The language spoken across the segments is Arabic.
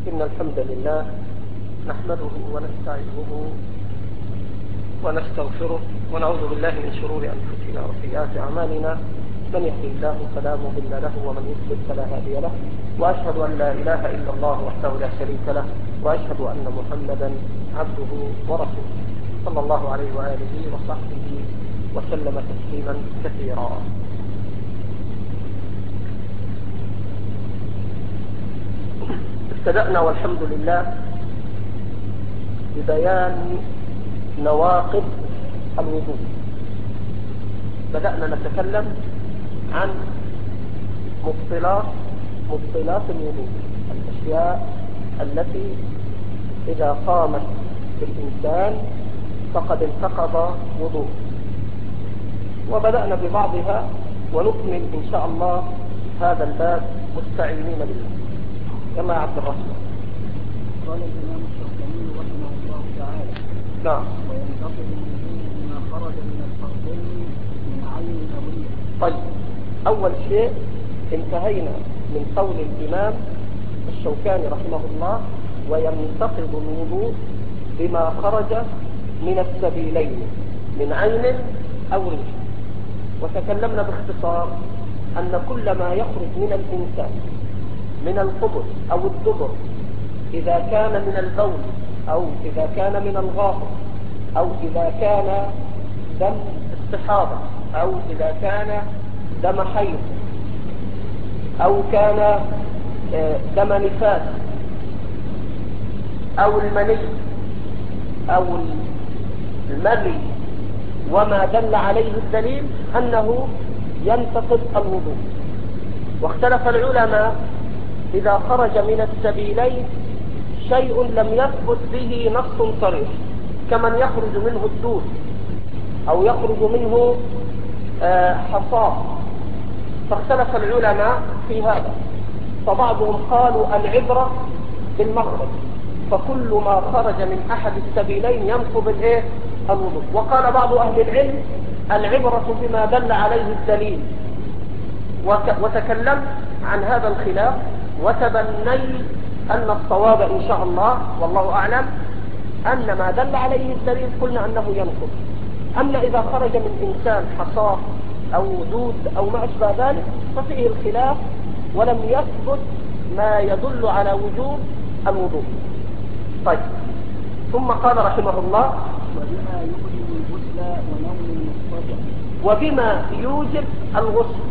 إن الحمد لله نحمده ونستعينه ونستغفره ونعوذ بالله من شرور أنفسنا وسيئات أعمالنا. من يهده الله فلا مضل له ومن يضلل فلا هادي له، وأشهد أن لا إله إلا الله وحده لا شريك له، وأشهد أن محمدا عبده ورسوله صلى الله عليه وآله وصحبه وسلم تسليما كثيرا. ابتدأنا والحمد لله ببيان نواقض الوضوء. بدأنا نتكلم عن مبطلات الوضوء، الأشياء التي إذا قامت بالإنسان فقد انتقض وضوء، وبدأنا ببعضها ونكمل إن شاء الله هذا الباب مستعينين بالله. يلا يا عبد الرحمن. قال الإمام الشافعي رحمه الله تعالى: نعم. وينتقد الوضوء ما خرج من الفرضين من عين أولية. طيب، أول شيء انتهينا من قول الإمام الشوكاني رحمه الله: وينتقد الوضوء بما خرج من السبيلين من عين أو ريح. وتكلمنا باختصار أن كل ما يخرج من الإنسان من القبل أو الدبر، إذا كان من البول أو إذا كان من الغائط أو إذا كان دم استحاضة أو إذا كان دم حيض أو كان دم نفاس أو المني أو المري وما دل عليه الدليل أنه ينتقض الوضوء. واختلف العلماء إذا خرج من السبيلين شيء لم يثبت به نص صريح، كمن يخرج منه الدود أو يخرج منه حصاة، فاختلف العلماء في هذا. فبعضهم قالوا العبرة بالمخرج، فكل ما خرج من أحد السبيلين ينقض الوضوء. وقال بعض أهل العلم العبرة بما دل عليه الدليل. وتكلمت عن هذا الخلاف وتبنيت أن الصواب إن شاء الله والله أعلم أن ما دل عليه الدليل قلنا أنه ينقض. أما إذا خرج من إنسان حصاة أو دود أو ما أشبه ذلك ففيه الخلاف ولم يثبت ما يدل على وجوب الوضوء. طيب، ثم قال رحمه الله: وبما يوجب الغسل ونوم المضطجع. وبما يوجب الغسل،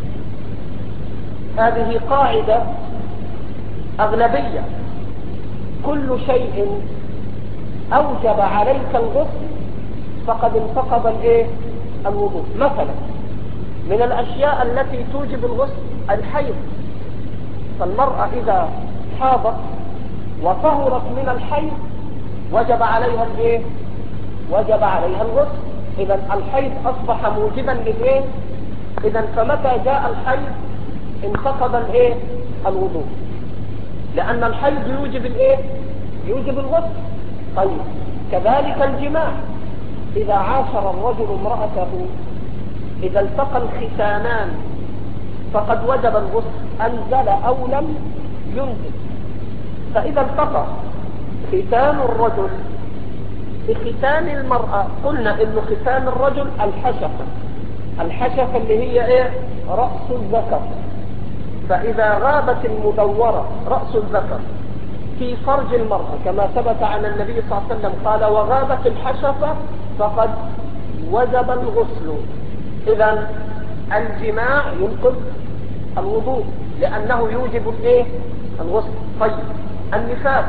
هذه قاعدة أغلبية. كل شيء أوجب عليك الغسل فقد انتقض الوضوء. مثلا من الأشياء التي توجب الغسل الحيض، فالمرأة إذا حاضت وطهرت من الحيض وجب عليها وجب عليها الغسل. إذا الحيض أصبح موجبا إذا فمتى جاء الحيض انتقض الوضوء، لأن الحيض يوجب الغسل. طيب، كذلك الجماع، إذا عاشر الرجل امرأته إذا التقى الختانان فقد وجب الغسل، أنزل أو لم ينزل. فإذا التقى ختان الرجل بختان المرأة قلنا إن ختان الرجل الحشفة اللي هي رأس الذكر. فإذا غابت المدورة رأس الذكر في فرج المرأة كما ثبت عن النبي صلى الله عليه وسلم قال: وغابت الحشفة فقد وجب الغسل. إذن الجماع ينقض الوضوء لأنه يوجب الغسل. طيب، النفاس،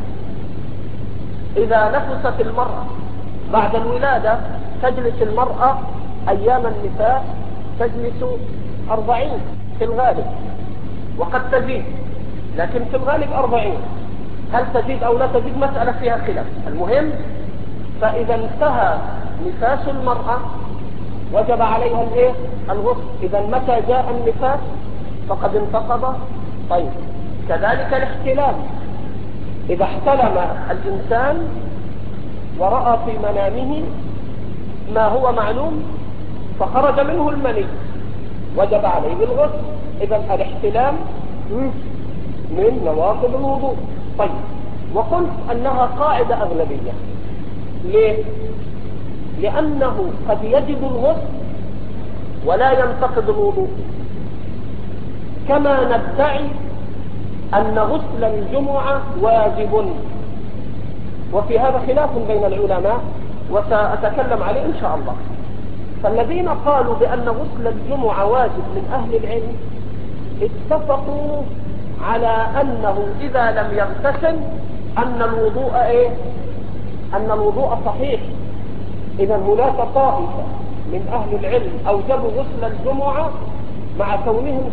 إذا نفست المرأة بعد الولادة تجلس المرأة أيام النفاس تجلس 40 في الغالب، وقد تزيد، لكن في الغالب 40. هل تزيد أو لا تزيد مسألة فيها خلاف. المهم فإذا انتهى نفاس المرأة وجب عليها الغسل. إذا متى جاء النفاس فقد انتقض. طيب، كذلك الاحتلام، إذا احتلم الإنسان ورأى في منامه ما هو معلوم فخرج منه المني وجب عليه الغسل. إذا الاحتلام من نواقض الوضوء. طيب، وقلت أنها قاعدة أغلبية. ليه؟ لأنه قد يجب الغسل ولا ينتقض الوضوء، كما ندعي أن غسل الجمعة واجب، وفي هذا خلاف بين العلماء وسأتكلم عليه إن شاء الله. فالذين قالوا بأن غسل الجمعة واجب من أهل العلم اتفقوا على أنه إذا لم يغتسل أن الوضوء صحيح. إذا هناك طائفة من أهل العلم أوجبوا غسل الجمعة مع كونهم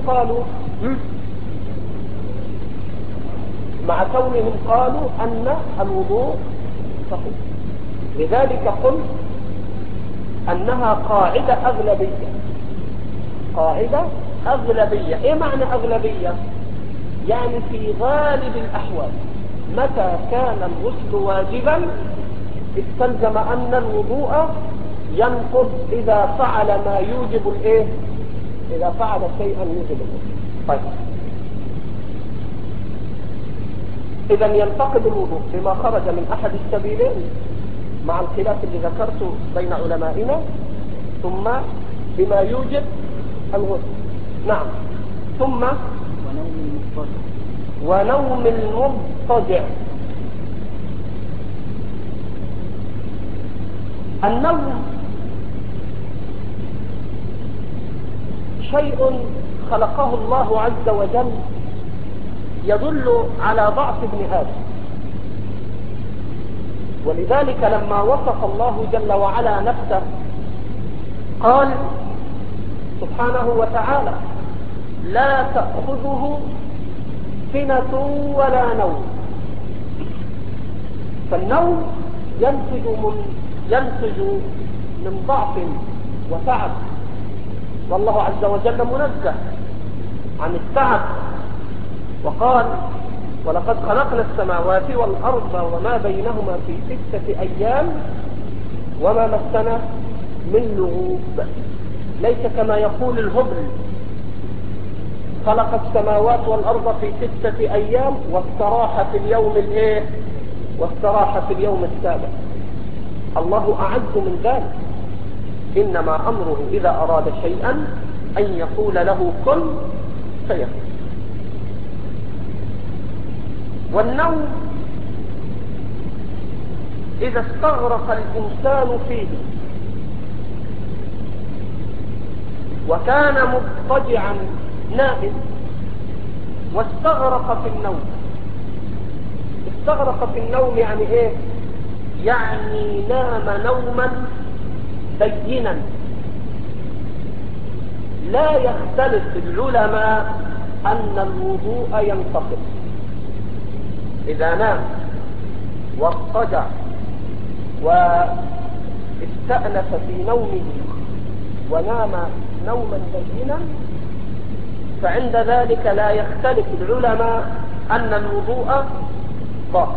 قالوا أن الوضوء صحيح. لذلك قلت أنها قاعدة أغلبية. قاعدة أغلبية. إيه معنى أغلبية؟ يعني في غالب الأحوال متى كان الغسل واجبا استلزم أن الوضوء ينقض إذا فعل ما يوجب إذا فعل شيئا يوجب الغسل. طيب، إذا ينتقد الوضوء بما خرج من أحد السبيلين مع الخلاف اللي ذكرته بين علمائنا، ثم بما يوجب الغسل. نعم. ثم ونوم المضطجع. النوم شيء خلقه الله عز وجل يدل على ضعف ابن آدم، ولذلك لما وصف الله جل وعلا نفسه قال سبحانه وتعالى: لا تأخذه سنة ولا نوم. فالنوم ينتج من ضعف وتعب، والله عز وجل منزه عن التعب، وقال: ولقد خلقنا السماوات والأرض وما بينهما في 6 أيام وما مسنا من لغوب. ليس كما يقول الهبل: خلق السماوات والأرض في 6 أيام واستراح في اليوم السابع. الله أعز من ذلك. إنما أمره إذا أراد شيئا أن يقول له كن فيكون. والنوم إذا استغرق الإنسان فيه وكان مضطجعا نائم واستغرق في النوم. استغرق في النوم يعني إيه؟ يعني نام نوما بينا لا يختلف العلماء أن الوضوء ينتقض. إذا نام واضطجع واستأنف في نومه ونام نوما بينا فعند ذلك لا يختلف العلماء أن الوضوء باطل.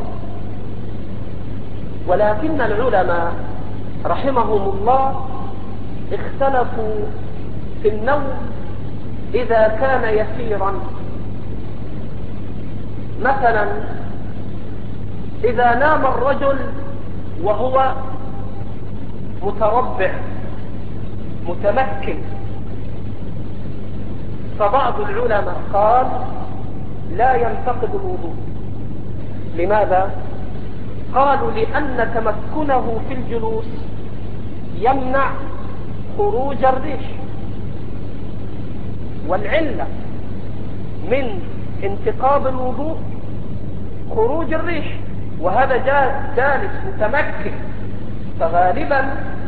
ولكن العلماء رحمهم الله اختلفوا في النوم إذا كان يسيرا. مثلا إذا نام الرجل وهو متربع متمكن، فبعض العلماء قال لا ينتقض الوضوء. لماذا؟ قالوا لأن تمكنه في الجلوس يمنع خروج الريش، والعلة من انتقاض الوضوء خروج الريش، وهذا جالس متمكن فغالبا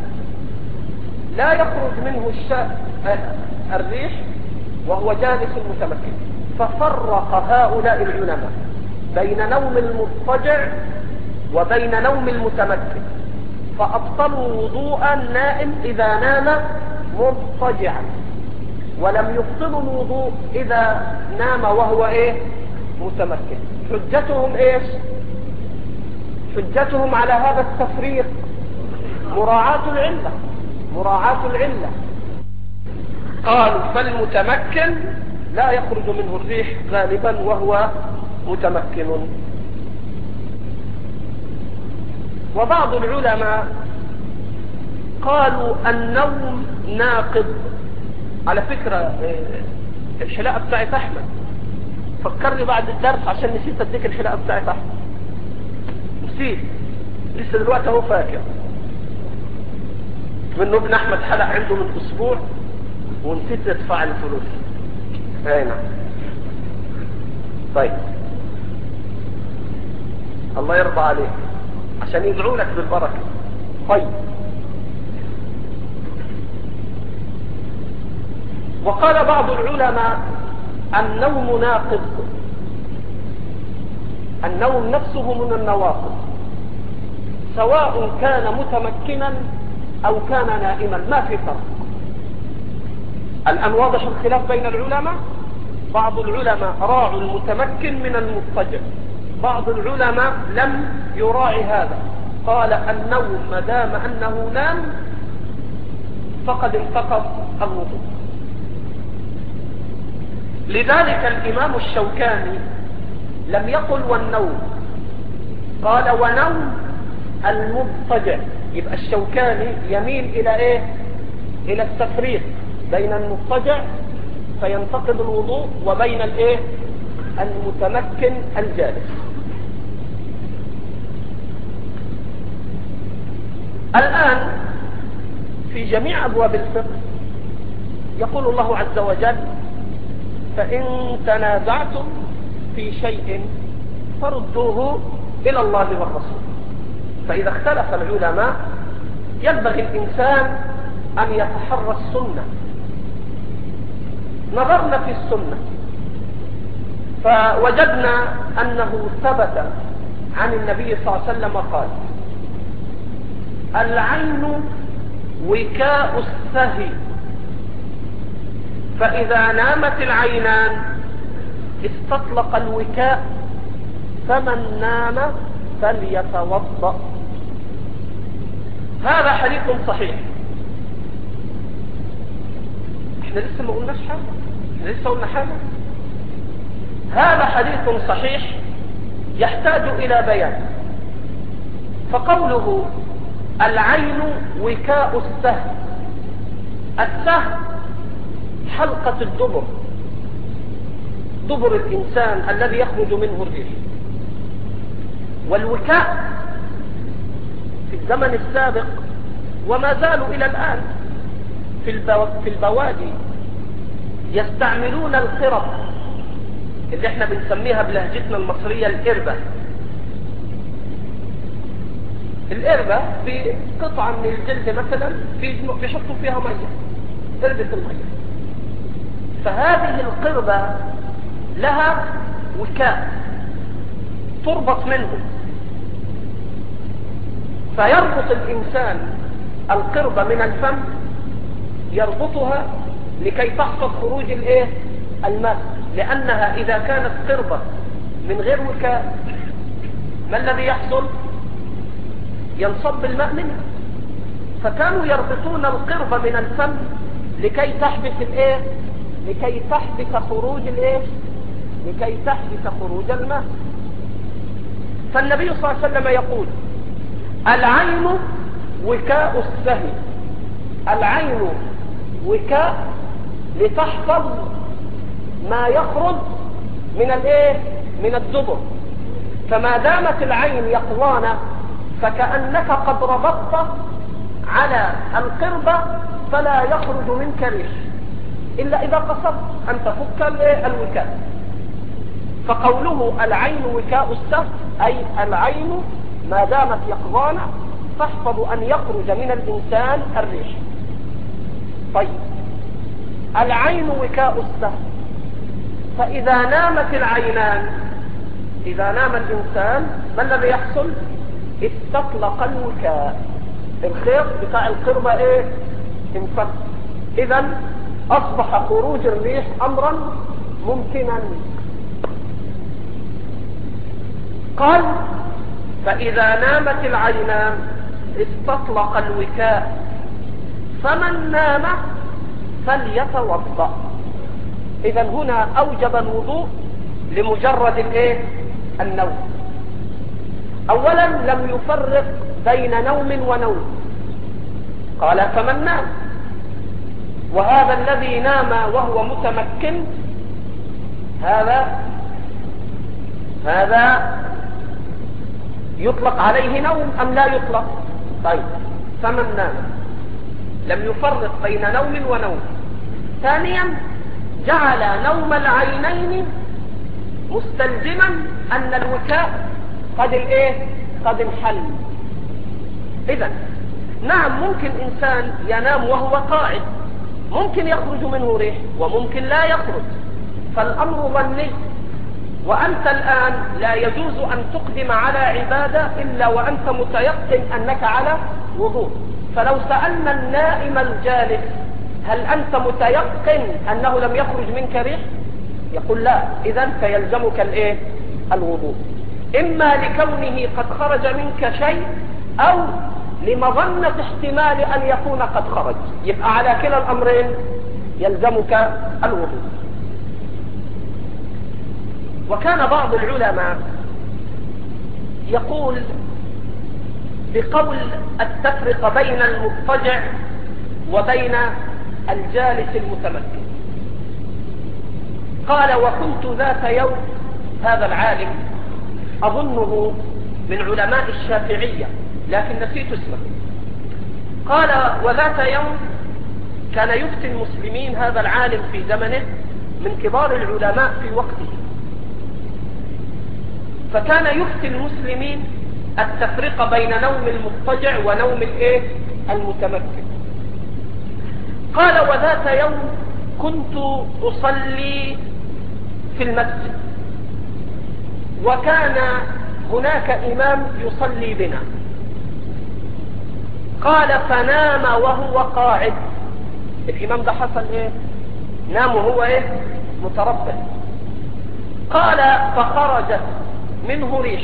لا يخرج منه الريش وهو جالس متمكن. ففرق هؤلاء العلماء بين نوم المضطجع وبين نوم المتمكن، فأبطلوا وضوء النائم إذا نام مضطجعا، ولم يبطلوا الوضوء إذا نام وهو متمكن. حجتهم حجتهم على هذا التفريق مراعاة العلة. قالوا فالمتمكن لا يخرج منه الريح غالبا وهو متمكن. وبعض العلماء قالوا النوم ناقض. على فكرة الحلاقة بتاعت أحمد، فكرني بعد الدرس عشان نسيت اديك الحلاقة بتاعت أحمد، نسيت لسه دلوقتي اهو فاكر منه. ابن أحمد حلق عنده من أسبوع ونسيت ادفع الفلوس. نعم. طيب الله يرضى عليك عشان يدعو لك بالبركة. طيب، وقال بعض العلماء النوم ناقض، النوم نفسه من النواقض، سواء كان متمكنا أو كان نائما، ما في فرق. الآن واضح الخلاف بين العلماء. بعض العلماء راعوا المتمكن من المضطجع، بعض العلماء لم يراعي هذا، قال النوم ما دام أنه نام فقد انتقض الوضوء. لذلك الإمام الشوكاني لم يقل والنوم، قال ونوم المضطجع. يبقى الشوكاني يميل إلى إيه؟ إلى التفريق بين المضطجع فينتقض الوضوء وبين الإيه؟ المتمكن الجالس. الآن في جميع أبواب الفقه يقول الله عز وجل فإن تنازعتم في شيء فردوه إلى الله والرسول. فإذا اختلف العلماء ينبغي الإنسان أن يتحرى السنة. نظرنا في السنة فوجدنا أنه ثبت عن النبي صلى الله عليه وسلم قال العين وكاء السهي، فإذا نامت العينان استطلق الوكاء، فمن نام فليتوضأ. هذا حديث صحيح. احنا لسه ما قلناش حاجة، احنا لسه قلنا حاجة. هذا حديث صحيح يحتاج إلى بيان. فقوله العين وكاء السهم، السهم حلقة الدبر، دبر الإنسان الذي يخرج منه الريح. والوكاء في الزمن السابق وما زالوا إلى الآن في البوادي يستعملون القرب اللي احنا بنسميها بلهجتنا المصرية القربة. القربة في قطعة من الجلد مثلا بيحطوا فيها مية، قربة المية. فهذه القربة لها وكاء تربط منه، فيربط الإنسان القربة من الفم، يربطها لكي تحفظ خروج الماء، لأنها إذا كانت قربة من غير وكاء ما الذي يحصل؟ ينصب الماء منها. فكانوا يربطون القربة من الفم لكي تحبس لكي تحبس خروج لكي تحبس خروج الماء. فالنبي صلى الله عليه وسلم يقول العين وكاء السهي، العين وكاء لتحفظ ما يخرج من الدبر. فما دامت العين يقظانة فكأنك قد ربطت على القربة فلا يخرج منك ريح إلا إذا قصدت أن تفك الوكاء. فقوله العين وكاء السهم أي العين ما دامت يقظانة تحفظ أن يخرج من الإنسان الريح. طيب، العين وكاء السهم، فإذا نامت العينان، إذا نام الإنسان ما الذي يحصل؟ استطلق الوكاء، الخيط بتاع القربة انفك. إذن أصبح خروج الريح أمرا ممكنا. قال فإذا نامت العينان استطلق الوكاء، فمن نام فليتوضأ. إذن هنا أوجب الوضوء لمجرد النوم. أولا لم يفرق بين نوم ونوم، قال فمن نام، وهذا الذي نام وهو متمكن هذا يطلق عليه نوم أم لا يطلق؟ طيب فمن نام لم يفرق بين نوم ونوم. ثانيا جعل نوم العينين مستلزما أن الوكاء قد انحل. إذن نعم ممكن إنسان ينام وهو قاعد، ممكن يخرج منه ريح وممكن لا يخرج، فالأمر ظني. وأنت الآن لا يجوز أن تقدم على عبادة إلا وأنت متيقن أنك على وضوء. فلو سألنا النائم الجالس هل أنت متيقن أنه لم يخرج منك ريح؟ يقول لا، إذن فيلزمك الوضوء، إما لكونه قد خرج منك شيء أو لمظنة احتمال أن يكون قد خرج، يبقى على كلا الأمرين يلزمك الوضوء. وكان بعض العلماء يقول بقول التفرقة بين المضطجع وبين الجالس المتمكن. قال وكنت ذات يوم، هذا العالم أظنه من علماء الشافعية لكن نسيت اسمه، قال وذات يوم كان يفتي المسلمين هذا العالم في زمنه من كبار العلماء في وقته، فكان يفتي المسلمين التفرقة بين نوم المضطجع ونوم المتمكن. قال وذات يوم كنت أصلي في المسجد وكان هناك إمام يصلي بنا، قال فنام وهو قاعد. الإمام ده حصل نام وهو متربع. قال فخرجت منه ريح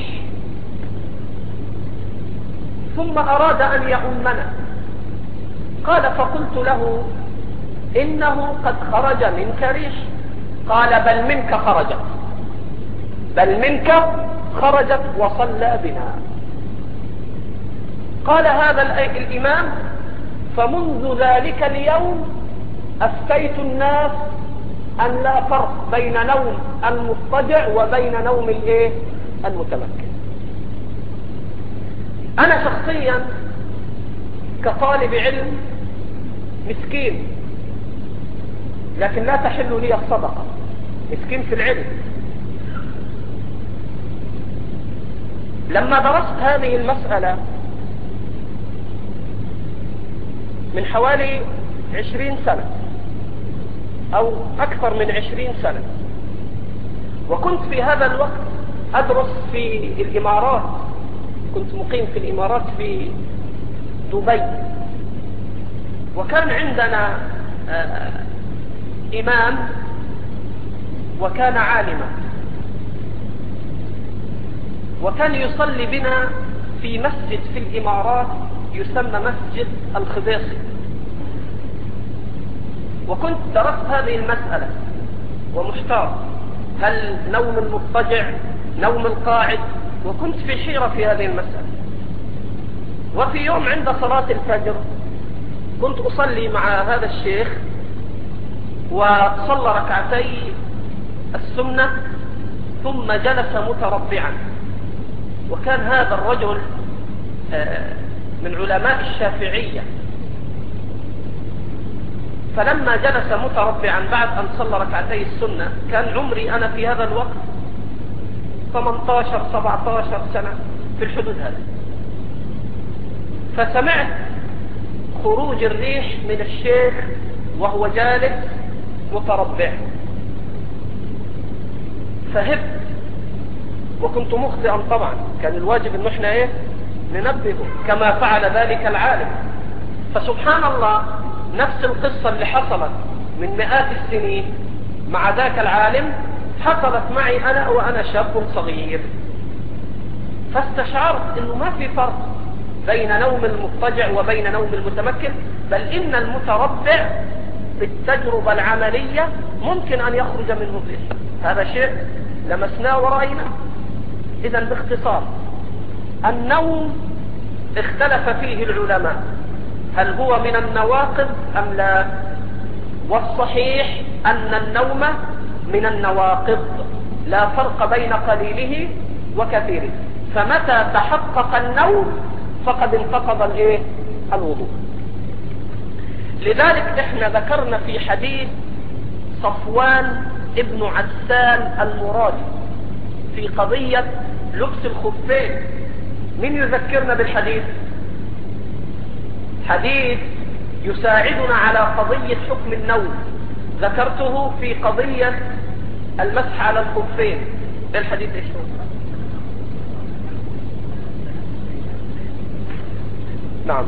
ثم أراد أن يؤمنا. قال فقلت له إنه قد خرج منك ريح. قال بل منك خرجت وصلى بنا. قال هذا الإمام فمنذ ذلك اليوم أفتيت الناس أن لا فرق بين نوم المضطجع وبين نوم المتمكن. أنا شخصيا كطالب علم مسكين، لكن لا تحل لي الصدقة، مسكين في العلم. لما درست هذه المسألة من حوالي 20 سنة أو أكثر من 20 سنة، وكنت في هذا الوقت أدرس في الإمارات، كنت مقيم في الإمارات في دبي، وكان عندنا إمام وكان عالما، وكان يصلي بنا في مسجد في الإمارات يسمى مسجد الخبيصي. وكنت درست هذه المسألة ومحتار، هل نوم المضطجع نوم القاعد؟ وكنت في حيرة في هذه المسألة. وفي يوم عند صلاة الفجر كنت أصلي مع هذا الشيخ، وصلى ركعتي السنة ثم جلس متربعا. وكان هذا الرجل من علماء الشافعية، فلما جلس متربعا بعد أن صلى ركعتي السنة كان عمري أنا في هذا الوقت 18-17 سنة في الحدود هذه، فسمعت خروج الريح من الشيخ وهو جالس متربع، فهبت وكنت مخطئا طبعا، كان الواجب ان احنا ننبهه كما فعل ذلك العالم. فسبحان الله نفس القصة اللي حصلت من مئات السنين مع ذاك العالم حصلت معي أنا وأنا شاب صغير. فاستشعرت أنه ما في فرق بين نوم المضطجع وبين نوم المتمكن، بل إن المتربع بالتجربة العملية ممكن أن يخرج منه الريح. هذا شيء لمسناه ورأيناه. إذن باختصار النوم اختلف فيه العلماء هل هو من النواقض أم لا؟ والصحيح أن النوم من النواقض، لا فرق بين قليله وكثيره، فمتى تحقق النوم فقد انتقض الوضوء. لذلك احنا ذكرنا في حديث صفوان ابن عسال المرادي في قضية لبس الخفين. من يذكرنا بالحديث؟ حديث يساعدنا على قضية حكم النوم، ذكرته في قضية المسح على الخفين. الحديث ايش هو؟ نعم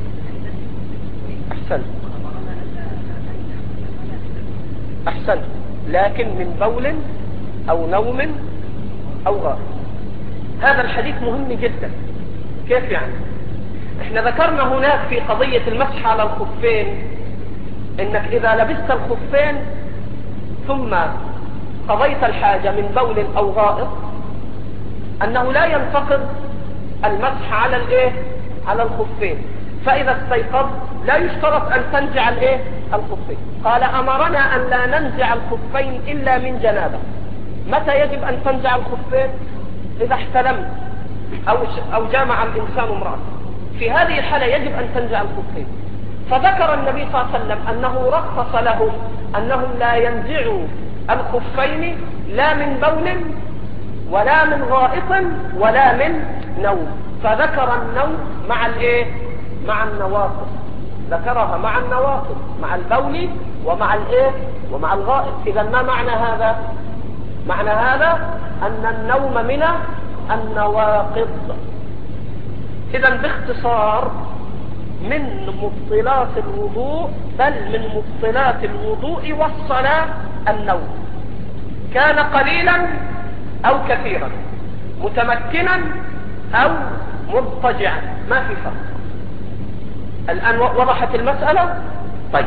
أحسن، لكن من بول أو نوم أو غائط. هذا الحديث مهم جدا. كيف يعني؟ احنا ذكرنا هناك في قضية المسح على الخفين انك اذا لبست الخفين ثم قضيت الحاجة من بول او غائط انه لا ينتقض المسح على الخفين. فاذا استيقظ لا يشترط ان تنزع الخفين. قال امرنا ان لا ننزع الخفين الا من جنابه. متى يجب ان تنزع الخفين؟ اذا احتلمت او جامع الانسان امرأته، في هذه الحالة يجب أن تنزع الخفين. فذكر النبي صلى الله عليه وسلم أنه رخص لهم أنهم لا ينزعوا الخفين لا من بول ولا من غائط ولا من نوم. فذكر النوم مع النواقض، ذكرها مع النواقض، مع البول ومع الغائط. إذا ما معنى هذا؟ معنى هذا أن النوم من النواقض. إذا باختصار من مبطلات الوضوء، بل من مبطلات الوضوء والصلاة النوم، كان قليلا أو كثيرا، متمكنا أو مضطجعا، ما في فرق. الآن وضحت المسألة؟ طيب،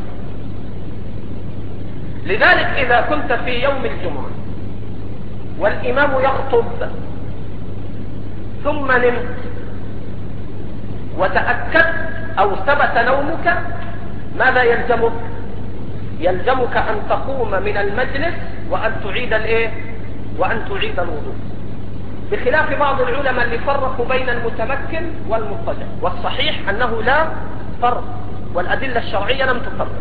لذلك إذا كنت في يوم الجمعة والإمام يخطب ثم نمت وتأكدت أو ثبت نومك، ماذا يلزمك؟ يلزمك أن تقوم من المجلس وأن تعيد الوضوء، بخلاف بعض العلماء اللي فرقوا بين المتمكن والمضطجع. والصحيح أنه لا فرق، والأدلة الشرعية لم تفرق.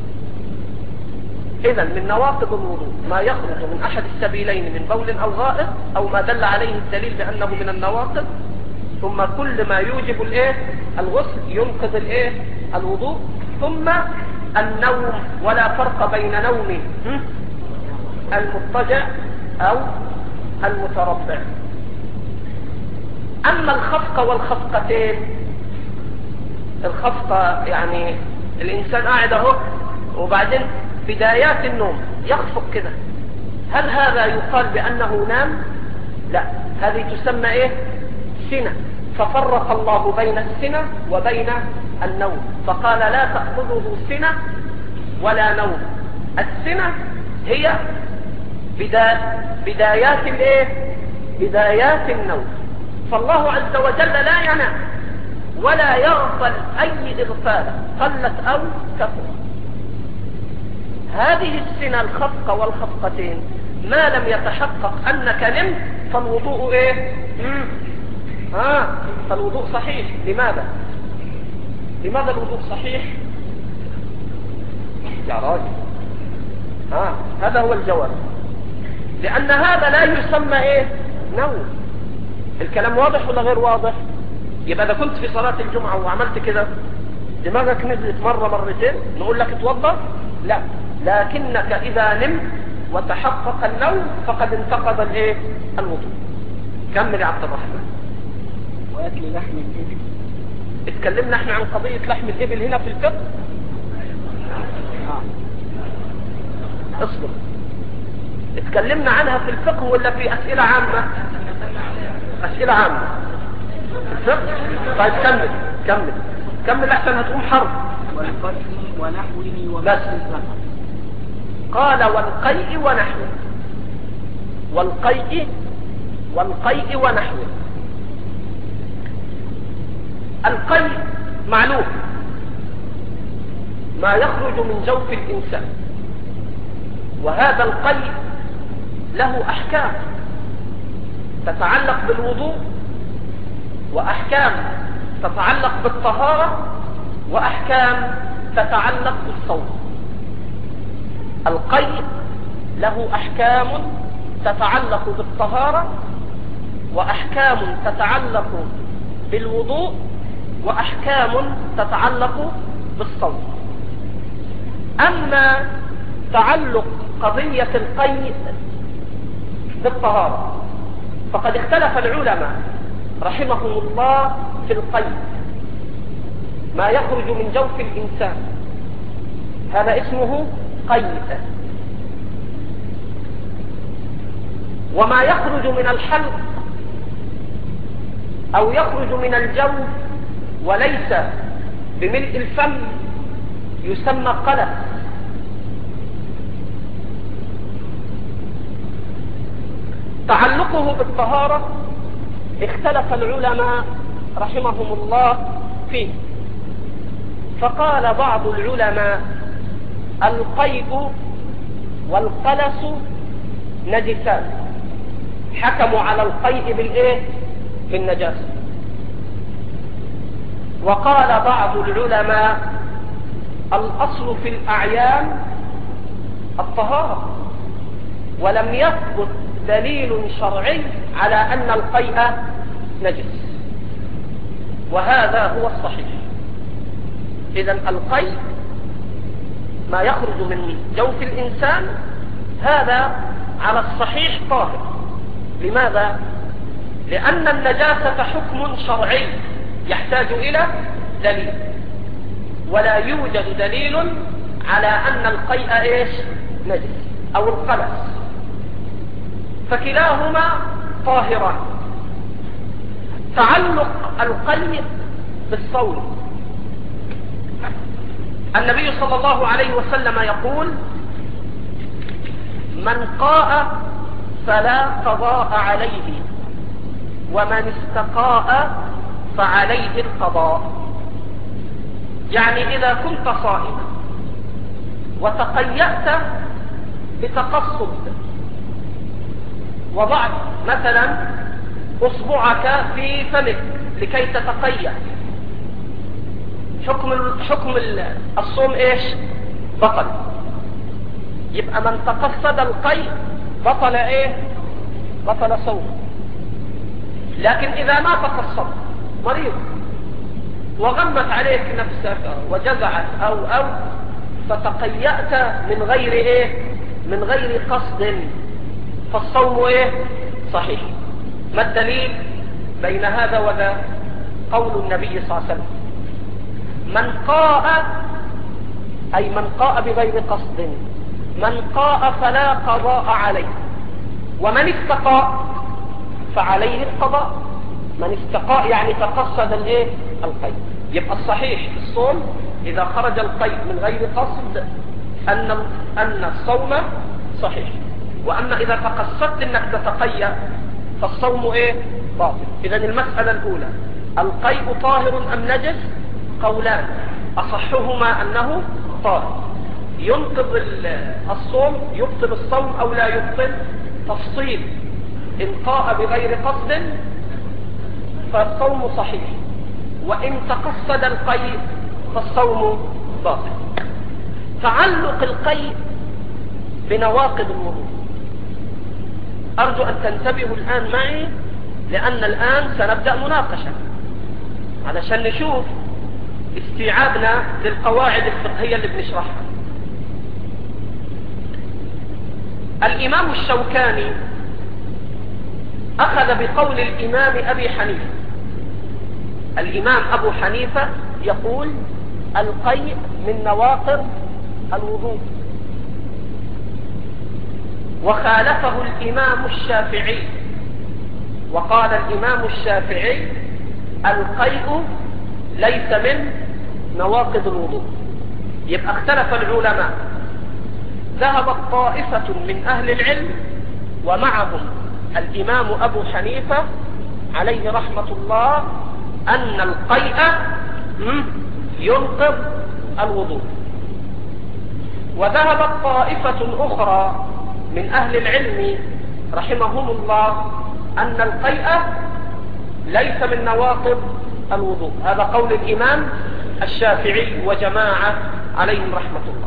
إذن من نواقض الوضوء ما يخرج من أحد السبيلين من بول أو غائط أو ما دل عليه الدليل بأنه من النواقض، ثم كل ما يوجب الغسل ينقض الوضوء، ثم النوم، ولا فرق بين نوم المضطجع أو المتربع. أما الخفقة والخفقتين، الخفقة يعني الإنسان قاعد اهو وبعدين بدايات النوم يخفق كده، هل هذا يقال بأنه نام؟ لا، هذه تسمى سنة. ففرق الله بين السنة وبين النوم، فقال لا تأخذه سنة ولا نوم. السنة هي بدايات النوم، فالله عز وجل لا ينام ولا يغفل أي إغفال قلت أو كثرت. هذه السنة الخفقة والخفقتين ما لم يتحقق أنك نمت فالوضوء فالوضوء صحيح. لماذا الوضوء صحيح يا راجل؟ هذا هو الجواب. لأن هذا لا يسمى نوم. الكلام واضح ولا غير واضح؟ يبقى إذا كنت في صلاة الجمعة وعملت كده دماغك نزلت مرة مرتين نقول لك اتوضى؟ لا، لكنك إذا نمت وتحقق النوم فقد انتقض الوضوء. كمل يا عبد الرحمن. وأكل لحم الإبل. اتكلمنا احنا عن قضية لحم الإبل هنا في الفقه. اصبر، اتكلمنا عنها في الفقه ولا في أسئلة عامة؟ أسئلة عامة في الفقه. طيب كمل احسن هتقوم حرب. والقيء ونحوه بس قال والقيء ونحوه. القيء معلوم، ما يخرج من جوف الإنسان، وهذا القيء له أحكام تتعلق بالوضوء، وأحكام تتعلق بالطهارة، وأحكام تتعلق بالصوم. القيء له أحكام تتعلق بالطهارة، وأحكام تتعلق بالوضوء، وأحكام تتعلق بالصوم. أما تعلق قضية القيء بالطهارة فقد اختلف العلماء رحمهم الله في القيء، ما يخرج من جوف الإنسان هذا اسمه قيء، وما يخرج من الحلق أو يخرج من الجوف وليس بملء الفم يسمى قلق. تعلقه بالطهارة اختلف العلماء رحمهم الله فيه، فقال بعض العلماء القيء والقلس نجسان، حكموا على القيء بالإيه؟ بالنجاسة. وقال بعض العلماء الأصل في الأعيان الطهارة، ولم يثبت دليل شرعي على أن القيء نجس، وهذا هو الصحيح. إذن القيء ما يخرج من جوف الإنسان هذا على الصحيح طاهر. لماذا؟ لأن النجاسة حكم شرعي يحتاج إلى دليل، ولا يوجد دليل على أن القيء إيش؟ نجس أو القلس، فكلاهما طاهران. تعلق القيء بالصوم، النبي صلى الله عليه وسلم يقول: من قاء فلا قضاء عليه، ومن استقاء فعليه القضاء. يعني إذا كنت صائما وتقيأت بتقصد، وضعت مثلا أصبعك في فمك لكي تتقيأ، حكم الصوم إيش؟ بطل. يبقى من تقصد القيء بطل إيه؟ بطل صوم. لكن إذا ما تقصد، مريض وغمت عليك نفسك وجزعت أو فتقيأت من غير إيه؟ من غير قصد، فالصوم إيه؟ صحيح. ما الدليل بين هذا وذا؟ قول النبي صلى الله عليه وسلم: من قاء، أي من قاء بغير قصد، من قاء فلا قضاء عليه، ومن استقاء فعليه القضاء. من استقاء يعني تقصد الايه؟ القيء. يبقى الصحيح في الصوم إذا خرج القيء من غير قصد أن الصوم صحيح، وأما إذا تقصدت أنك تتقيأ فالصوم إيه؟ باطل. إذن المسألة الأولى: القيء طاهر أم نجس؟ قولان، أصحهما أنه طاهر. ينقض الصوم، يبطل الصوم أو لا يبطل؟ تفصيل: إن قاء بغير قصد فالصوم صحيح، وإن تقصد القيء فالصوم باطل. تعلق القيء بنواقض الوضوء، أرجو أن تنتبهوا الآن معي، لأن الآن سنبدأ مناقشة علشان نشوف استيعابنا للقواعد الفقهية اللي بنشرحها. الإمام الشوكاني أخذ بقول الإمام أبي حنيفة. الإمام أبو حنيفة يقول: القيء من نواقض الوضوء. وخالفه الإمام الشافعي، وقال الإمام الشافعي: القيء ليس من نواقض الوضوء. يبقى اختلف العلماء. ذهبت طائفة من أهل العلم ومعهم الإمام أبو حنيفة عليه رحمة الله أن القيء ينقض الوضوء. وذهبت طائفة أخرى من أهل العلم رحمهم الله أن القيء ليس من نواقض الوضوء. هذا قول الإمام الشافعي وجماعة عليهم رحمة الله.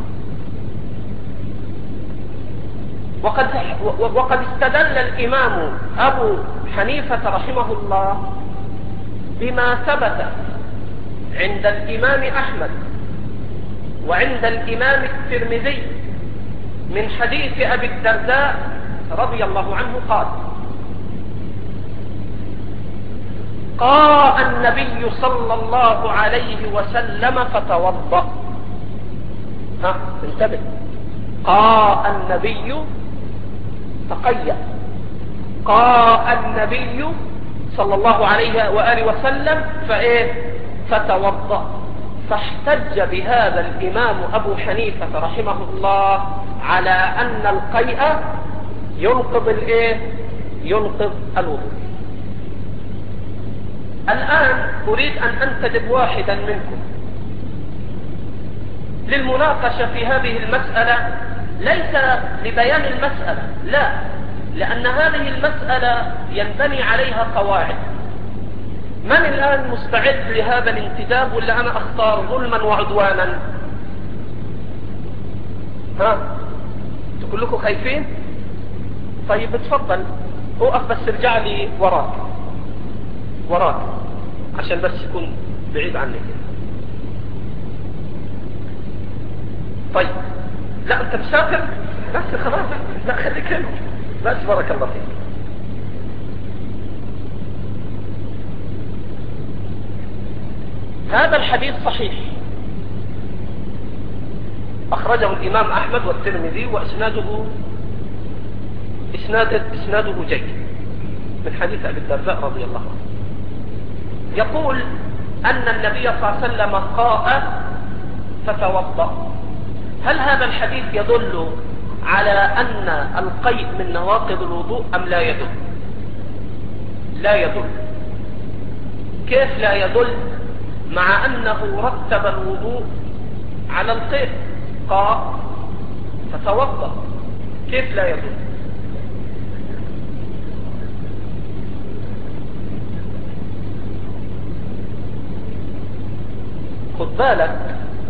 وقد استدل الإمام أبو حنيفة رحمه الله بما ثبت عند الإمام أحمد وعند الإمام الترمذي من حديث أبي الدرداء رضي الله عنه قال النبي صلى الله عليه وسلم فتوضأ. انتبه، قال النبي تقيأ، قال النبي صلى الله عليه وآله وسلم فتوضأ. فاحتج بهذا الإمام أبو حنيفة رحمه الله على أن القيء ينقض الوضوء. الآن أريد أن أنتدب واحدا منكم للمناقشة في هذه المسألة، ليس لبيان المسألة، لا، لأن هذه المسألة ينبني عليها قواعد. من الآن مستعد لهذا الانتداب ولا أنا أختار ظلما وعدوانا؟ كلكم خايفين؟ طيب اتفضل اوقف، بس ارجع لي وراك عشان بس يكون بعيد عنك. طيب لا انت مسافر بس خلاص، لا خليك هنا بس، بارك الله فيك. هذا الحديث صحيح، أخرجه الإمام أحمد والترمذي وإسناده جيد من حديث أبي الدرداء رضي الله عنه. يقول أن النبي صلى الله عليه وسلم قاء فتوضأ. هل هذا الحديث يدل على أن القيء من نواقض الوضوء أم لا يدل؟ لا يدل. كيف لا يدل مع أنه رتب الوضوء على القيء؟ قاء فتوضأ، كيف لا يدل؟ خد بالك،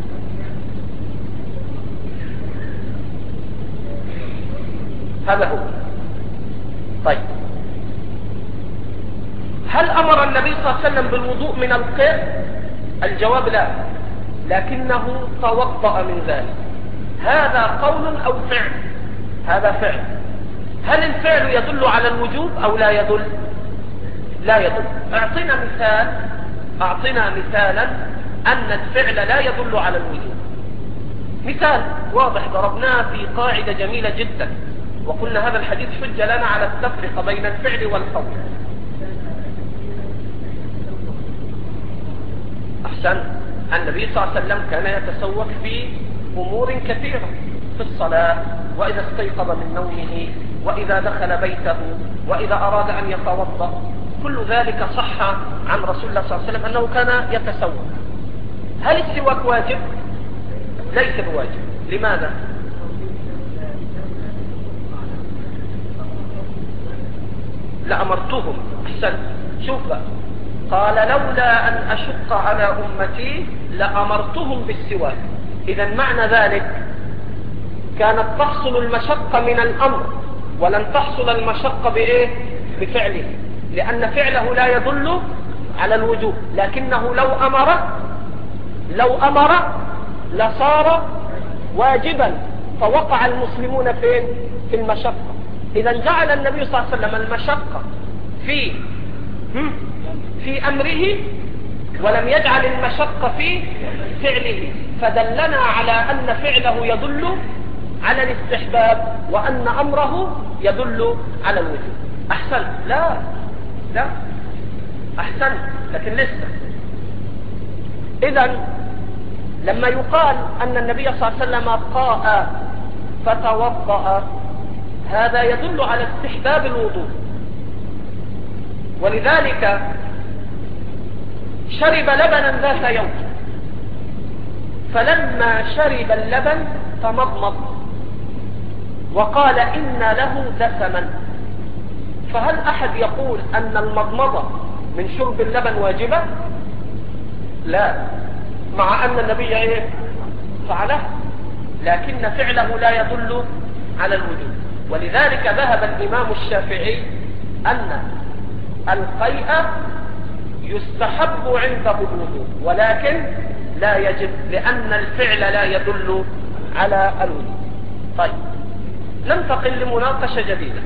هذا هو. طيب هل أمر النبي صلى الله عليه وسلم بالوضوء من القيء؟ الجواب لا، لكنه توضأ من ذلك. هذا قول أو فعل؟ هذا فعل. هل الفعل يدل على الوجوب أو لا يدل؟ لا يدل. أعطنا مثالا أن الفعل لا يدل على الوجوب. مثال واضح ضربناه في قاعدة جميلة جدا، وقلنا هذا الحديث حجة لنا على التفرقة بين الفعل والقول. أحسن. النبي صلى الله عليه وسلم كان يتسوق في أمور كثيرة، في الصلاة، وإذا استيقظ من نومه، وإذا دخل بيته، وإذا أراد أن يتوضأ، كل ذلك صح عن رسول الله صلى الله عليه وسلم أنه كان يتسوق. هل السواك واجب؟ ليس بواجب. لماذا؟ لأمرتهم. أحسن. شوف بقى، قال لولا أن أشق على أمتي لأمرتهم بالسواك. إذا معنى ذلك كانت تحصل المشقة من الأمر، ولن تحصل المشقة بفعله، لأن فعله لا يدل على الوجوب، لكنه لو أمر لصار واجبا، فوقع المسلمون فين؟ في المشقة. إذا جعل النبي صلى الله عليه وسلم المشقة في أمره، ولم يجعل المشقة في فعله، فدلنا على أن فعله يدل على الاستحباب وأن أمره يدل على الوجوب. أحسن. لا أحسن، لكن لسه. إذن لما يقال أن النبي صلى الله عليه وسلم قاء فتوضأ، هذا يدل على استحباب الوضوء. ولذلك شرب لبنا ذات يوم، فلما شرب اللبن تمضمض وقال إن له دسما. فهل أحد يقول أن المضمضة من شرب اللبن واجبة؟ لا، مع أن النبي فعله، لكن فعله لا يدل على الوجوب. ولذلك ذهب الإمام الشافعي أن القيء يستحب عنده الوضوء ولكن لا يجب، لأن الفعل لا يدل على الوجوب. طيب، ننتقل لمناقشة جديدة.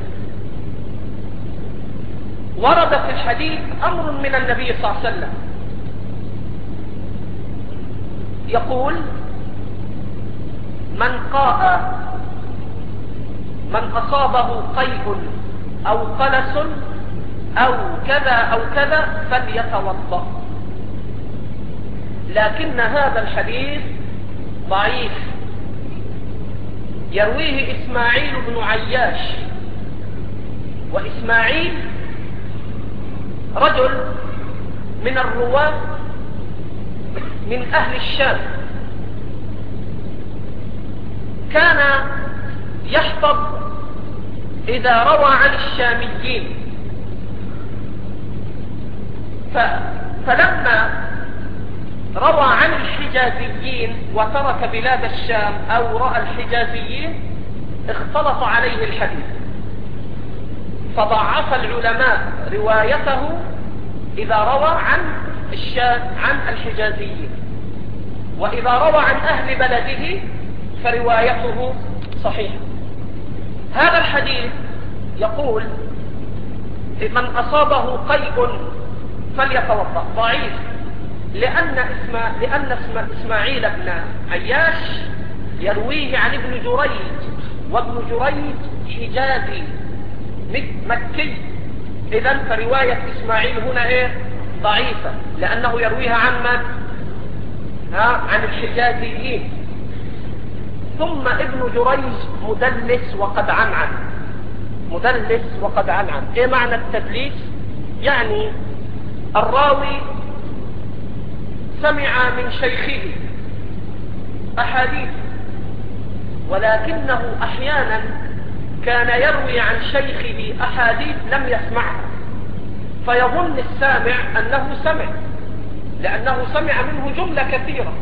ورد في الحديث أمر من النبي صلى الله عليه وسلم يقول: من أصابه قيء أو قلس أو كذا أو كذا فليتوضأ. لكن هذا الحديث ضعيف، يرويه إسماعيل بن عياش، وإسماعيل رجل من الرواة من أهل الشام، كان يحفظ إذا روى عن الشاميين، فلما روى عن الحجازيين وترك بلاد الشام أو رأى الحجازيين اختلط عليه الحديث، فضعف العلماء روايته إذا روى عن الشام عن الحجازيين، وإذا روى عن أهل بلده فروايته صحيحة. هذا الحديث يقول: من أصابه قيء فليتوضأ، ضعيف، لأن إسماعيل بن عياش يرويه عن ابن جريج، وابن جريج حجازي مكي، إذن فرواية إسماعيل هنا ضعيفة، لأنه يرويها عن من؟ عن الحجازيين. ثم ابن جريج مدلس وقد عنعن، مدلس وقد عنعن. ايه معنى التدليس؟ يعني الراوي سمع من شيخه أحاديث، ولكنه أحيانا كان يروي عن شيخه أحاديث لم يسمعها، فيظن السامع أنه سمع، لأنه سمع منه جملة كثيرة،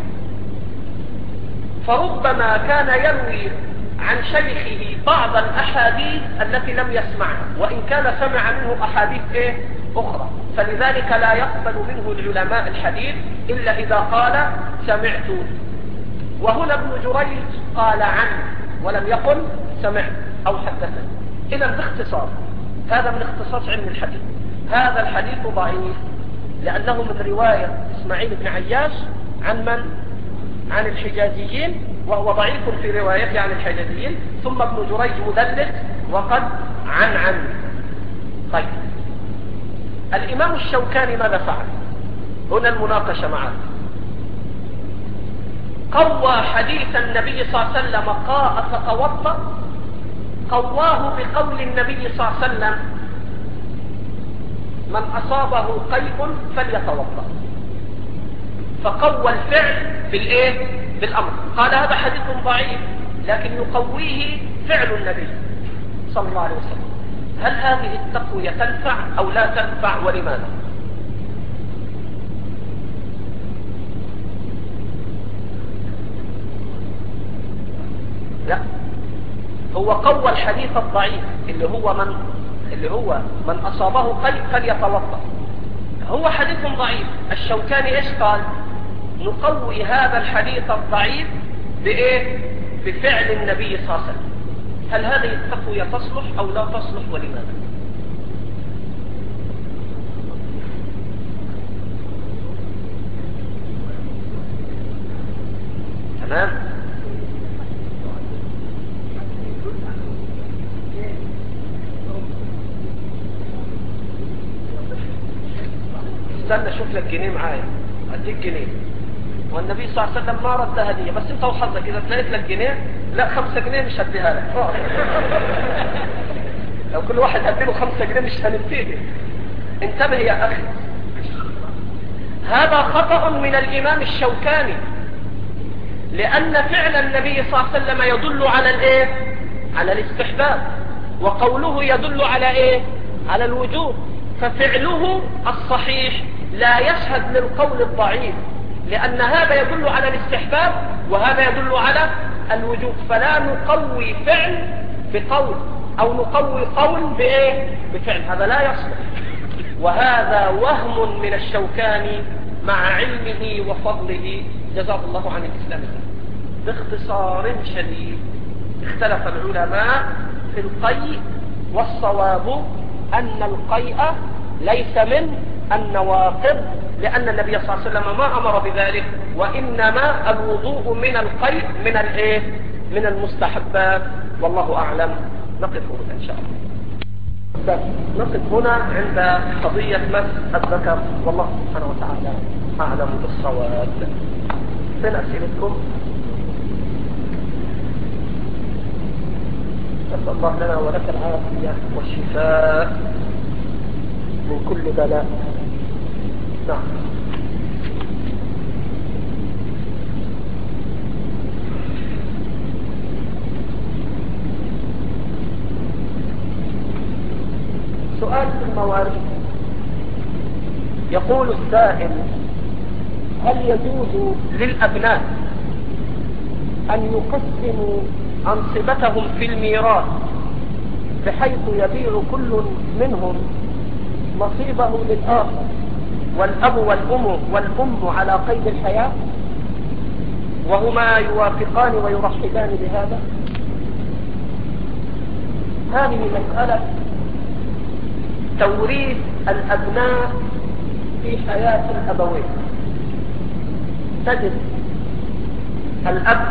فربما كان يروي عن شيخه بعض الأحاديث التي لم يسمعها، وإن كان سمع منه أحاديث أخرى. فلذلك لا يقبل منه العلماء الحديث إلا إذا قال سمعت. وهنا ابن جريج قال عنه ولم يقل سمعت أو حدثني. إذا باختصار، هذا من اختصاص علم الحديث، هذا الحديث ضعيف لأنه من رواية إسماعيل بن عياش عن من؟ عن الحجازيين، وهو ضعيف في روايته عن الحجازيين. ثم ابن جريج مدلس وقد عن. طيب، الإمام الشوكاني ماذا فعل؟ هنا المناقشة معه. قوى حديث النبي صلى الله عليه وسلم قاء فتوضأ، قواه بقول النبي صلى الله عليه وسلم: من أصابه قيء فليتوضأ، فقوى الفعل بالأمر. قال هذا حديث ضعيف لكن يقويه فعل النبي صلى الله عليه وسلم. هل هذه التقوية تنفع أو لا تنفع، ولماذا؟ لا، هو قوى الحديث الضعيف اللي هو من أصابه قيء فليتوضأ، هو حديث ضعيف. الشوكاني ايش قال؟ نقوي هذا الحديث الضعيف بفعل النبي صلى الله عليه وسلم. هل هذه التقوية تصلح أو لا تصلح، ولماذا؟ تمام. استنى شوف لك جنيه معايا، اديك جنيه، والنبي صلى الله عليه وسلم ما رد هدية، بس انت وحظك اذا تلاقيت لك جنيه، لا 5 جنيه مش هديها لك. لو كل واحد هديله 5 جنيه مش هنبتدي. انتبه يا اخي، هذا خطأ من الإمام الشوكاني، لأن فعل النبي صلى الله عليه وسلم يدل على الايه؟ على الاستحباب، وقوله يدل على ايه؟ على الوجوب، ففعله الصحيح لا يشهد للقول الضعيف، لأن هذا يدل على الاستحباب وهذا يدل على الوجوب، فلا نقوي فعل بقول أو نقوي قول بإيه؟ بفعل، هذا لا يصلح. وهذا وهم من الشوكاني مع علمه وفضله جزاه الله عن الإسلام. باختصار شديد اختلف العلماء في القيء، والصواب أن القيء ليس من النواقض، لأن النبي صلى الله عليه وسلم ما أمر بذلك، وإنما الوضوء من القيء من الايه؟ من المستحبات، والله أعلم. نقف هنا إن شاء الله. نقف هنا عند قضية مس الذكر، والله سبحانه وتعالى أعلم بالصواب. فين أسئلتكم؟ نسأل الله لنا ولك العافية والشفاء من كل بلاء. نعم. سؤال في المواريث. يقول السائل: هل يجوز للأبناء أن يقسموا أنصبتهم في الميراث بحيث يبيع كل منهم نصيبه للآخر، والأب والأم على قيد الحياة، وهما يوافقان ويرحبان بهذا؟ هذه مسألة توريث الأبناء في حياة الأبوين. تجد الأب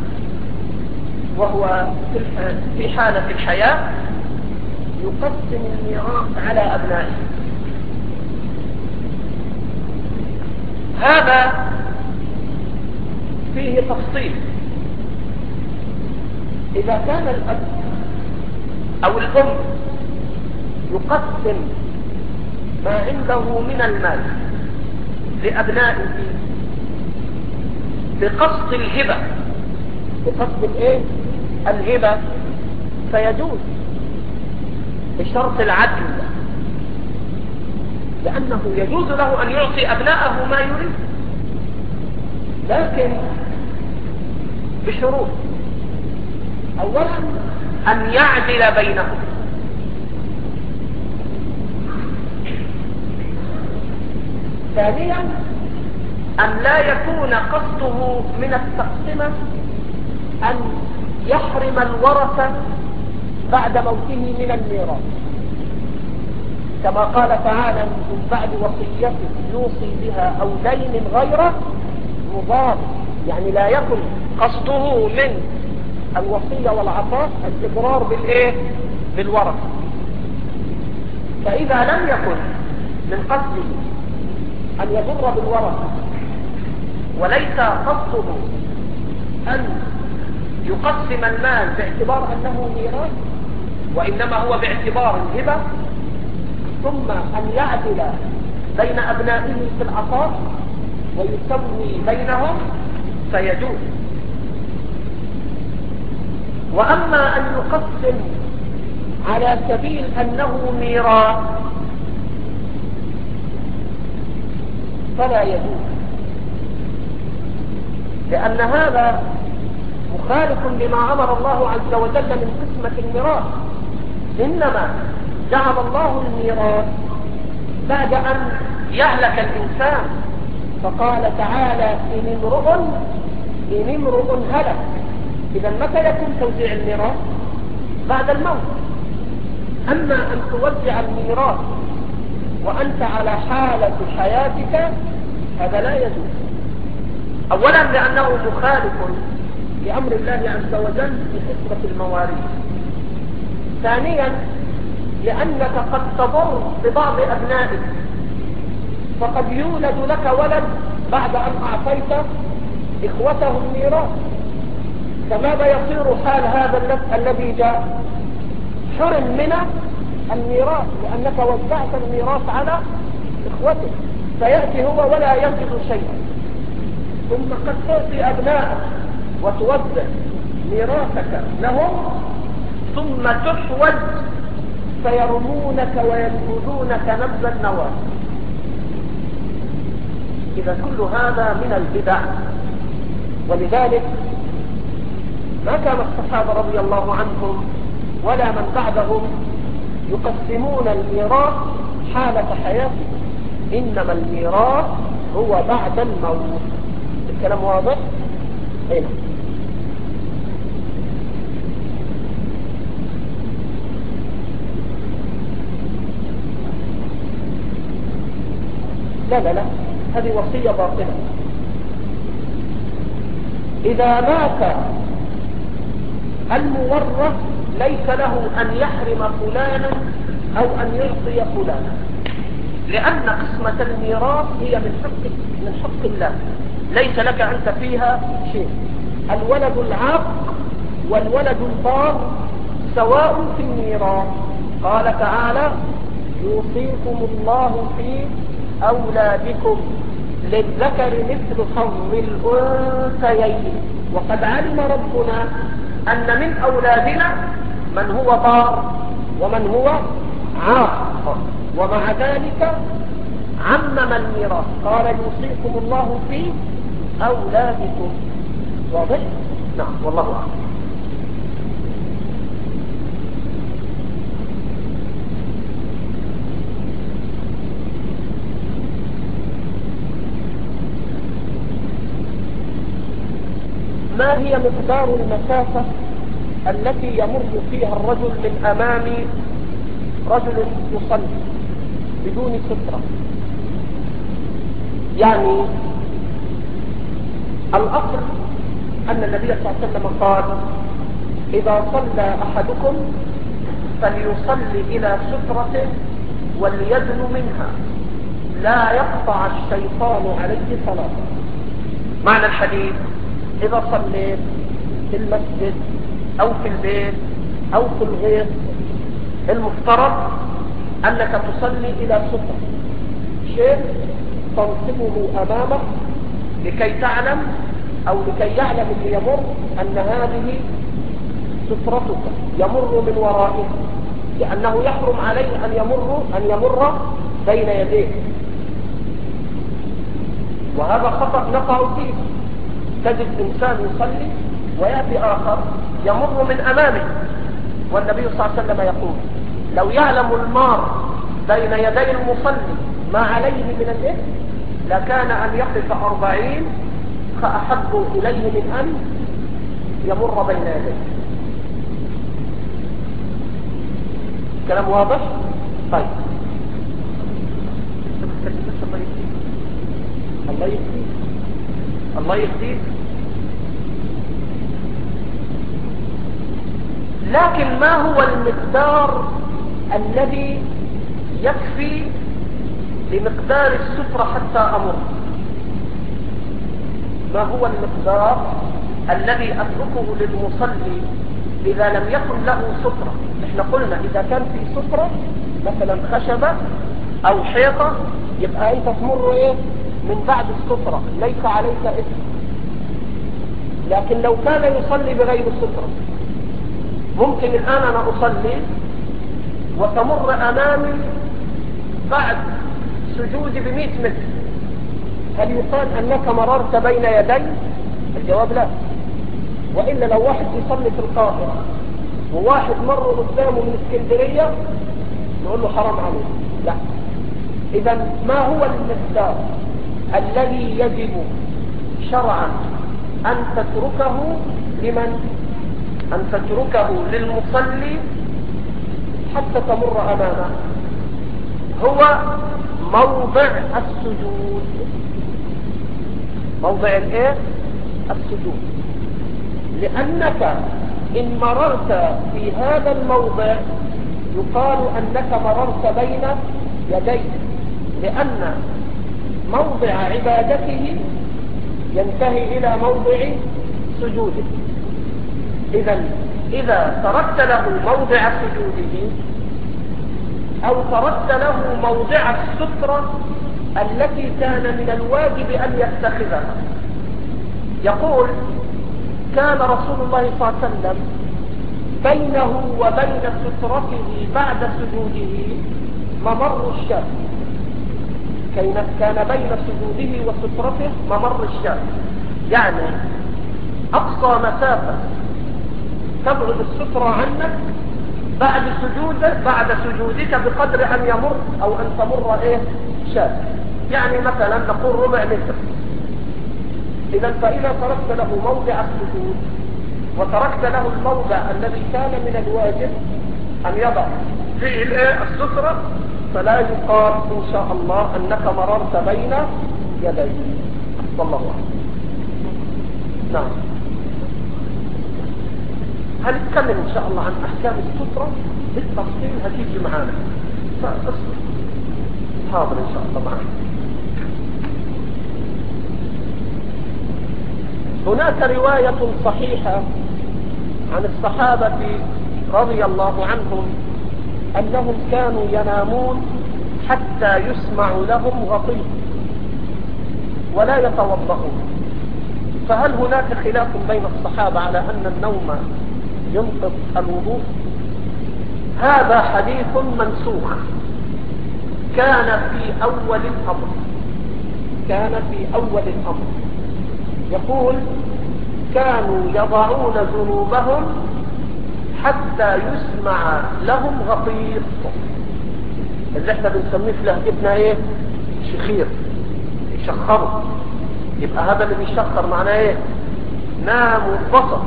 وهو في حالة الحياة يقسم الميراث على أبنائه. هذا فيه تفصيل. إذا كان الأب أو الأم يقسم ما عنده من المال لأبنائه بقصد الهبة، بقصد الايه؟ الهبة، فيجوز بشرط العدل، لأنه يجوز له أن يعطي أبنائه ما يريد، لكن بشروط. أولا أن يعدل بينهم، ثانيا أن لا يكون قصده من التقسمة أن يحرم الورثة بعد موته من الميراث، كما قال تعالى: من بعد وصية يوصي بها أو دين غير مضار، يعني لا يكن قصده من الوصية والعطاء الإضرار بالإيه؟ بالورثة. فإذا لم يكن من قصده أن يضر بالورثة وليس قصده أن يقسم المال باعتبار أنه ميراث، وإنما هو باعتبار الهبة، ثم أن يعدل بين أبنائه في العطاء ويسوي بينهم، فيجوز. وأما أن يقسم على سبيل أنه ميراث فلا يجوز، لأن هذا مخالف لما أمر الله عز وجل من قسمة الميراث. إنما جعل الله الميراث بعد أن يهلك الإنسان، فقال تعالى: إن امرؤ هلك. إذا متى يكون توزيع الميراث؟ بعد الموت. أما أن توزع الميراث وأنت على حالة حياتك هذا لا يجوز. أولا لأنه مخالف لأمر الله عز وجل في قسمة المواريث. ثانيا لأنك قد تضر ببعض أبنائك، فقد يولد لك ولد بعد أن أعطيت إخوته الميراث، فماذا يصير حال هذا الذي جاء؟ حرم من الميراث، لأنك وزعت الميراث على إخوتك. فيأتي هو ولا يجد شيئا، ثم قد تعطي أبنائك وتوزع ميراثك لهم، ثم تحوج فيرمونك وينبذونك نبذ النوى. إذا كل هذا من البدع. ولذلك ما كان الصحابة رضي الله عنهم ولا من بعدهم يقسمون الميراث حالة حياتهم، إنما الميراث هو بعد الموت. الكلام واضح؟ هنا لا هذه وصية باطلة. إذا مات المورث ليس له أن يحرم فلانا أو أن يعطي فلانا، لأن قسمة الميراث هي من حق الله، ليس لك أنت فيها شيء. الولد العاق والولد البار سواء في الميراث. قال تعالى: يوصيكم الله في أولادكم للذكر مثل حظ الأنثيين. وقد علم ربنا أن من أولادنا من هو بار ومن هو عاق، ومع ذلك عمم الميراث، قال: يوصيكم الله في أولادكم. واضح؟ نعم، والله أعلم. ما هي مقدار المسافة التي يمر فيها الرجل من أمام رجل يصلي بدون سترة؟ يعني الأصل أن النبي صلى الله عليه وسلم قال: إذا صلى أحدكم فليصلي إلى سترة وليدن منها لا يقطع الشيطان عليه صلاته. معنى الحديث: إذا صليت في المسجد أو في البيت أو في الغيط، المفترض أنك تصلي إلى سترة، شيء تنصبه أمامك لكي تعلم أو لكي يعلم اللي يمر أن هذه سترتك، يمر من ورائها، لأنه يحرم عليه أن يمر بين يديك. وهذا خطأ نقع فيه. تجد إنسان يصلي ويأتي آخر يمر من أمامه، والنبي صلى الله عليه وسلم يقول: لو يعلم المار بين يدي المصلي ما عليه من الإثم لكان أن يقف 40 فأحب إليه من أن يمر بين يديه. كلام واضح؟ طيب، الله يهديك. لكن ما هو المقدار الذي يكفي لمقدار السترة حتى أمر؟ ما هو المقدار الذي أتركه للمصلي إذا لم يكن له سترة؟ احنا قلنا إذا كان في سترة مثلا خشبة أو حيطة يبقى أنت تمر من بعد السترة، ليس عليك إثم. لكن لو كان يصلي بغير السترة، ممكن الآن أنا أصلي وتمر أمامي بعد سجودي ب100 متر، هل يقال أنك مررت بين يدي؟ الجواب لا. وإلا لو واحد يصلي في القاهرة وواحد مر قدامه من اسكندرية نقول له حرام عليه؟ لا. إذا ما هو المقدار الذي يجب شرعا أن تتركه للمصلي حتى تمر أمامه؟ هو موضع السجود. موضع السجود. لأنك إن مررت في هذا الموضع يقال أنك مررت بين يديه، لأن موضع عبادته ينتهي إلى موضع سجوده. إذا تركت له موضع سجوده أو تركت له موضع السترة التي كان من الواجب أن يتخذها. يقول كان رسول الله صلى الله عليه وسلم بينه وبين سترته بعد سجوده ممر الشاة. كان بين سجوده وسترته ممر الشاة، يعني أقصى مسافة تبعد السترة عنك بعد سجودك بقدر أن يمر أو أن تمر شاة. يعني مثلا نقول ربع متر. إذا فإذا تركت له موضع السجود وتركت له الموضع الذي كان من الواجب أن يضع فيه السترة، فلا يقال إن شاء الله أنك مررت بين يديه. والله أعلم. نعم. هنتكلم إن شاء الله عن أحكام السترة بالتفصيل، هتيجي معانا فاصبر. حاضر إن شاء الله معنا. هناك رواية صحيحة عن الصحابة رضي الله عنهم أنهم كانوا ينامون حتى يسمع لهم غطيط ولا يتوضؤون. فهل هناك خلاف بين الصحابة على أن النوم ينقض الوضوء؟ هذا حديث منسوخ، كان في أول الأمر. يقول كانوا يضعون ذنوبهم حتى يسمع لهم غطيط، اللي احنا بنسميه في لهجتنا شخير، يشخروا. يبقى هذا اللي بيشخر معناه نام وانبسط.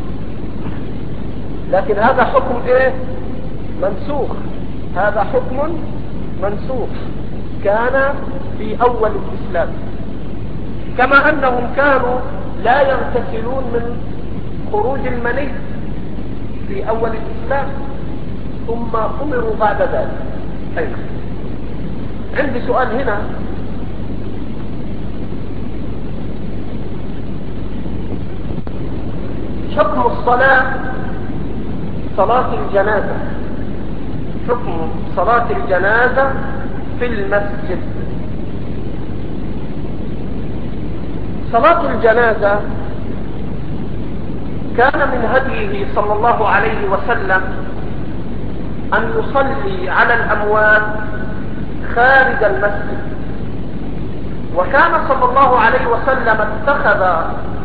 لكن هذا حكم منسوخ. هذا حكم منسوخ كان في أول الإسلام. كما أنهم كانوا لا يغتسلون من خروج المني في أول الإسلام، ثم أمروا بعد ذلك. أيضا عندي سؤال هنا. حكم صلاة الجنازة، حكم صلاة الجنازة في المسجد. صلاة الجنازة كان من هديه صلى الله عليه وسلم أن يصلي على الأموات خارج المسجد. وكان صلى الله عليه وسلم اتخذ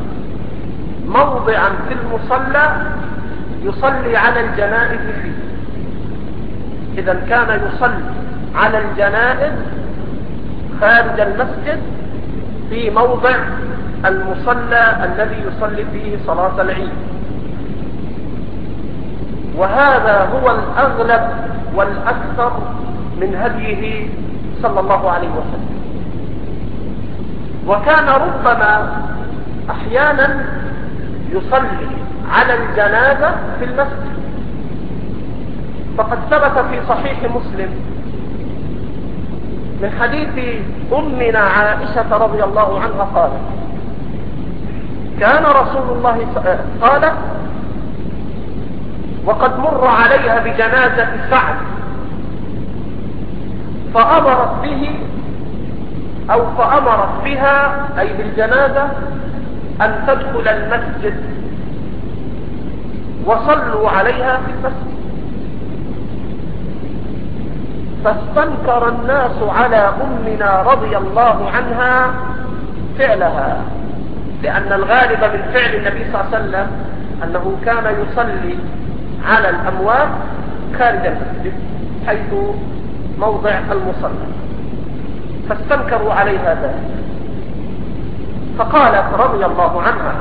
موضعا في المصلى يصلي على الجنائز فيه. إذا كان يصلي على الجنائز خارج المسجد في موضع المصلى الذي يصلي فيه صلاة العيد. وهذا هو الأغلب والأكثر من هديه صلى الله عليه وسلم. وكان ربما أحيانا يصلي على الجنازة في المسجد. فقد ثبت في صحيح مسلم من حديث أمنا عائشة رضي الله عنها قالت كان رسول الله قالت وقد مر عليها بجنازة سعد فأمرت بها أي بالجنازة أن تدخل المسجد وصلوا عليها في المسجد. فاستنكر الناس على أمنا رضي الله عنها فعلها، لأن الغالب من فعل النبي صلى الله عليه وسلم أنه كان يصلي على الأموات خارج المسجد حيث موضع المصلى. فاستنكروا عليها ذلك، فقالت رضي الله عنها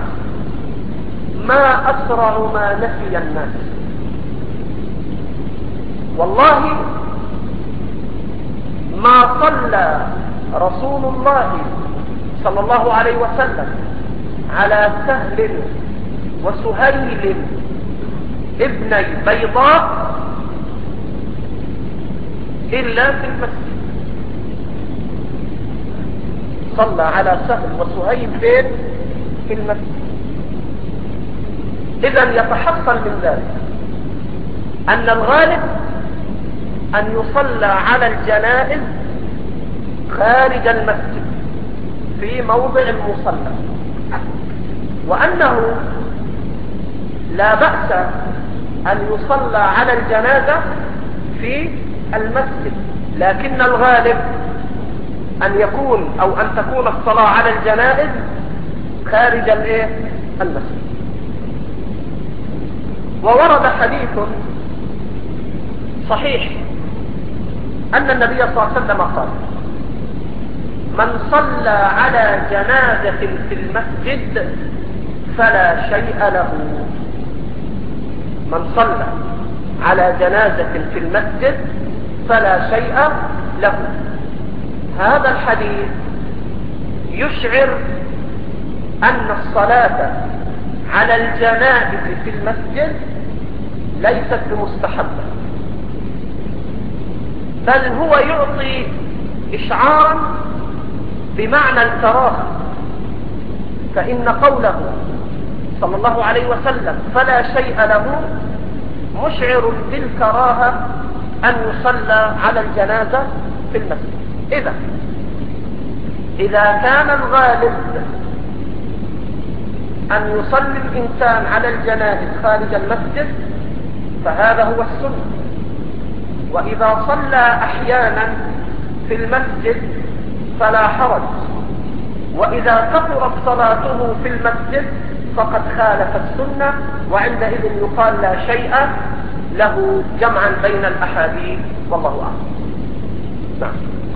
ما أسرع ما نسي الناس، والله ما صلى رسول الله صلى الله عليه وسلم على سهل وسهيل ابني بيضاء إلا في المسجد. صلى على سهل وسهيل في المسجد. إذن يتحصل من ذلك أن الغالب أن يصلى على الجنائز خارج المسجد في موضع المصلى، وأنه لا بأس أن يصلى على الجنازة في المسجد، لكن الغالب أن يكون أو أن تكون الصلاة على الجنائز خارج المسجد. وورد حديث صحيح أن النبي صلى الله عليه وسلم قال: من صلى على جنازة في المسجد فلا شيء له. من صلى على جنازة في المسجد فلا شيء له. هذا الحديث يشعر أن الصلاة على الجنائز في المسجد ليست بمستحبة، بل هو يعطي إشعارا بمعنى الكراهة. فإن قوله صلى الله عليه وسلم فلا شيء له مشعر بالكراهة أن يصلى على الجنازة في المسجد. إذا كان الغالب أن يصلي الإنسان على الجنائز خارج المسجد فهذا هو السنة، وإذا صلى أحيانا في المسجد فلا حرج، وإذا كثرت صلاته في المسجد فقد خالف السنة، وعندئذ يقال لا شيء له، جمعا بين الأحاديث، والله أعلم. نعم.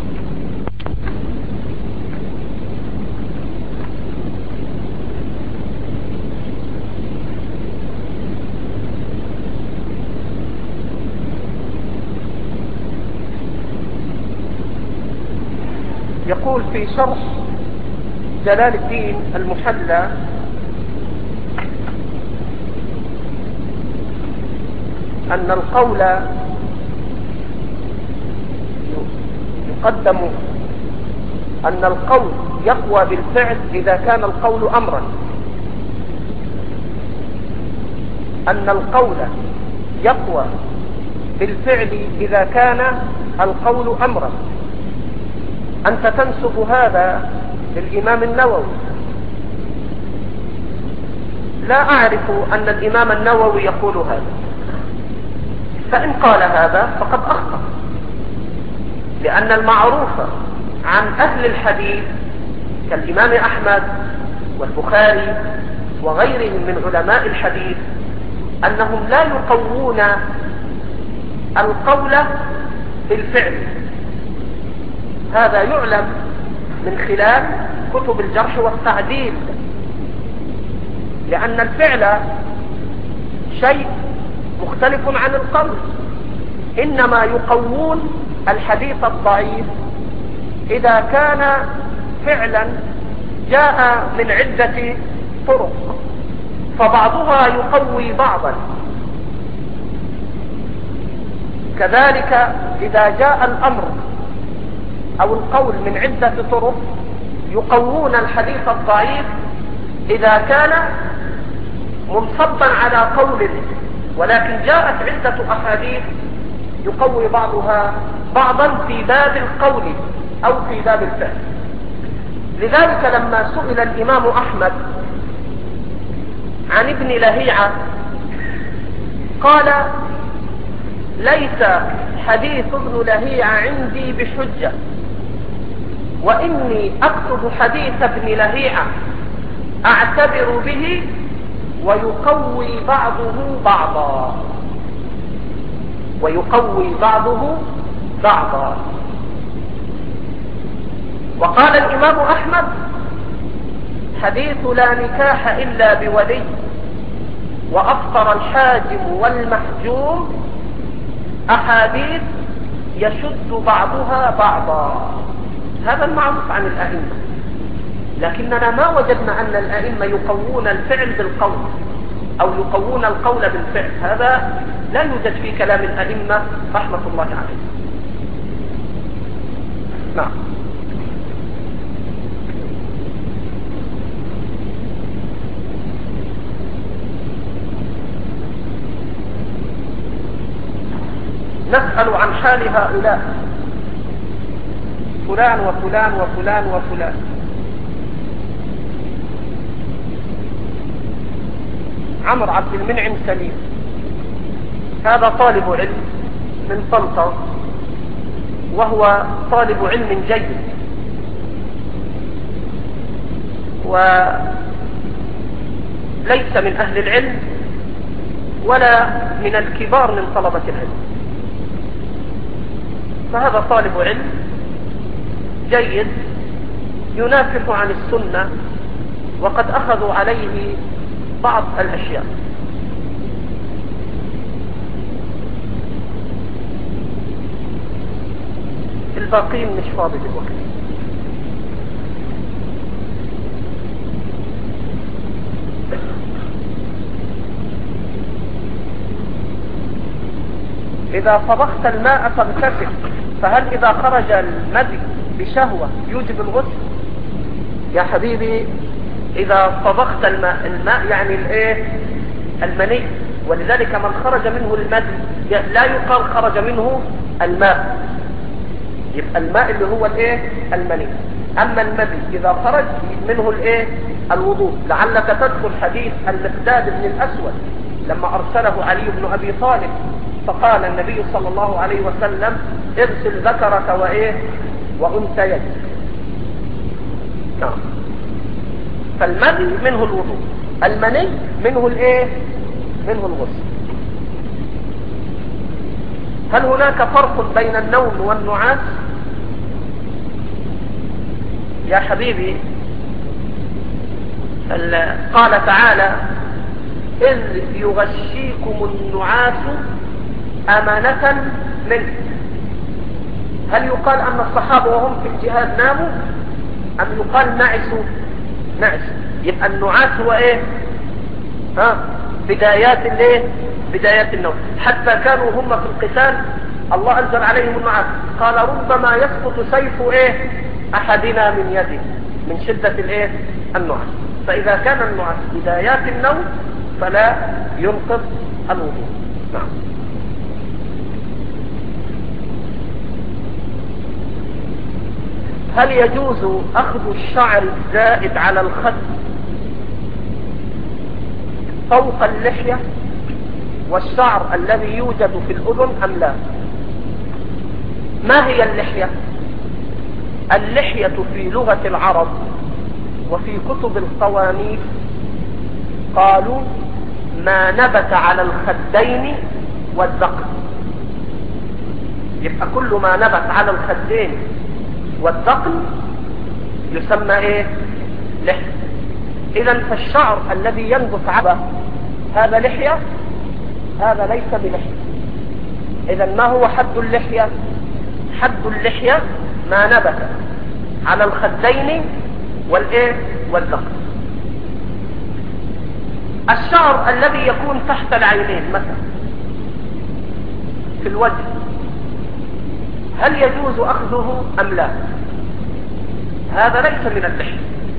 يقول في شرح جلال الدين المحلى: أن القول يقدم، أن القول يقوى بالفعل إذا كان القول أمرا، أن القول يقوى بالفعل إذا كان القول أمرا. أنت تنسب هذا للإمام النووي. لا أعرف أن الإمام النووي يقول هذا، فإن قال هذا فقد أخطأ، لأن المعروف عن أهل الحديث كالإمام أحمد والبخاري وغيرهم من علماء الحديث أنهم لا يقوون القول بالفعل. هذا يعلم من خلال كتب الجرح والتعديل، لأن الفعل شيء مختلف عن القول. إنما يقوون الحديث الضعيف إذا كان فعلا جاء من عدة طرق، فبعضها يقوي بعضا. كذلك إذا جاء الأمر أو القول من عدة طرق يقوون الحديث الضعيف إذا كان منصبا على قول، ولكن جاءت عدة أحاديث يقوي بعضها بعضا في باب القول أو في باب الفعل. لذلك لما سئل الإمام أحمد عن ابن لهيعة قال: ليس حديث ابن لهيعة عندي بحجة، وإني أقصد حديث ابن لهيعة أعتبر به ويقوي بعضه بعضا، ويقوي بعضه بعضا. وقال الإمام أحمد: حديث لا نكاح إلا بولي، وأفطر الحاجم والمحجوم، أحاديث يشد بعضها بعضا. هذا المعروف عن الأئمة، لكننا ما وجدنا أن الأئمة يقوون الفعل بالقول أو يقوون القول بالفعل. هذا لا يوجد في كلام الأئمة رحمة الله عليهم. نعم. نسأل عن حال هؤلاء فلان وفلان وفلان وفلان. عمرو عبد المنعم سليم، هذا طالب علم من طنطا، وهو طالب علم جيد، وليس من أهل العلم ولا من الكبار من طلبة العلم، فهذا طالب علم جيد ينافح عن السنة، وقد أخذوا عليه بعض الأشياء. الباقين مش فاضي دلوقتي. إذا طبخت الماء فاغتسل، فهل إذا خرج المذي بشهوة يوجب الغسل؟ يا حبيبي إذا طبخت الماء يعني المني، ولذلك من خرج منه المذي لا يقال خرج منه الماء، يبقى الماء اللي هو المني. أما المذي إذا خرج منه الوضوء. لعلك تذكر حديث المقداد بن الأسود لما أرسله علي بن أبي طالب، فقال النبي صلى الله عليه وسلم اغسل ذكرك وأنثيك. نعم. فالمذي منه الوضوء، المني منه منه الغسل. هل هناك فرق بين النوم والنعاس؟ يا حبيبي قال تعالى إذ يغشيكم النعاس أمانة منه. هل يقال أن الصحابة وهم في الجهاد ناموا أم يقال نعسوا؟ نعسوا. يبقى النعاس هو بدايات النوم. حتى كانوا هم في القتال الله أنزل عليهم النعاس، قال ربما يسقط سيف أحدنا من يده من شدة النعاس. فإذا كان النعاس بدايات النوم فلا ينقض الوضوء. نعم. هل يجوز أخذ الشعر الزائد على الخد فوق اللحية والشعر الذي يوجد في الأذن أم لا؟ ما هي اللحية؟ اللحية في لغة العرب وفي كتب القواميس قالوا ما نبت على الخدين والذقن. يبقى كل ما نبت على الخدين والذقن يسمى لحية. إذن فالشعر الذي ينبت على هذا لحية، هذا ليس بلحية. إذن ما هو حد اللحية؟ حد اللحية ما نبت على الخدين والذقن. الشعر الذي يكون تحت العينين مثلا في الوجه هل يجوز أخذه أم لا؟ هذا ليس من اللحية،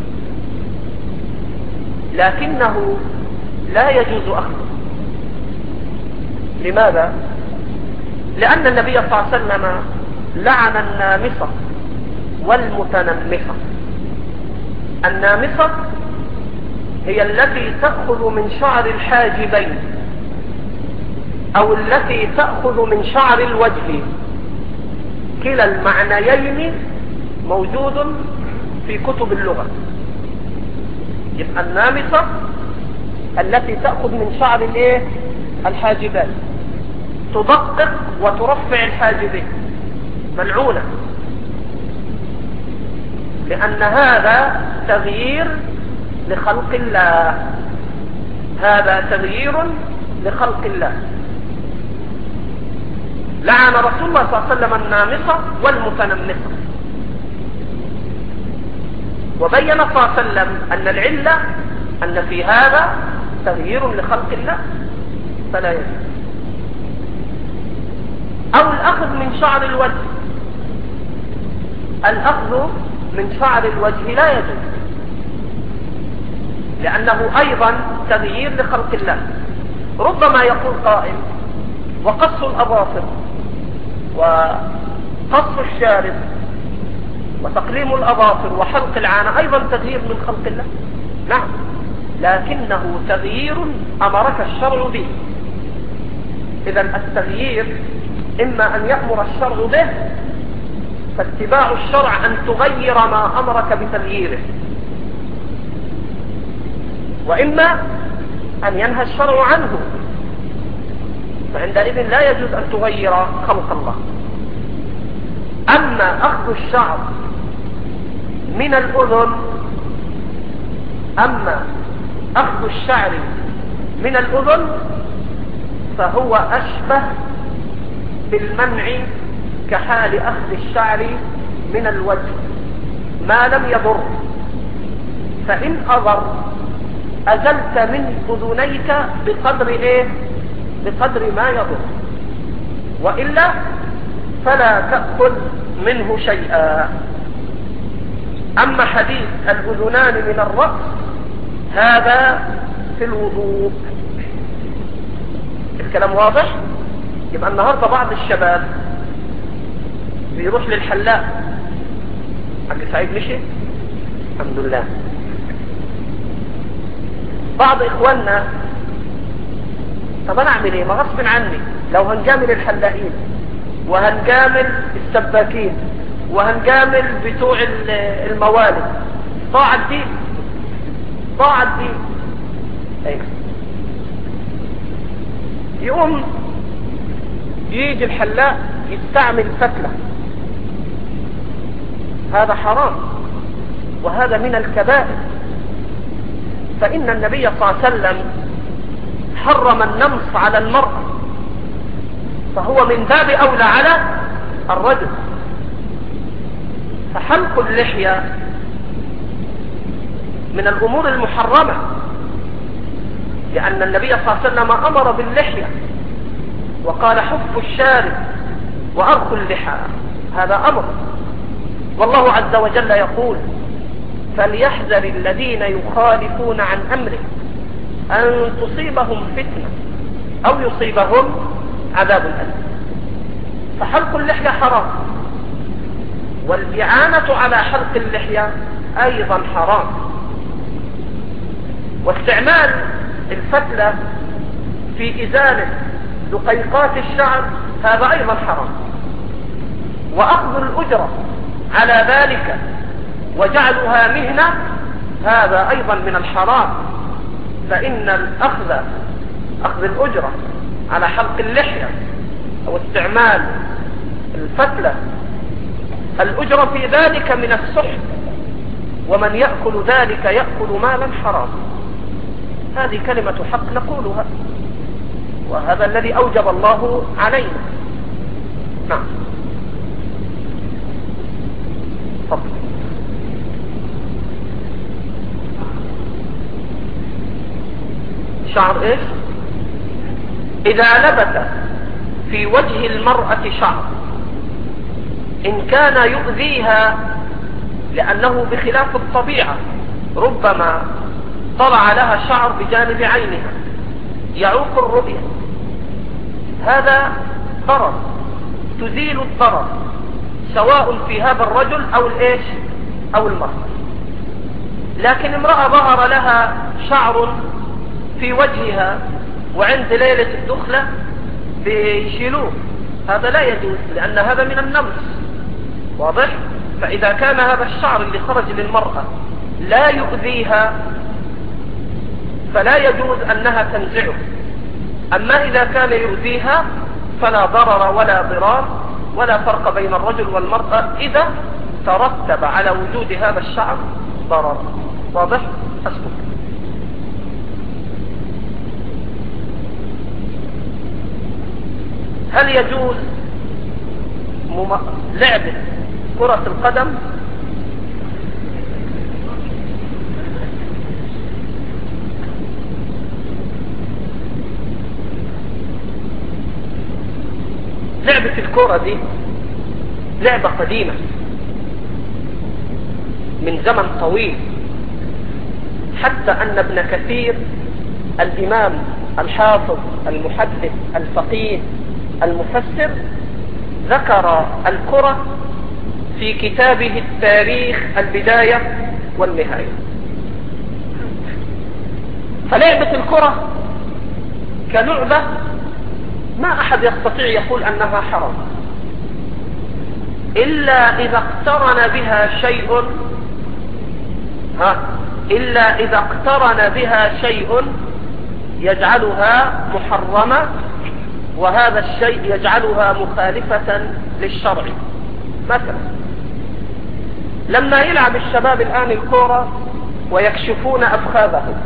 لكنه لا يجوز أخذه. لماذا؟ لأن النبي صلى الله عليه وسلم لعن النامصة والمتنمصة. النامصة هي التي تأخذ من شعر الحاجبين أو التي تأخذ من شعر الوجه، كلا المعنيين موجود في كتب اللغة. يبقى النامصة التي تأخذ من شعر الحاجبين، تدقق وترفع الحاجبين، ملعونة، لأن هذا تغيير لخلق الله، هذا تغيير لخلق الله. لعن رسول الله صلى الله عليه وسلم النامصة والمتنمصة، وبين صلى الله عليه وسلم أن العلة أن في هذا تغيير لخلق الله فلا يجوز. أو الأخذ من شعر الوجه، الأخذ من شعر الوجه لا يجوز، لأنه أيضا تغيير لخلق الله. ربما يقول قائل وقص الأظافر وقص الشارب وتقليم الأظافر وحلق العانة أيضا تغيير من خلق الله، نعم، لكنه تغيير أمرك الشرع به. إذا التغيير إما أن يأمر الشرع به فاتباع الشرع أن تغير ما أمرك بتغييره، وإما أن ينهى الشرع عنه، فعندئذ لا يجوز أن تغير خلق الله. أما أخذ الشعر من الأذن، أما أخذ الشعر من الأذن فهو أشبه بالمنع كحال أخذ الشعر من الوجه ما لم يضر، فإن أضر أزلت من أذنيك بقدر إيه؟ بقدر ما يضر، وإلا فلا تأخذ منه شيئا. أما حديث الأذنان من الرأس هذا في الوضوء. الكلام واضح؟ يبقى النهاردة بعض الشباب بيروح للحلاق. حاج سعيد مشي؟ الحمد لله. بعض إخواننا طب أنا أعمل إيه؟ ما غصب عني، لو هنجامل الحلاقين وهنجامل السباكين وهنجامل بتوع الموالد ضاع الدين، ضاع الدين. أيوة. يقوم يجي الحلاق يستعمل فتلة، هذا حرام وهذا من الكبائر، فإن النبي صلى الله عليه وسلم حرم النمص على المرأة، فهو من باب أولى على الرجل. فحلق اللحية من الأمور المحرمة، لأن النبي صلى الله عليه وسلم أمر باللحية وقال حف الشارب وأرخوا اللحى، هذا أمر. والله عز وجل يقول فليحذر الذين يخالفون عن أمره أن تصيبهم فتنة أو يصيبهم عذاب أليم. فحلق اللحية حرام، والإعانة على حلق اللحية أيضا حرام، واستعمال الفتلة في إزالة دقيقات الشعر هذا أيضا حرام، وأخذ الأجرة على ذلك وجعلها مهنة هذا أيضا من الحرام، فإن أخذ الأجرة على حلق اللحية أو استعمال الفتلة الأجرة في ذلك من السحت، ومن يأكل ذلك يأكل مالا حرام. هذه كلمة حق نقولها، وهذا الذي أوجب الله علينا. نعم. فضل. شعر إيش؟ إذا نبت في وجه المرأة شعر إن كان يؤذيها لأنه بخلاف الطبيعة، ربما طلع لها شعر بجانب عينها يعوق الرؤية، هذا ضرر، تزيل الضرر سواء في هذا الرجل أو الإيش أو المرأة. لكن امرأة ظهر لها شعر في وجهها وعند ليلة الدخلة بيشيلوه، هذا لا يجوز، لأن هذا من النمص، واضح؟ فإذا كان هذا الشعر اللي خرج للمرأة لا يؤذيها فلا يجوز أنها تنزعه. أما إذا كان يؤذيها فلا ضرر ولا ضرار، ولا فرق بين الرجل والمرأة إذا ترتب على وجود هذا الشعر ضرر، واضح؟ أسكت. هل يجوز لعبة كرة القدم؟ لعبة الكرة دي لعبة قديمة من زمن طويل، حتى أن ابن كثير الإمام الحافظ المحدث الفقيه المفسر ذكر الكرة في كتابه التاريخ البداية والنهاية. فلعبة الكرة كلعبة ما أحد يستطيع يقول أنها حرام إلا إذا اقترن بها شيء يجعلها محرمة، وهذا الشيء يجعلها مخالفة للشرع. مثلا لما يلعب الشباب الآن الكرة ويكشفون أفخاذهم،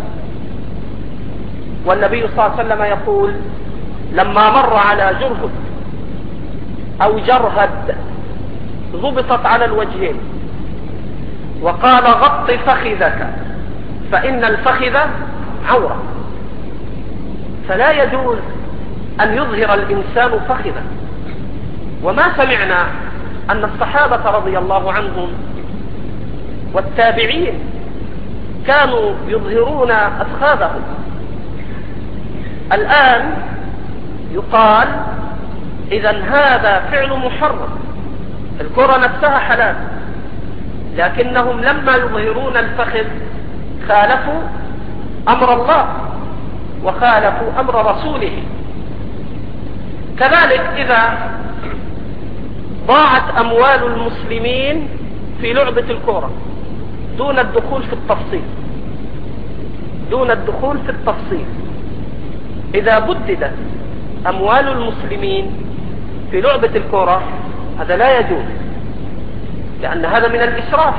والنبي صلى الله عليه وسلم يقول لما مر على جرهد أو جرهد ضبطت على الوجهين وقال غط فخذك فإن الفخذ عورة، فلا يجوز أن يظهر الإنسان فخذه. وما سمعنا أن الصحابة رضي الله عنهم والتابعين كانوا يظهرون أفخاذهم. الآن يقال إذا هذا فعل محرم، الكرة نفسها حلال، لكنهم لما يظهرون الفخذ خالفوا أمر الله وخالفوا أمر رسوله. كذلك إذا ضاعت أموال المسلمين في لعبة الكرة دون الدخول في التفصيل، إذا بددت أموال المسلمين في لعبة الكرة هذا لا يجوز، لأن هذا من الإسراف.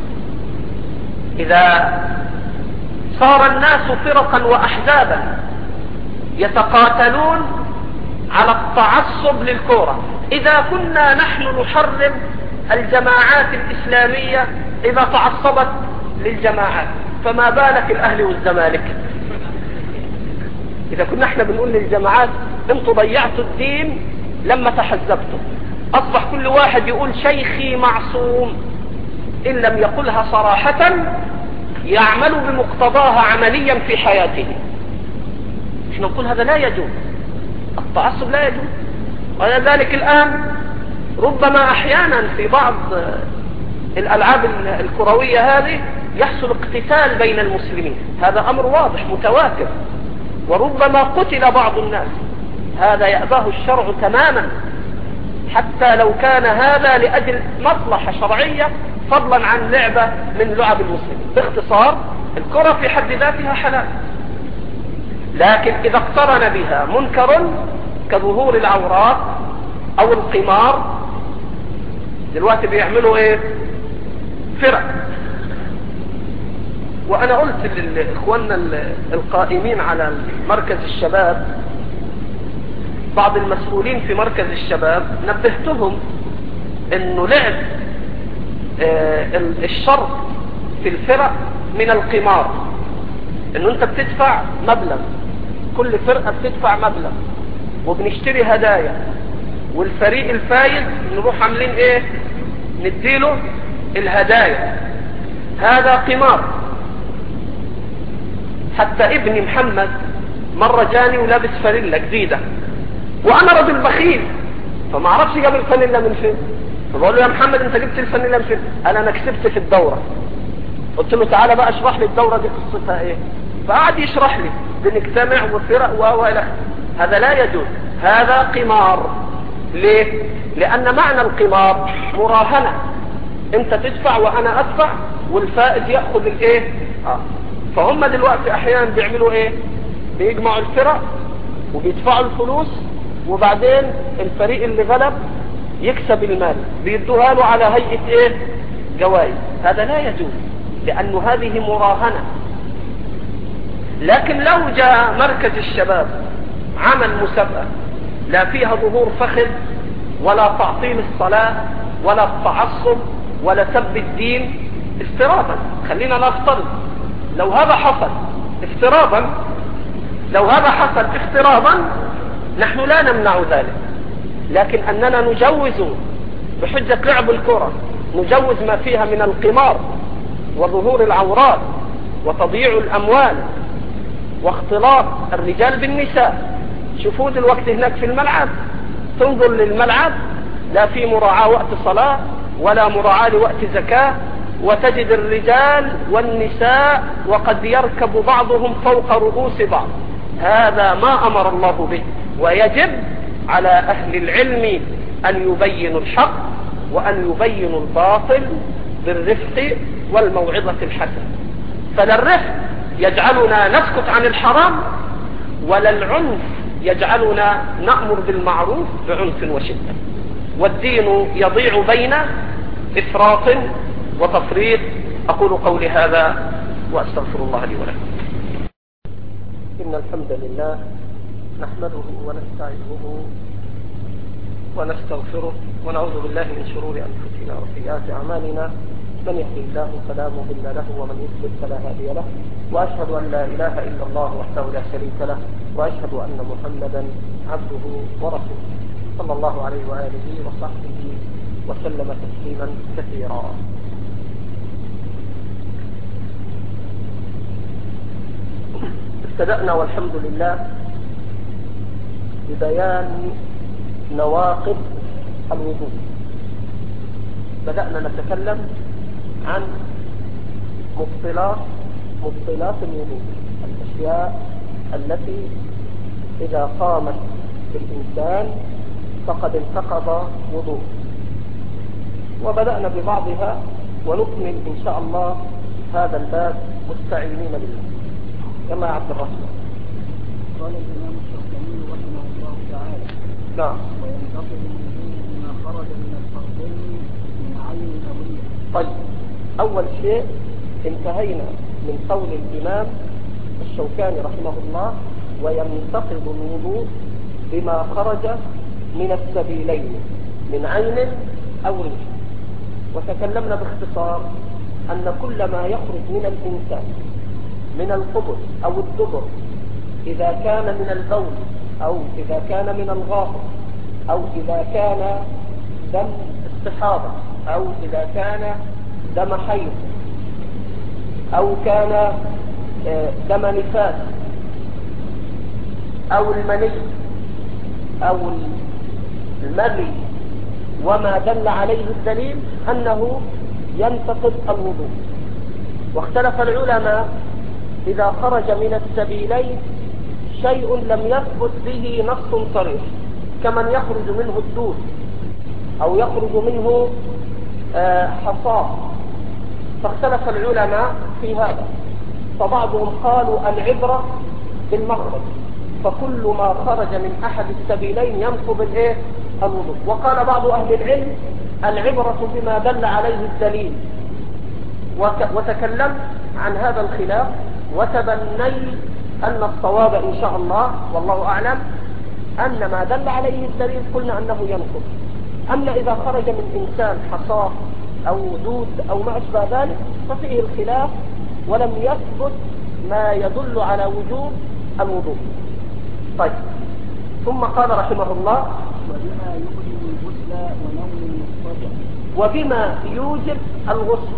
إذا صار الناس فرقا وأحزابا يتقاتلون على التعصب للكرة، إذا كنا نحن نحرم الجماعات الإسلامية إذا تعصبت للجماعات، فما بالك الأهلي والزمالك؟ إذا كنا احنا بنقول للجماعات انتوا ضيعتوا الدين لما تحزبتوا، أصبح كل واحد يقول شيخي معصوم، إن لم يقلها صراحة يعمل بمقتضاها عمليا في حياته. احنا نقول هذا لا يجوز، التعصب لا يجوز. ولذلك الآن ربما أحيانا في بعض الألعاب الكروية هذه يحصل اقتتال بين المسلمين، هذا أمر واضح متواتر، وربما قتل بعض الناس، هذا يأباه الشرع تماما، حتى لو كان هذا لأجل مصلحة شرعية فضلا عن لعبة من لعب المسلمين. باختصار الكرة في حد ذاتها حلال، لكن إذا اقترن بها منكر كظهور العورات أو القمار. دلوقتي بيعملوا ايه؟ فرق. وأنا قلت لإخواننا القائمين على مركز الشباب، بعض المسؤولين في مركز الشباب نبهتهم انه لعب الشرط في الفرق من القمار، انه انت بتدفع مبلغ، كل فرقة بتدفع مبلغ وبنشتري هدايا، والفريق الفايز نروح عاملين ايه؟ نديله الهدايا. هذا قمار. حتى ابني محمد مرة جاني ولابس فانيلا جديدة، وانا رجل بخيل فما اعرفش جاب الفانيلا من فين، فبقول له يا محمد انت جبت الفانيلا من فين؟ قال انا كسبت في الدورة. قلت له تعالى بقى اشرح لي الدورة دي قصتها ايه. فقعد يشرح لي بنجتمع وفرق والى هذا لا يجوز، هذا قمار. ليه؟ لان معنى القمار مراهنة، انت تدفع وانا ادفع والفائز يأخذ الايه. فهم دلوقتي احيانا بيعملوا ايه؟ بيجمعوا الفرق وبيدفعوا الفلوس، وبعدين الفريق اللي غلب يكسب المال بيدوها له على هيئة ايه؟ جوائز. هذا لا يجوز لأنه هذه مراهنة. لكن لو جاء مركز الشباب عمل مسابقة لا فيها ظهور فخذ ولا تعطيل الصلاة ولا التعصب ولا سب الدين افتراضا، خلينا نفترض لو هذا حصل افتراضا نحن لا نمنع ذلك، لكن أننا نجوز بحجة لعب الكرة، نجوز ما فيها من القمار وظهور العورات وتضييع الأموال واختلاط الرجال بالنساء. شوفوا دلوقتي هناك في الملعب، تنظر للملعب لا في مراعاة وقت صلاة ولا مراعاة لوقت زكاة، وتجد الرجال والنساء وقد يركب بعضهم فوق رؤوس بعض. هذا ما أمر الله به، ويجب على أهل العلم أن يبينوا الحق وأن يبينوا الباطل بالرفق والموعظة الحسنة. فلا الرفق يجعلنا نسكت عن الحرام، ولا العنف يجعلنا نأمر بالمعروف بعنف وشدة. والدين يضيع بين إفراط وتفريط. أقول قولي هذا وأستغفر الله لي ولكم. إن الحمد لله نحمده ونستعينه ونستغفره ونعوذ بالله من شرور أنفسنا وسيئات أعمالنا. من يهده الله فلا مضل له ومن يضلل فلا هادي له، وأشهد أن لا إله إلا الله وحده لا شريك له، وأشهد أن محمدا عبده ورسوله صلى الله عليه وآله وصحبه وسلم تسليما كثيرا. ابتدأنا والحمد لله ببيان نواقض الوضوء. بدأنا نتكلم عن مبطلات الوضوء، الأشياء التي إذا قامت بالإنسان فقد انتقض وضوء، وبدأنا ببعضها ونكمل إن شاء الله هذا الباب مستعينين بالله. يلا يا عبد الرحمن. قال الإمام الشافعي رحمه الله تعالى: نعم. وينتقل الوضوء ما خرج من الفرضين من عين أولية. طيب، أول شيء انتهينا من قول الإمام الشوكاني رحمه الله: وينتقض الوضوء بما خرج من السبيلين من عين أو ريح. وتكلمنا باختصار أن كل ما يخرج من الإنسان من القبر أو الدبر، إذا كان من البول أو إذا كان من الغائط أو إذا كان دم استحاضة أو إذا كان دم حيض أو كان دم نفاس أو المني أو المري وما دل عليه الدليل أنه ينتقض الوضوء. واختلف العلماء إذا خرج من السبيلين شيء لم يثبت به نص صريح، كمن يخرج منه الدود أو يخرج منه حصاة، فاختلف العلماء في هذا. فبعضهم قالوا العبرة بالمخرج، فكل ما خرج من أحد السبيلين ينقض الوضوء. وقال بعض أهل العلم العبرة بما دل عليه الدليل. وتكلمت عن هذا الخلاف وتبنيت أن الصواب إن شاء الله والله أعلم أن ما دل عليه الدليل قلنا أنه ينقض. أما إذا خرج من إنسان حصاة أو دود أو ما أشبه ذلك ففيه الخلاف، ولم يثبت ما يدل على وجوب الوضوء. طيب، ثم قال رحمه الله: وبما يوجب الغسل ونوم المضطجع. وبما يوجب الغسل،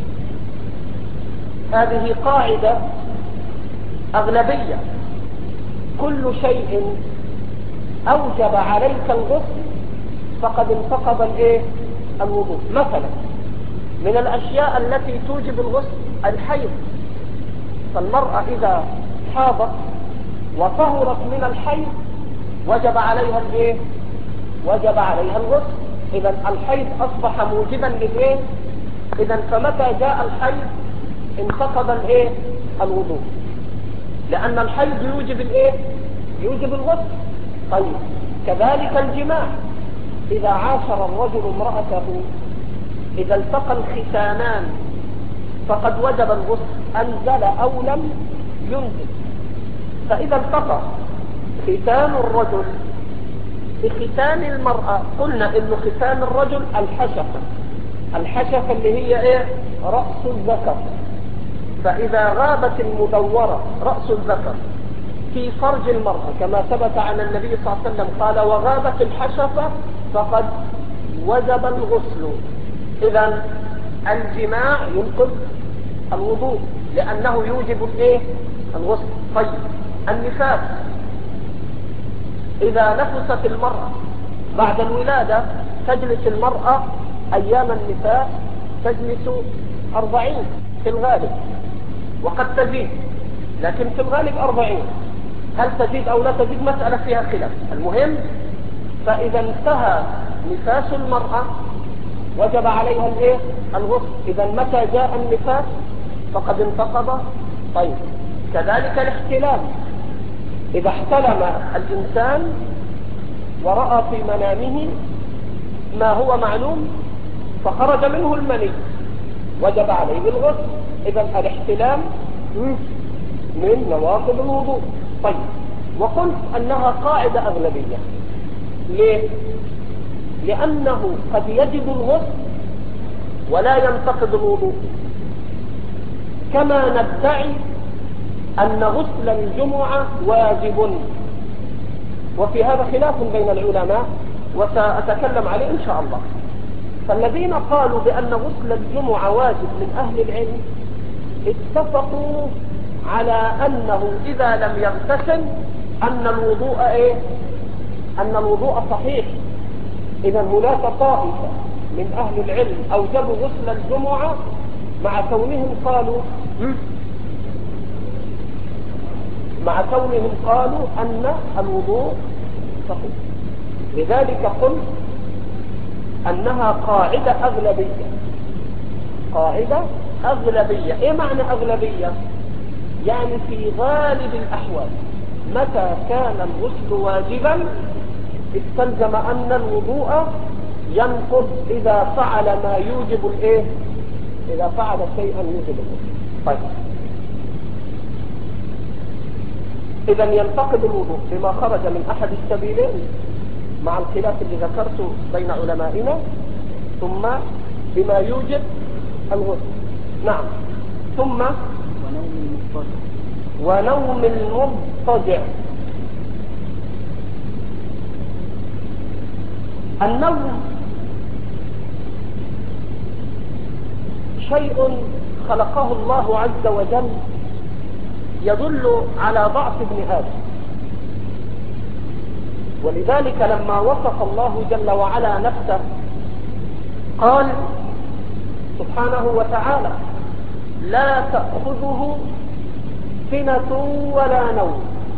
هذه قاعدة أغلبية. كل شيء أوجب عليك الغسل فقد انتقض الوضوء. مثلا من الأشياء التي توجب الغسل الحيض، فالمرأة إذا حاضت وطهرت من الحيض وجب عليها وجب عليها الغسل. إذا الحيض أصبح موجبا للإيه؟ إذا فمتى جاء الحيض انتقض الوضوء، لأن الحيض يوجب يوجب الغسل. طيب، كذلك الجماع، إذا عاشر الرجل امرأته إذا التقى الختانان فقد وجب الغسل، أنزل أو لم ينزل. فإذا التقى ختان الرجل بختان المرأة قلنا إن ختان الرجل الحشفة اللي هي رأس الذكر. فإذا غابت المدورة رأس الذكر في فرج المرأة كما ثبت عن النبي صلى الله عليه وسلم قال: وغابت الحشفة فقد وجب الغسل. إذا الجماع ينقض الوضوء لأنه يوجب الغسل. طيب، النفاس، إذا نفست المرأة بعد الولادة تجلس المرأة أيام النفاس تجلس 40 في الغالب، وقد تزيد، لكن في الغالب 40. هل تزيد أو لا تزيد مسألة فيها خلاف. المهم فإذا انتهى نفاس المرأة وجب عليها الغسل. إذا متى جاء النفاس فقد انتقض. طيب كذلك الاحتلام، إذا احتلم الإنسان ورأى في منامه ما هو معلوم فخرج منه المني وجب عليه الغسل. إذا الاحتلام من نواقض الوضوء. طيب وقلت أنها قاعدة أغلبية. ليه؟ لأنه قد يجب الغسل ولا ينتقض الوضوء، كما ندعي أن غسل الجمعة واجب، وفي هذا خلاف بين العلماء وسأتكلم عليه إن شاء الله. فالذين قالوا بأن غسل الجمعة واجب من أهل العلم اتفقوا على أنه إذا لم يغتسل أن الوضوء صحيح. إذا هناك طائفة من أهل العلم أوجبوا غسل الجمعة مع كونهم قالوا أن الوضوء صحيح. لذلك قلت أنها قاعدة أغلبية. قاعدة أغلبية. إيه معنى أغلبية؟ يعني في غالب الأحوال متى كان الغسل واجبا استلزم أن الوضوء ينقض إذا فعل ما يوجب إذا فعل شيئا يوجب الغسل. طيب إذا ينتقد الوضوء بما خرج من أحد السبيلين مع الخلاف اللي ذكرته بين علمائنا، ثم بما يوجب الغسل. نعم. ثم ونوم المضطجع. النوم شيء خلقه الله عز وجل يدل على ضعف ابن آدم، ولذلك لما وصف الله جل وعلا نفسه قال سبحانه وتعالى: لا تأخذه سنة ولا نوم.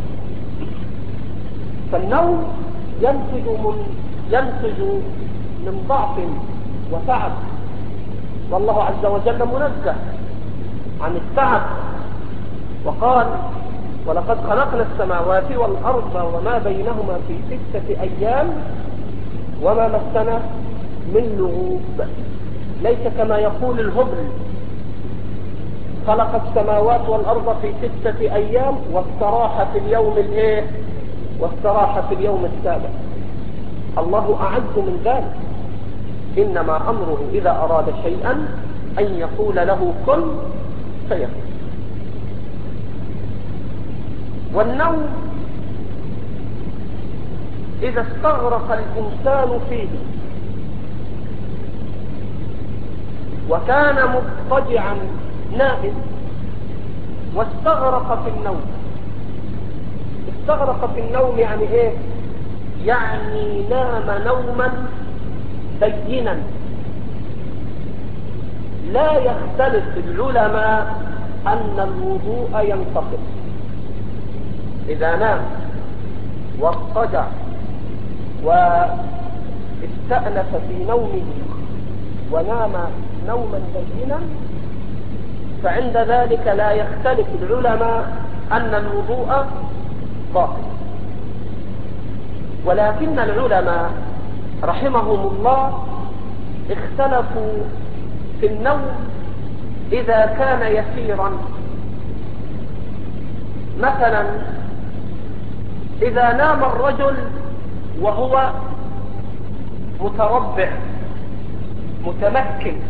فالنوم ينتج من ضعف وتعب، والله عز وجل منزه عن التعب، وقال: ولقد خلقنا السماوات والأرض وما بينهما في 6 أيام وما مسنا من لغوب. ليس كما يقول الهبل: خلق السماوات والأرض في 6 أيام واستراح في اليوم واستراح في اليوم السابع. الله أعز من ذلك. إنما أمره إذا أراد شيئا أن يقول له كن فيكون. والنوم إذا استغرق الإنسان فيه وكان مضطجعا نائم واستغرق في النوم. استغرق في النوم يعني ايه؟ يعني نام نوما بينا. لا يختلف العلماء أن الوضوء ينتقض إذا نام واضطجع واستأنف في نومه ونام نوما بينا، فعند ذلك لا يختلف العلماء أن الوضوء باطل. ولكن العلماء رحمهم الله اختلفوا في النوم إذا كان يسيرا. مثلا إذا نام الرجل وهو متربع متمكن،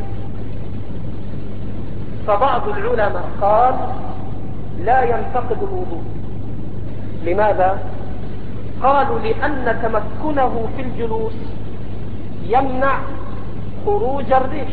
فبعض العلماء قال لا ينتقض الوضوء. لماذا؟ قالوا لأن تمكنه في الجلوس يمنع خروج الريش،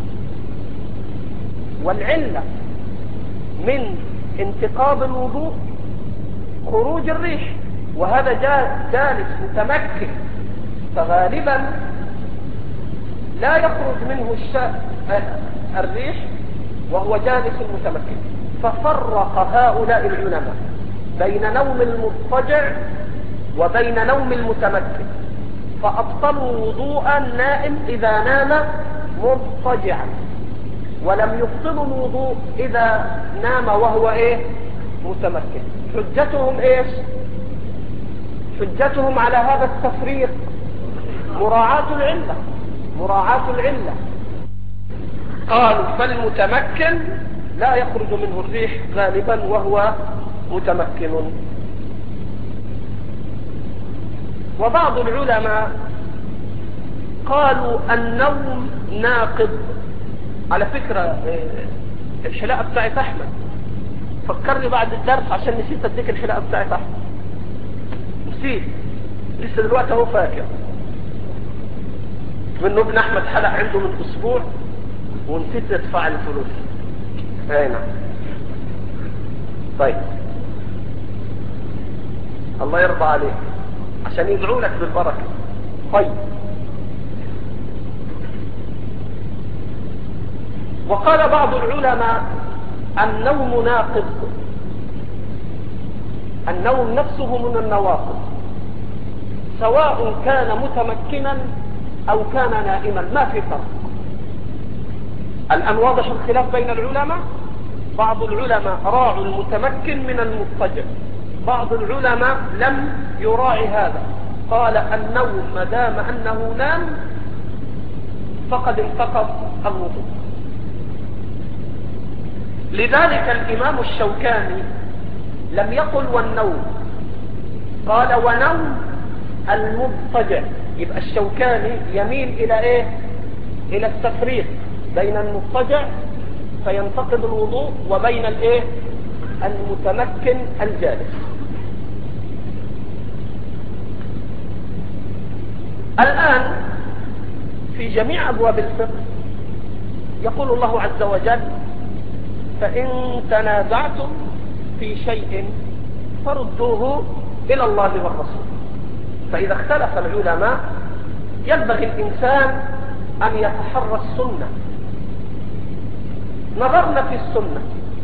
والعلة من انتقاض الوضوء خروج الريش، وهذا جالس متمكن، فغالبا لا يخرج منه الريح وهو جالس متمكن. ففرق هؤلاء العلماء بين نوم المضطجع وبين نوم المتمكن، فأبطلوا وضوء النائم إذا نام مضطجعا، ولم يبطلوا الوضوء إذا نام وهو متمكن. حجتهم حجتهم على هذا التفريق مراعاة العلة. قالوا فالمتمكن لا يخرج منه الريح غالبا وهو متمكن. وبعض العلماء قالوا النوم ناقض. على فكرة الحلاقة بتاعت أحمد، فكرني بعد الدرس عشان نسيت اديك الحلاقة بتاعت أحمد، نسيت لسه دلوقتي اهو فاكر منه. ابن أحمد حلق عنده من أسبوع ونسيت ادفع الفلوس. نعم. طيب الله يرضى عليك عشان يدعو لك بالبركة. طيب، وقال بعض العلماء النوم ناقض، النوم نفسه من النواقض، سواء كان متمكنا أو كان نائما، ما في فرق. الآن واضح الخلاف بين العلماء. بعض العلماء راعوا المتمكن من المضطجع، بعض العلماء لم يراعي هذا، قال النوم ما دام أنه نام فقد انتقض الوضوء. لذلك الإمام الشوكاني لم يقل والنوم، قال ونوم المضطجع. يبقى الشوكاني يميل إلى إلى التفريق بين المضطجع فينتقض الوضوء وبين المتمكن الجالس. الآن في جميع أبواب الفقه يقول الله عز وجل فإن تنازعتم في شيء فردوه إلى الله والرسول. فإذا اختلف العلماء ينبغي الإنسان أن يتحرى السنة. نظرنا في السنة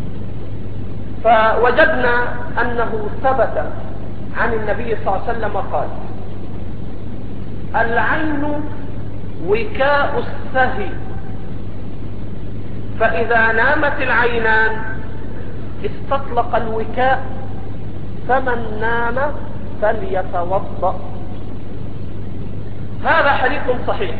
فوجدنا أنه ثبت عن النبي صلى الله عليه وسلم قال العين وكاء السهي، فإذا نامت العينان استطلق الوكاء، فمن نام فليتوضأ. هذا حديث صحيح.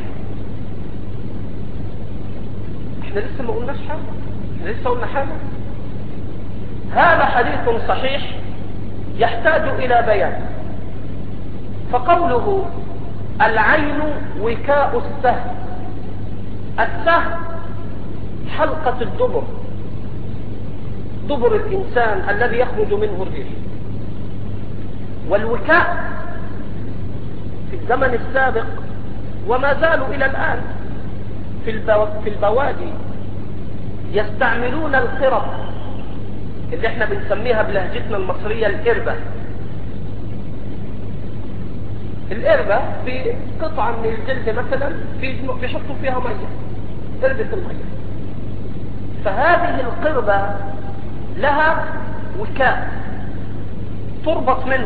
احنا لسه ما قلناش حاجة، احنا لسه قلنا حاجة. هذا حديث صحيح يحتاج إلى بيان. فقوله العين وكاء السهم، السهم حلقة الدبر، دبر الإنسان الذي يخرج منه الريح. والوكاء في الزمن السابق وما زالوا إلى الآن في البوادي يستعملون القرب اللي احنا بنسميها بلهجتنا المصرية القربة. القربة في قطعة من الجلد مثلا بيحطوا فيها مية، قربة المية. فهذه القربة لها وكاء تربط منه،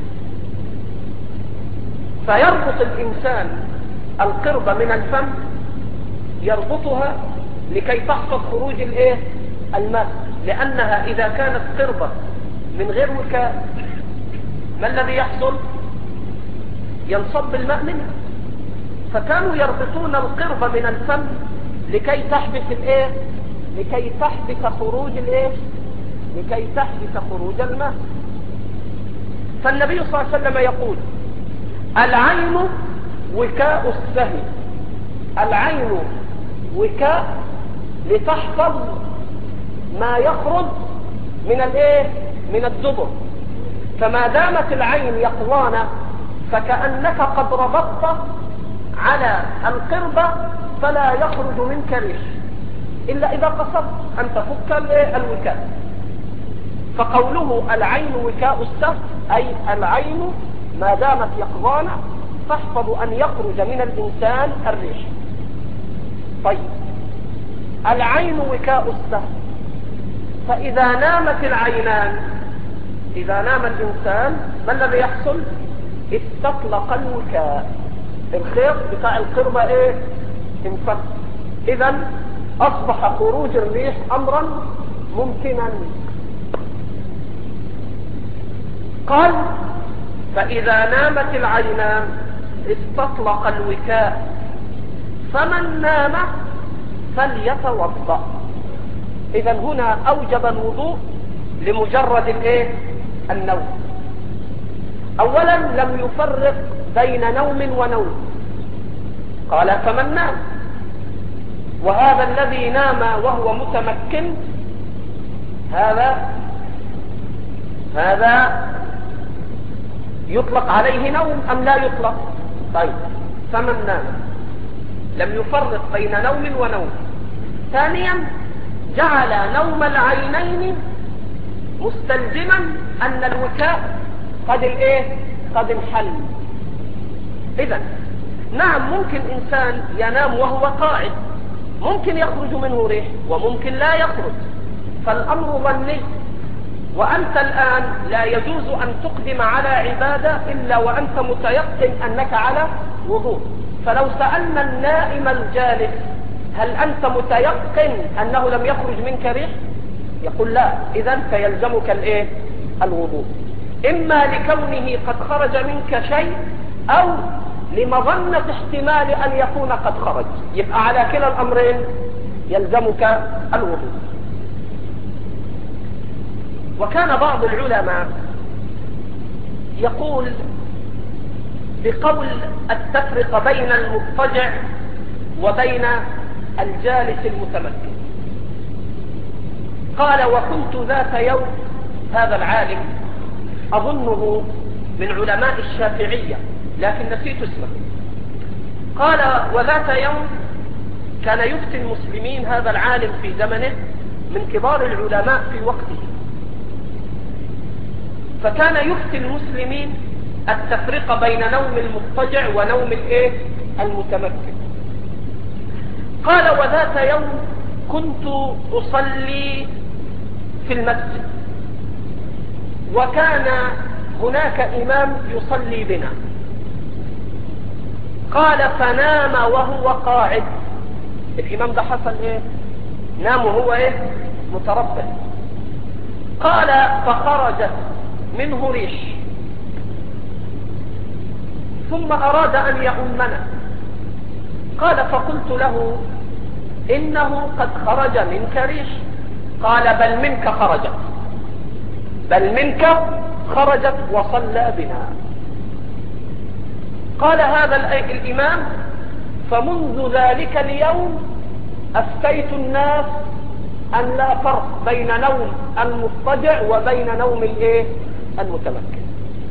فيربط الإنسان القربة من الفم، يربطها لكي تحفظ خروج الماء، لأنها إذا كانت قربة من غير وكاء ما الذي يحصل؟ ينصب الماء منها. فكانوا يربطون القربة من الفم لكي تحبس لكي تحبس خروج لكي تحبس خروج الماء. فالنبي صلى الله عليه وسلم يقول العين وكاء السهي، العين وكاء لتحفظ ما يخرج من الدبر. فما دامت العين يقظانة فكأنك قد ربطت على القربة فلا يخرج منك ريح إلا إذا قصدت أن تفك الوكاء. فقوله العين وكاء السهم أي العين ما دامت يقظانة تحفظ أن يخرج من الإنسان الريح. طيب العين وكاء السهم، فإذا نامت العينان، إذا نام الإنسان ما الذي يحصل؟ استطلق الوكاء، الخيط بتاع القربة ايه؟ انفك. إذا أصبح خروج الريح أمرا ممكنا. قال فإذا نامت العينان استطلق الوكاء، فمن نام فليتوضأ. إذا هنا أوجب الوضوء لمجرد الايه؟ النوم. أولا لم يفرق بين نوم ونوم، قال فمن نام، وهذا الذي نام وهو متمكن هذا يطلق عليه نوم أم لا يطلق؟ طيب فمن نام، لم يفرق بين نوم ونوم. ثانيا جعل نوم العينين مستلزما أن الوكاء قد انحل. إذن نعم ممكن إنسان ينام وهو قاعد، ممكن يخرج منه ريح وممكن لا يخرج، فالأمر ظني. وأنت الآن لا يجوز أن تقدم على عبادة إلا وأنت متيقن أنك على وضوء. فلو سألنا النائم الجالس هل أنت متيقن أنه لم يخرج منك ريح؟ يقول لا. إذن فيلزمك الوضوء، إما لكونه قد خرج منك شيء أو لمظنة احتمال أن يكون قد خرج، يبقى على كلا الأمرين يلزمك الوضوء. وكان بعض العلماء يقول بقول التفرق بين المضطجع وبين الجالس المتمكن. قال وكنت ذات يوم، هذا العالم أظنه من علماء الشافعية لكن نسيت اسمه، قال وذات يوم كان يفتي المسلمين، هذا العالم في زمنه من كبار العلماء في وقته، فكان يفتي المسلمين التفرقة بين نوم المضطجع ونوم المتمكن. قال وذات يوم كنت أصلي في المسجد، وكان هناك إمام يصلي بنا. قال فنام وهو قاعد، الإمام ده حصل نام وهو متربع. قال فخرجت منه ريح، ثم أراد أن يؤمنا. قال فقلت له إنه قد خرج منك ريح. قال بل منك خرجت وصلى بنا. قال هذا الإمام فمنذ ذلك اليوم أفتيت الناس أن لا فرق بين نوم المضطجع وبين نوم المتمكن.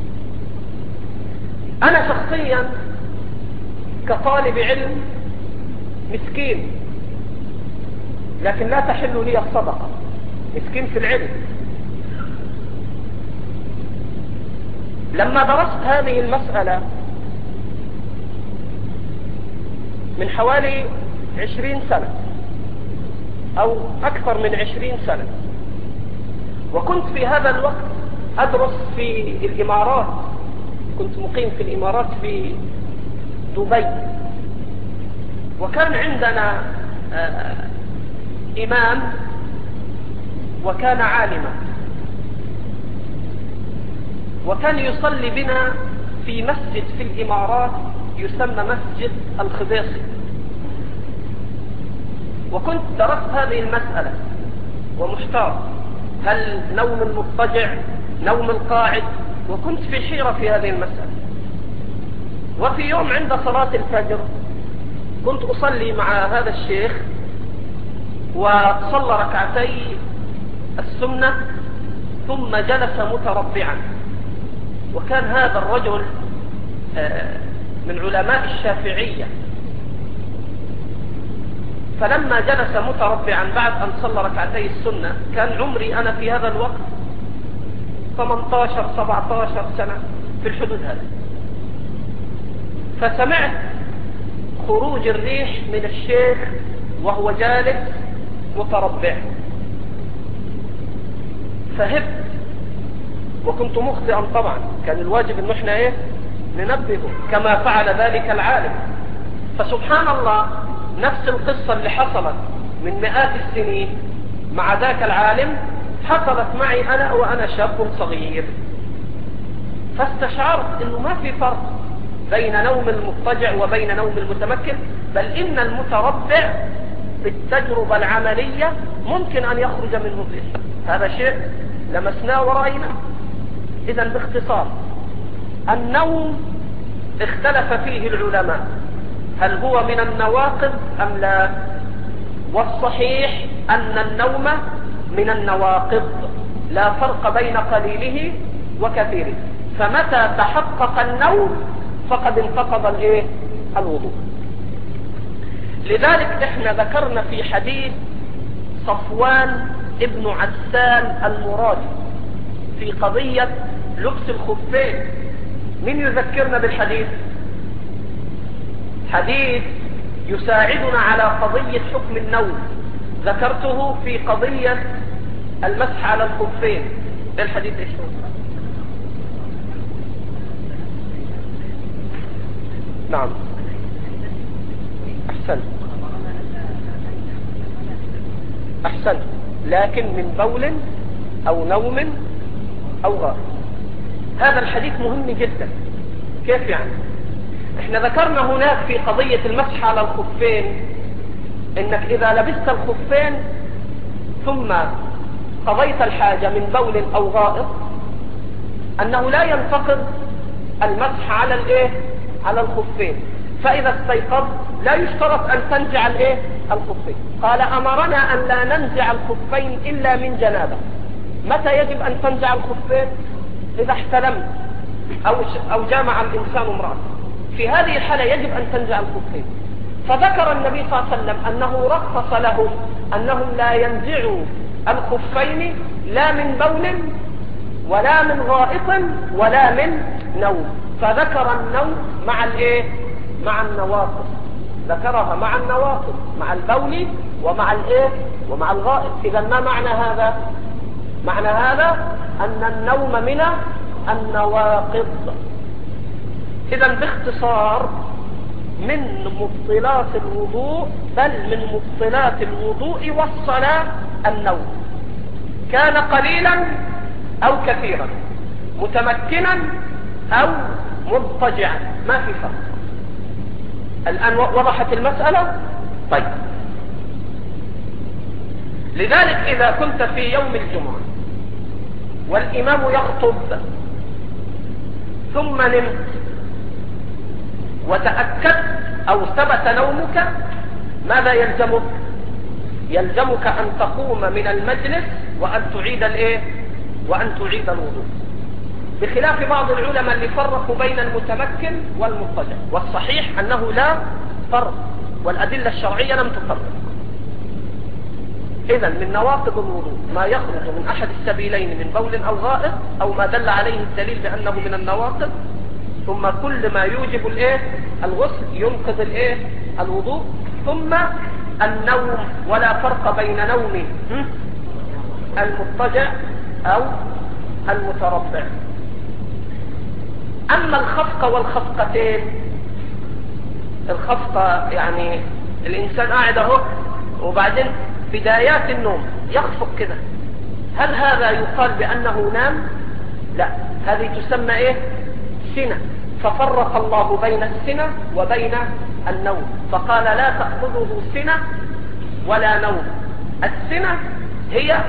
أنا شخصيا كطالب علم مسكين، لكن لا تحل لي الصدقة، مسكين في العلم. لما درست هذه المسألة من حوالي 20 سنة أو أكثر من 20 سنة، وكنت في هذا الوقت أدرس في الإمارات، كنت مقيم في الإمارات في دبي، وكان عندنا إمام وكان عالما، وكان يصلي بنا في مسجد في الإمارات يسمى مسجد الخبيصي. وكنت درست هذه المسألة ومحتار، هل نوم المضطجع نوم القاعد؟ وكنت في حيرة في هذه المسألة. وفي يوم عند صلاة الفجر كنت أصلي مع هذا الشيخ، وصلى ركعتي السنة ثم جلس متربعا. وكان هذا الرجل من علماء الشافعية، فلما جلس متربعا بعد أن صلى ركعتي السنة، كان عمري أنا في هذا الوقت 18-17 سنة في الحدود هذه، فسمعت خروج الريح من الشيخ وهو جالس متربع، فهبت وكنت مخطئا طبعا، كان الواجب ان احنا ننبهه كما فعل ذلك العالم. فسبحان الله نفس القصة اللي حصلت من مئات السنين مع ذاك العالم حصلت معي انا وانا شاب صغير، فاستشعرت انه ما في فرق بين نوم المضطجع وبين نوم المتمكن، بل ان المتربع بالتجربة العملية ممكن ان يخرج منه الذهن. هذا شيء لمسناه ورأيناه. اذا باختصار النوم اختلف فيه العلماء هل هو من النواقض ام لا، والصحيح ان النوم من النواقض، لا فرق بين قليله وكثيره، فمتى تحقق النوم فقد انتقض الوضوء. لذلك احنا ذكرنا في حديث صفوان ابن عسال المرادي في قضية لبس الخفين. من يذكرنا بالحديث؟ حديث يساعدنا على قضية حكم النوم، ذكرته في قضية المسح على الخفين. الحديث ايش هو؟ نعم احسن، لكن من بول او نوم او غائط. هذا الحديث مهم جدا. كيف يعني؟ احنا ذكرنا هناك في قضية المسح على الخفين انك اذا لبست الخفين ثم قضيت الحاجة من بول او غائط انه لا ينتقض المسح على الخفين، فاذا استيقظ لا يشترط ان تنزع الخفين. قال امرنا ان لا ننزع الخفين الا من جنابه. متى يجب ان تنزع الخفين؟ اذا احتلمت او جامع الانسان امرأة، في هذه الحالة يجب ان تنزع الخفين. فذكر النبي صلى الله عليه وسلم انه رخص لهم انهم لا ينزعوا الخفين لا من بول ولا من غائط ولا من نوم، فذكر النوم مع النواقض، ذكرها مع النواقض، مع البول ومع الغائط. اذا ما معنى هذا؟ معنى هذا ان النوم من النواقض. اذا باختصار من مبطلات الوضوء، بل من مبطلات الوضوء والصلاة النوم، كان قليلا او كثيرا، متمكنا او مضطجعا، ما في فرق. الآن وضحت المسألة؟ طيب، لذلك إذا كنت في يوم الجمعة والإمام يخطب ثم نمت وتأكدت أو ثبت نومك، ماذا يلزمك؟ يلزمك أن تقوم من المجلس وأن تعيد الوضوء، بخلاف بعض العلماء اللي فرقوا بين المتمكن والمضطجع، والصحيح أنه لا فرق، والأدلة الشرعية لم تفرق. إذا من نواقض الوضوء ما يخرج من أحد السبيلين من بول أو غائط أو ما دل عليه الدليل بأنه من النواقض، ثم كل ما يوجب الغسل ينقض الوضوء، ثم النوم، ولا فرق بين نوم المضطجع أو المتربع. أما الخفقة والخفقتين، الخفقة يعني الإنسان قاعد اهو وبعدين بدايات النوم يخفق كده، هل هذا يقال بأنه نام؟ لا، هذه تسمى سنة. ففرق الله بين السنة وبين النوم، فقال لا تأخذه سنة ولا نوم. السنة هي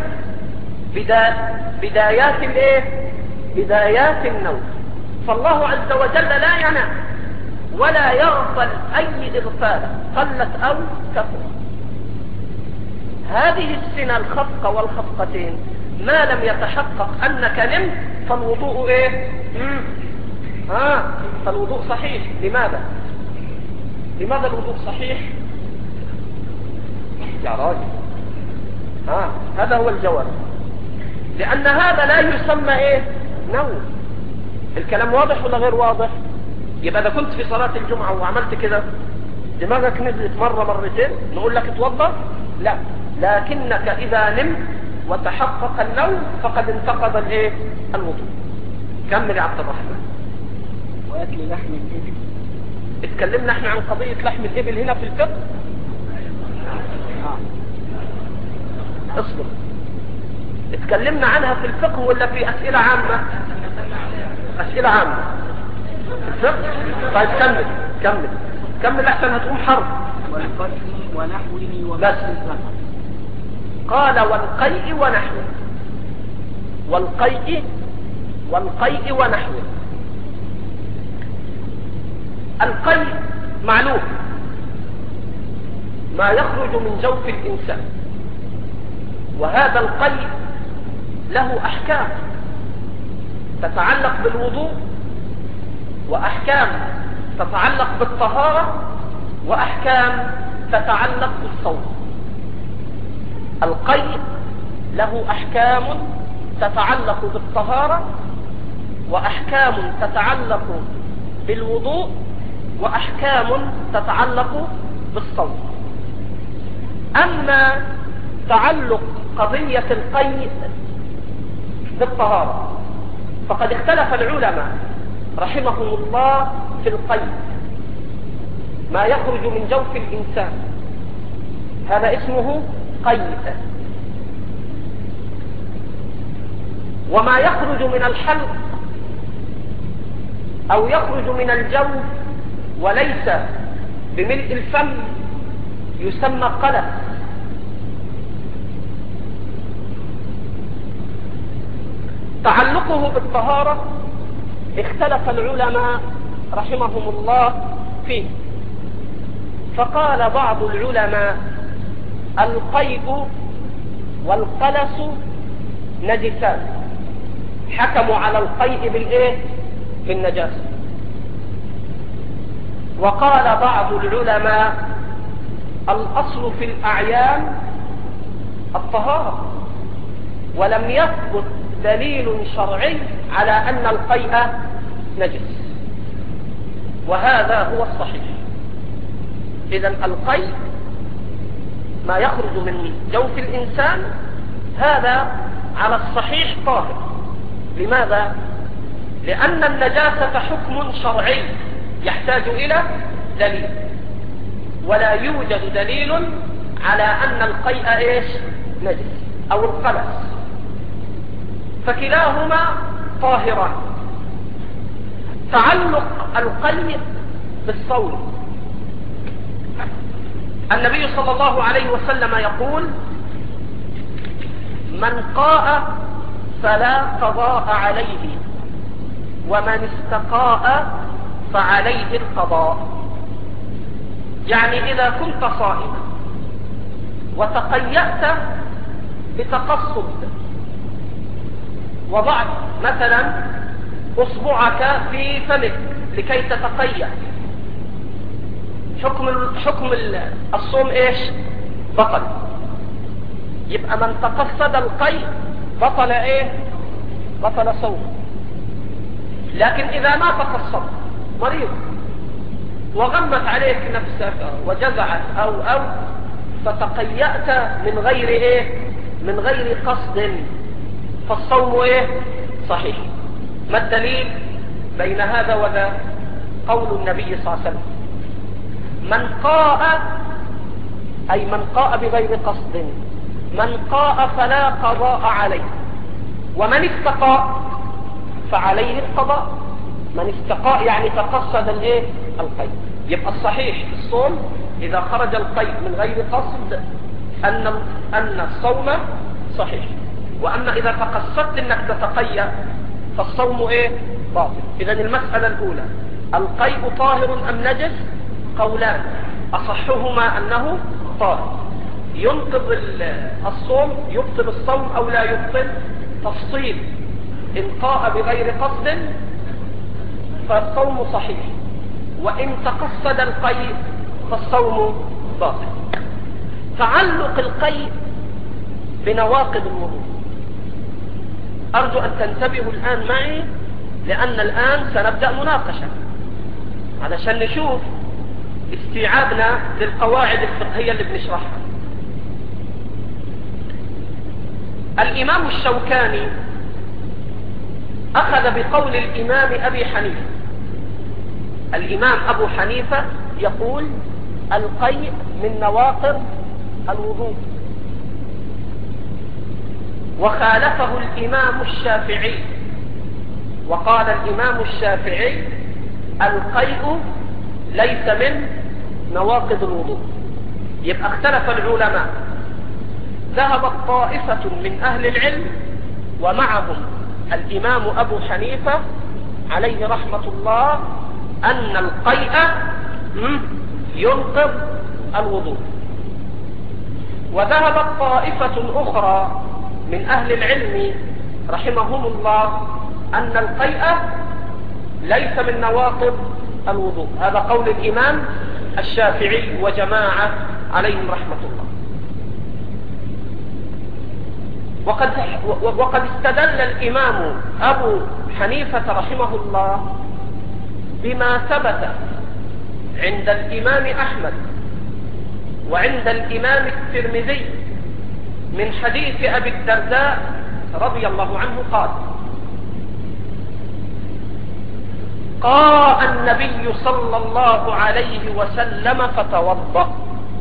بدايات النوم، فالله عز وجل لا ينام ولا يغفل أي إغفال قلت أو كثرت. هذه السنة الخفقة والخفقتين ما لم يتحقق أنك نمت فالوضوء فالوضوء صحيح. لماذا الوضوء صحيح يا راجل؟ هذا هو الجواب. لأن هذا لا يسمى نوم. الكلام واضح ولا غير واضح؟ يبقى إذا كنت في صلاة الجمعة وعملت كده دماغك نزلت مرة مرتين نقول لك اتوضى؟ لا، لكنك إذا نمت وتحقق النوم فقد انتقض الايه؟ الوضوء. كمل يا عبد الرحمن. وأكل لحم الإبل. اتكلمنا احنا عن قضية لحم الإبل هنا في الفقه. اصبر، اتكلمنا عنها في الفقه ولا في أسئلة عامة؟ أسئلة عامة الفقه. طيب كمل احسن هتقوم حرب. والقيء ونحوه بس قال والقيء ونحوه، والقيء ونحوه. القيء معلوم، ما يخرج من جوف الإنسان، وهذا القيء له أحكام تتعلق بالوضوء، وأحكام تتعلق بالطهارة، وأحكام تتعلق بالصوم. القيء له أحكام تتعلق بالطهارة، وأحكام تتعلق بالوضوء، وأحكام تتعلق بالصوم. أما تعلق قضية القيء بالطهارة فقد اختلف العلماء رحمهم الله في القيء. ما يخرج من جوف الإنسان هذا اسمه قيء، وما يخرج من الحلق أو يخرج من الجوف وليس بملء الفم يسمى قلق. تعلقه بالطهارة اختلف العلماء رحمهم الله فيه، فقال بعض العلماء القيء والقلس نجسان، حكموا على القيء بالايه؟ بالنجاسة. وقال بعض العلماء الأصل في الأعيان الطهارة، ولم يثبت دليل شرعي على أن القيء نجس، وهذا هو الصحيح. إذن القيء ما يخرج من جوف الإنسان هذا على الصحيح طاهر. لماذا؟ لأن النجاسة حكم شرعي يحتاج إلى دليل، ولا يوجد دليل على أن القيء إيش؟ نجس أو القلس، فكلاهما طاهران. تعلق القيء بالصوم، النبي صلى الله عليه وسلم يقول: من قاء فلا قضاء عليه، ومن استقاء فعليه القضاء. يعني إذا كنت صائما وتقيأت بتقصد، وضعت مثلا أصبعك في فمك لكي تتقيأ، حكم الصوم إيش؟ بطل. يبقى من تقصد القيء بطل إيه؟ بطل صوم. لكن إذا ما تقصد، مريض وغمت عليك نفسك وجزعت أو فتقيأت من غير إيه؟ من غير قصد، فالصوم إيه؟ صحيح. ما الدليل بين هذا وذا؟ قول النبي صلى الله عليه وسلم: من قاء، أي من قاء بغير قصد، من قاء فلا قضاء عليه، ومن استقاء فعليه القضاء. من استقاء يعني تقصد الايه؟ القيء. يبقى الصحيح في الصوم إذا خرج القيء من غير قصد أن الصوم صحيح، وأما إذا تقصدت أنك تتقيأ فالصوم إيه؟ باطل. إذن المسألة الأولى: القيء طاهر أم نجس؟ قولان، أصحهما أنه طاهر. ينقض الصوم، يبطل الصوم أو لا يبطل؟ تفصيل: إن قاء بغير قصد فالصوم صحيح، وإن تقصد القيء فالصوم باطل. تعلق القيء بنواقض الوضوء، أرجو أن تنتبهوا الآن معي، لأن الآن سنبدأ مناقشة علشان نشوف استيعابنا للقواعد الفقهية اللي بنشرحها. الإمام الشوكاني أخذ بقول الإمام أبي حنيفة. الإمام أبو حنيفة يقول القيء من نواقض الوضوء، وخالفه الإمام الشافعي، وقال الإمام الشافعي القيء ليس من نواقض الوضوء. يبقى اختلف العلماء. ذهبت طائفة من أهل العلم ومعهم الإمام أبو حنيفة عليه رحمة الله أن القيء ينقض الوضوء، وذهبت طائفة أخرى من أهل العلم رحمهم الله أن القيء ليس من نواقض الوضوء. هذا قول الإمام الشافعي وجماعة عليهم رحمة الله. وقد استدل الإمام أبو حنيفة رحمه الله بما ثبت عند الإمام أحمد وعند الإمام الترمذي من حديث أبي الدرداء رضي الله عنه قال قاء النبي صلى الله عليه وسلم فتوضأ.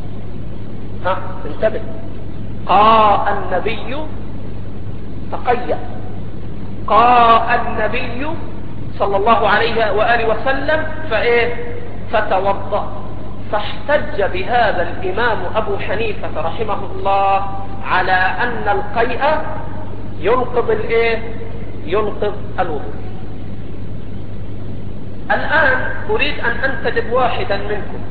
انتبه، قاء النبي تقيأ، قاء النبي صلى الله عليه وآله وسلم فتوضأ. فاحتج بهذا الإمام أبو حنيفة رحمه الله على أن القيء ينقض الوضوء. الآن أريد أن أنتدب واحدا منكم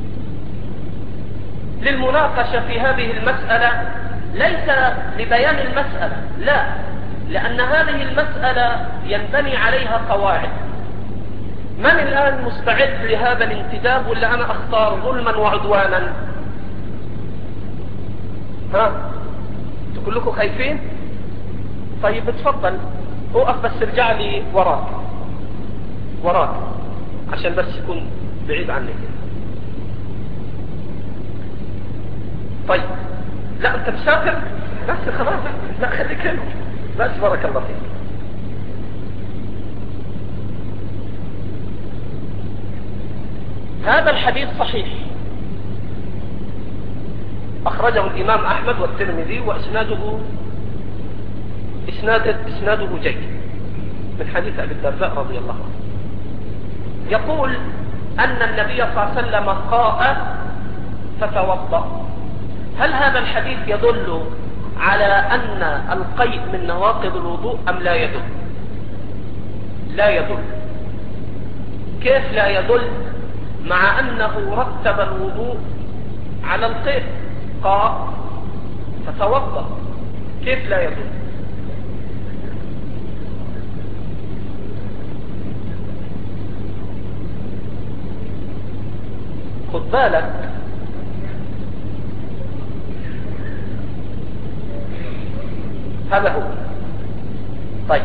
للمناقشة في هذه المسألة، ليس لبيان المسألة، لا، لأن هذه المسألة ينبني عليها قواعد. من الآن مستعد لهذا الانتداب ولا أنا أختار ظلما وعدوانا؟ كلكم خايفين؟ طيب اتفضل اوقف، بس ارجع لي وراك عشان بس يكون بعيد عنك. طيب لا انت مسافر بس خلاص، لا خليك هنا بس، بارك الله فيك. هذا الحديث صحيح، أخرجه الإمام أحمد والترمذي، وإسناده جيد من حديث أبي الدرداء رضي الله عنه. يقول أن النبي صلى الله عليه وسلم قاء فتوضأ. هل هذا الحديث يدل على أن القيء من نواقض الوضوء أم لا يدل؟ لا يدل. كيف لا يدل مع أنه رتب الوضوء على القيء؟ قاء فتوضأ، كيف لا يدل؟ خد بالك، هذا هو. طيب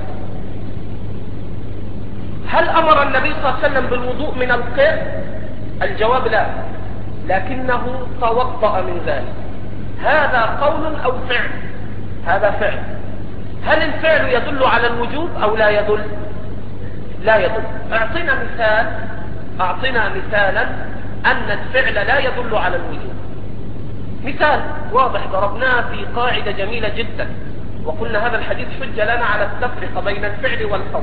هل أمر النبي صلى الله عليه وسلم بالوضوء من القيء؟ الجواب لا، لكنه توضأ من ذلك. هذا قول أو فعل؟ هذا فعل. هل الفعل يدل على الوجوب أو لا يدل؟ لا يدل. أعطنا مثالا أن الفعل لا يدل على الوجوب. مثال واضح ضربناه في قاعدة جميلة جدا، وقلنا هذا الحديث حجة لنا على التفرقة بين الفعل والقول.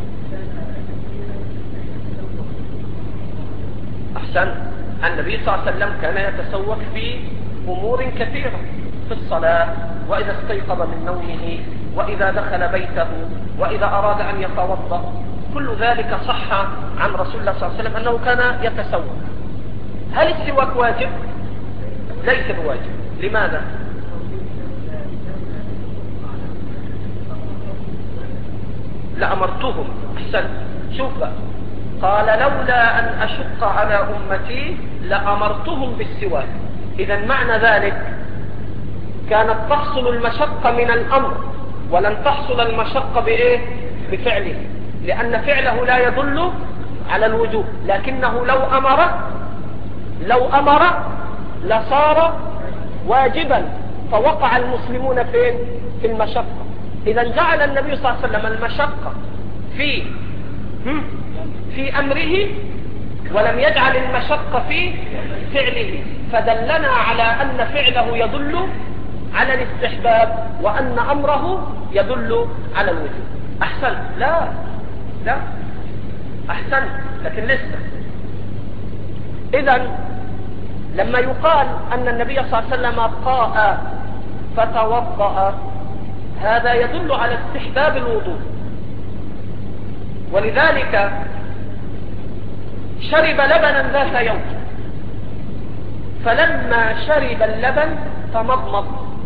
أحسن. النبي صلى الله عليه وسلم كان يتسوق في أمور كثيرة، في الصلاة، وإذا استيقظ من نومه، وإذا دخل بيته، وإذا أراد أن يتوضأ، كل ذلك صح عن رسول الله صلى الله عليه وسلم أنه كان يتسوق. هل السواك واجب؟ ليس بواجب. لماذا؟ لأمرتهم. أحسن. شوف بقى، قال لولا أن أشق على أمتي لأمرتهم بالسواك. إذا معنى ذلك كانت تحصل المشقة من الأمر، ولن تحصل المشقة بفعله، لأن فعله لا يدل على الوجوب، لكنه لو أمر لو أمر لصار واجبا، فوقع المسلمون فين؟ في المشقة. إذا جعل النبي صلى الله عليه وسلم المشقة في أمره، ولم يجعل المشقة في فعله، فدلنا على أن فعله يدل على الاستحباب وأن أمره يدل على الوجوب. أحسن؟ لا أحسن، لكن لسه. إذن لما يقال أن النبي صلى الله عليه وسلم قاء فتوضأ، هذا يدل على استحباب الوضوء. ولذلك شرب لبنا ذات يوم، فلما شرب اللبن تمضمض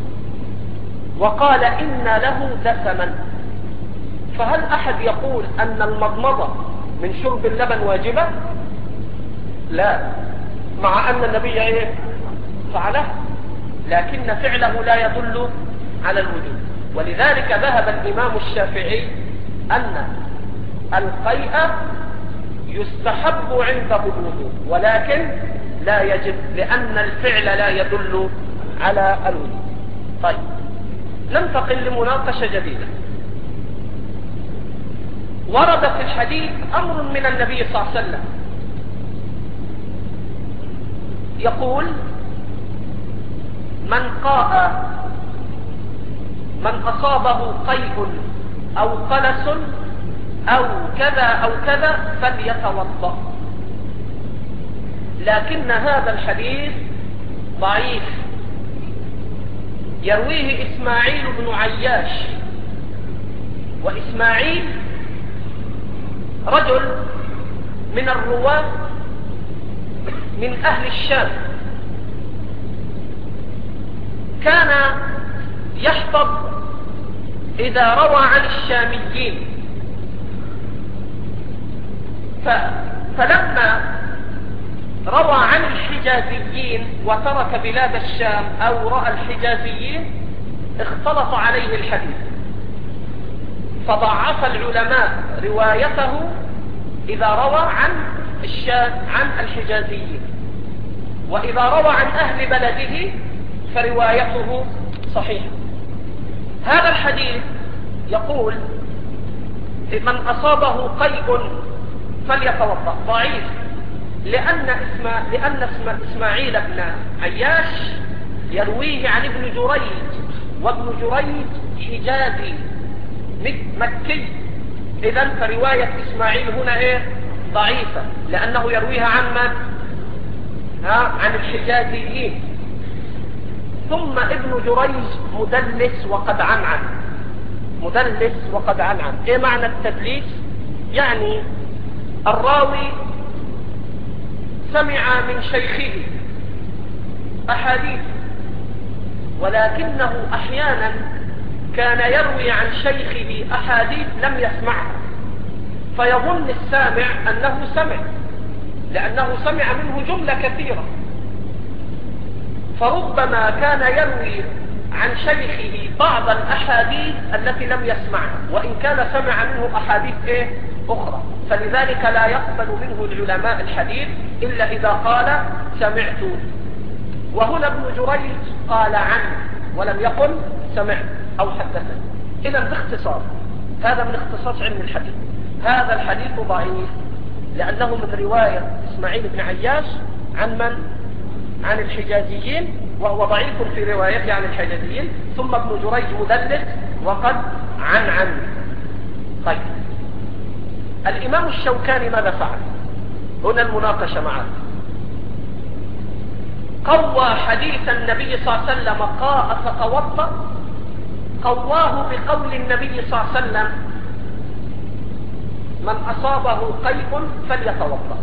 وقال إن له دسما. فهل أحد يقول أن المضمضة من شرب اللبن واجبة؟ لا، مع أن النبي فعله، لكن فعله لا يدل على الوجوب. ولذلك ذهب الإمام الشافعي أن القيء يستحب عنده الوضوء، ولكن لا يجب، لأن الفعل لا يدل على الوضوء. طيب، ننتقل لمناقشة جديدة. ورد في الحديث أمر من النبي صلى الله عليه وسلم يقول: من قاء، من أصابه قيء أو قلس أو كذا أو كذا فليتوضأ. لكن هذا الحديث ضعيف، يرويه إسماعيل بن عياش، وإسماعيل رجل من الرواة من أهل الشام، كان يحفظ إذا روى عن الشاميين، فلما روى عن الحجازيين وترك بلاد الشام أو رأى الحجازيين اختلط عليه الحديث، فضعف العلماء روايته إذا روى عن الشام عن الحجازيين، وإذا روى عن أهل بلده فروايته صحيحة. هذا الحديث يقول: من أصابه قيء فليتوضأ، ضعيف، لأن إسماعيل بن عياش يرويه عن ابن جريج، وابن جريج حجازي مكي، إذن فرواية إسماعيل هنا ضعيفة، لأنه يرويها عن من؟ عن الحجازيين. ثم ابن جريج مدلس وقد عنعن، مدلس وقد عنعن. إيه معنى التدليس؟ يعني الراوي سمع من شيخه أحاديث، ولكنه أحيانا كان يروي عن شيخه أحاديث لم يسمعها، فيظن السامع أنه سمع، لأنه سمع منه جملة كثيرة، فربما كان يروي عن شيخه بعض الأحاديث التي لم يسمعها، وإن كان سمع منه أحاديث أخرى. فلذلك لا يقبل منه العلماء الحديث إلا إذا قال سمعت. وهنا ابن جريج قال عنه ولم يقل سمعت أو حدثني. إذا باختصار، هذا من اختصاص علم الحديث، هذا الحديث ضعيف لأنه من رواية إسماعيل بن عياش عن من؟ عن الحجازيين، وهو ضعيف في روايته عن الحجازيين. ثم ابن جريج مدلس وقد عن. طيب، الإمام الشوكاني ماذا فعل؟ هنا المناقشة معه. قوى حديث النبي صلى الله عليه وسلم قاء فتوضأ، قواه بقول النبي صلى الله عليه وسلم: من أصابه قيء فليتوضأ،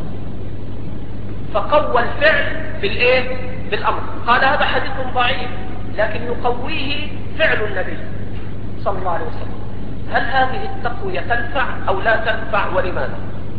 فقوى الفعل بالأمر. قال هذا حديث ضعيف لكن يقويه فعل النبي صلى الله عليه وسلم. هل هذه التقوية تنفع أو لا تنفع، ولماذا؟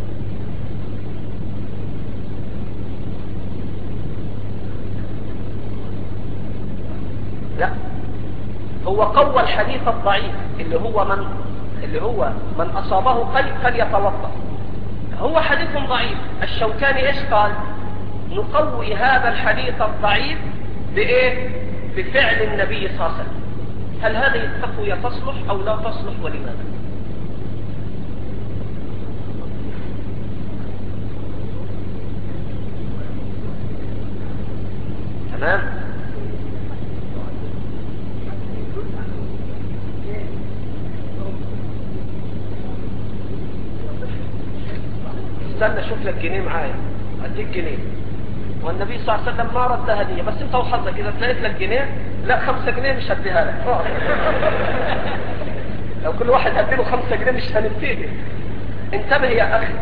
لا، هو قوى الحديث الضعيف اللي هو من أصابه قيء فليتوضأ، هو حديث ضعيف. الشوكاني إيش قال؟ نقوي هذا الحديث الضعيف بإيه؟ بفعل النبي صلى الله عليه وسلم. هل هذه التقوية تصلح أو لا تصلح، ولماذا؟ تمام. استنى شوف لك جنيه معايا، اديك جنيه، والنبي صلى الله عليه وسلم ما رد هديه، بس انت وحظك اذا تلاقيت لك جنيه، لا 5 جنيه مش هديها لك. لو كل واحد هديله 5 جنيه مش هننتهي. انتبه يا اخي،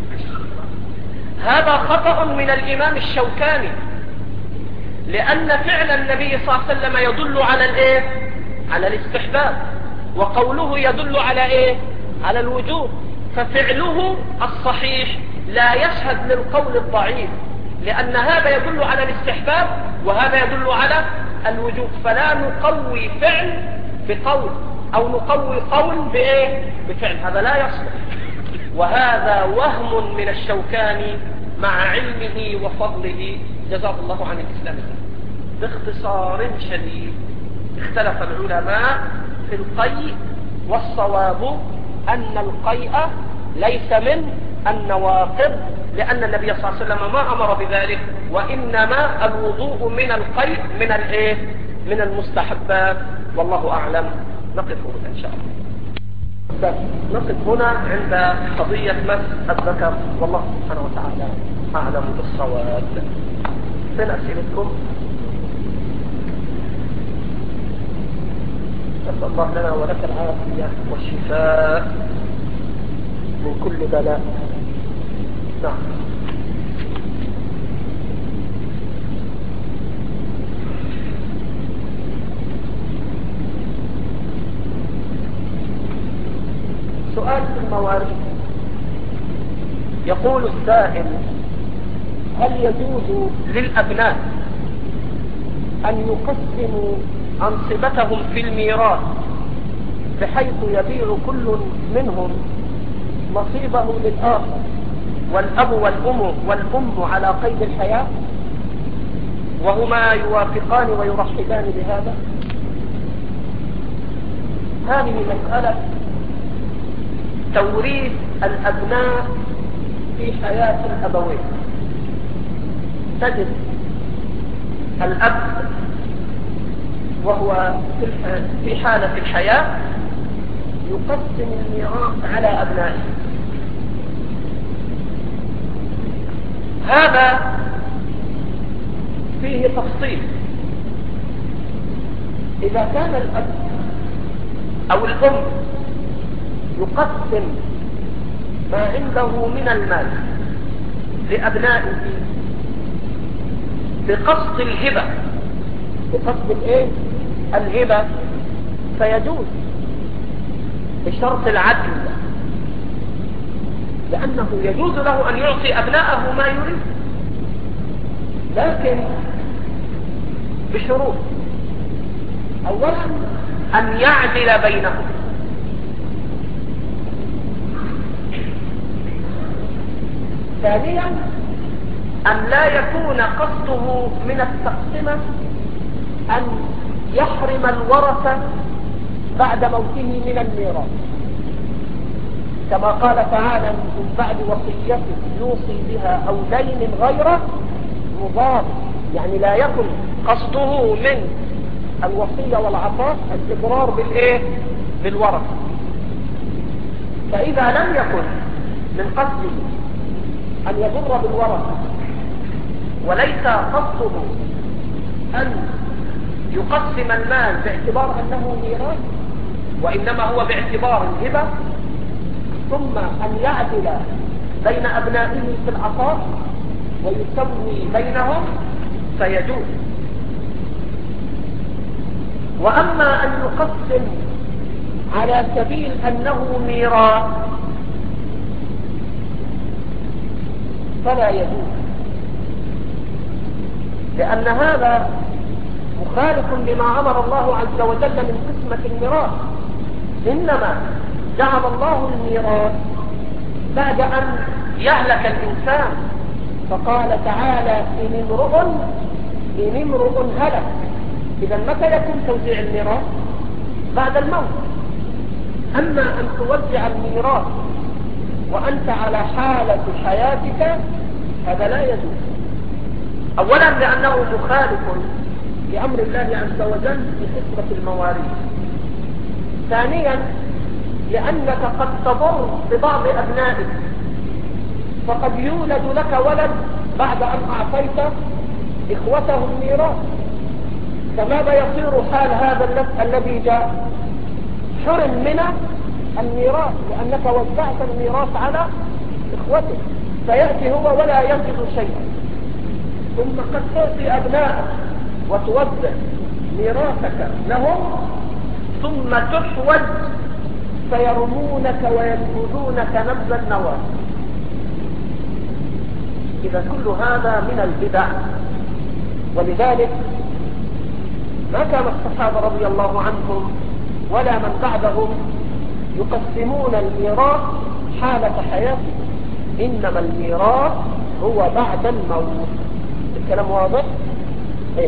هذا خطأ من الامام الشوكاني، لان فعل النبي صلى الله عليه وسلم يدل على الايه؟ على الاستحباب، وقوله يدل على ايه؟ على الوجوب، ففعله الصحيح لا يشهد للقول الضعيف، لأن هذا يدل على الاستحباب وهذا يدل على الوجوب، فلا نقوي فعل بقول أو نقوي قول بإيه؟ بفعل، هذا لا يصلح. وهذا وهم من الشوكاني مع علمه وفضله جزاه الله عن الإسلام. باختصار شديد، اختلف العلماء في القيء، والصواب أن القيء ليس من النواقض، لأن النبي صلى الله عليه وسلم ما أمر بذلك، وإنما الوضوء من القيء من الايه؟ من المستحبات، والله أعلم. نقف هنا إن شاء الله. نقف هنا عند قضية مس الذكر، والله سبحانه وتعالى أعلم بالصواب. فين أسئلتكم؟ نسأل الله لنا ولك العافية والشفاء من كل بلاء. نعم. سؤال في المواريث، يقول السائل: هل يجوز للأبناء أن يقسموا أنصبتهم في الميراث بحيث يبيع كل منهم نصيبه للآخر، والأب والأم على قيد الحياة، وهما يوافقان ويرحبان بهذا؟ هذه مسألة توريث الأبناء في حياة الأبوين. تجد الأب وهو في حالة الحياة يقسم الميراث على أبنائه. هذا فيه تفصيل. إذا كان الأب أو الأم يقسم ما عنده من المال لأبنائه بقصد الهبة، بقصد الايه؟ الهبة، فيجوز بشرط العدل، لأنه يجوز له أن يعطي أبناءه ما يريد، لكن بشروط. أولا أن يعدل بينهم، ثانيا أن لا يكون قصده من التقسمة أن يحرم الورثة بعد موته من الميراث، كما قال تعالى: من بعد وصية يوصي بها أو دين غيره مضار، يعني لا يكن قصده من الوصية والعطاء الإضرار بالإيه؟ بالورثة. فإذا لم يكن من قصده أن يضر بالورثة وليس قصده أن يقسم المال باعتبار أنه ميراث، وإنما هو باعتبار الهبة، ثم أن يعدل بين أبنائه في العطاء ويسوي بينهم، فيجوز. وأما أن يقسم على سبيل أنه ميراث فلا يجوز، لأن هذا مخالف لما أمر الله عز وجل من قسمة الميراث. إنما جعل الله الميراث بعد أن يهلك الإنسان، فقال تعالى إن امرؤ هلك. إذا متى يكون توزيع الميراث؟ بعد الموت. أما أن توزع الميراث وأنت على حالة حياتك هذا لا يجوز. أولا لأنه مخالف لأمر الله عز وجل في قسمة المواريث. ثانيا لأنك قد تضر ببعض أبنائك، فقد يولد لك ولد بعد أن أعطيت إخوته الميراث، فماذا يصير حال هذا الذي جاء حرم من الميراث لأنك وزعت الميراث على إخوته، فيأتي هو ولا يجد شيئا. ثم قد تعطي أبنائك وتوزع ميراثك لهم ثم تحوج فيرمونك وينبذونك نبذ النوى. إذا كل هذا من البدع. ولذلك ما كان الصحابة رضي الله عنهم ولا من بعدهم يقسمون الميراث حالة حياتهم، إنما الميراث هو بعد الموت. الكلام واضح؟ هنا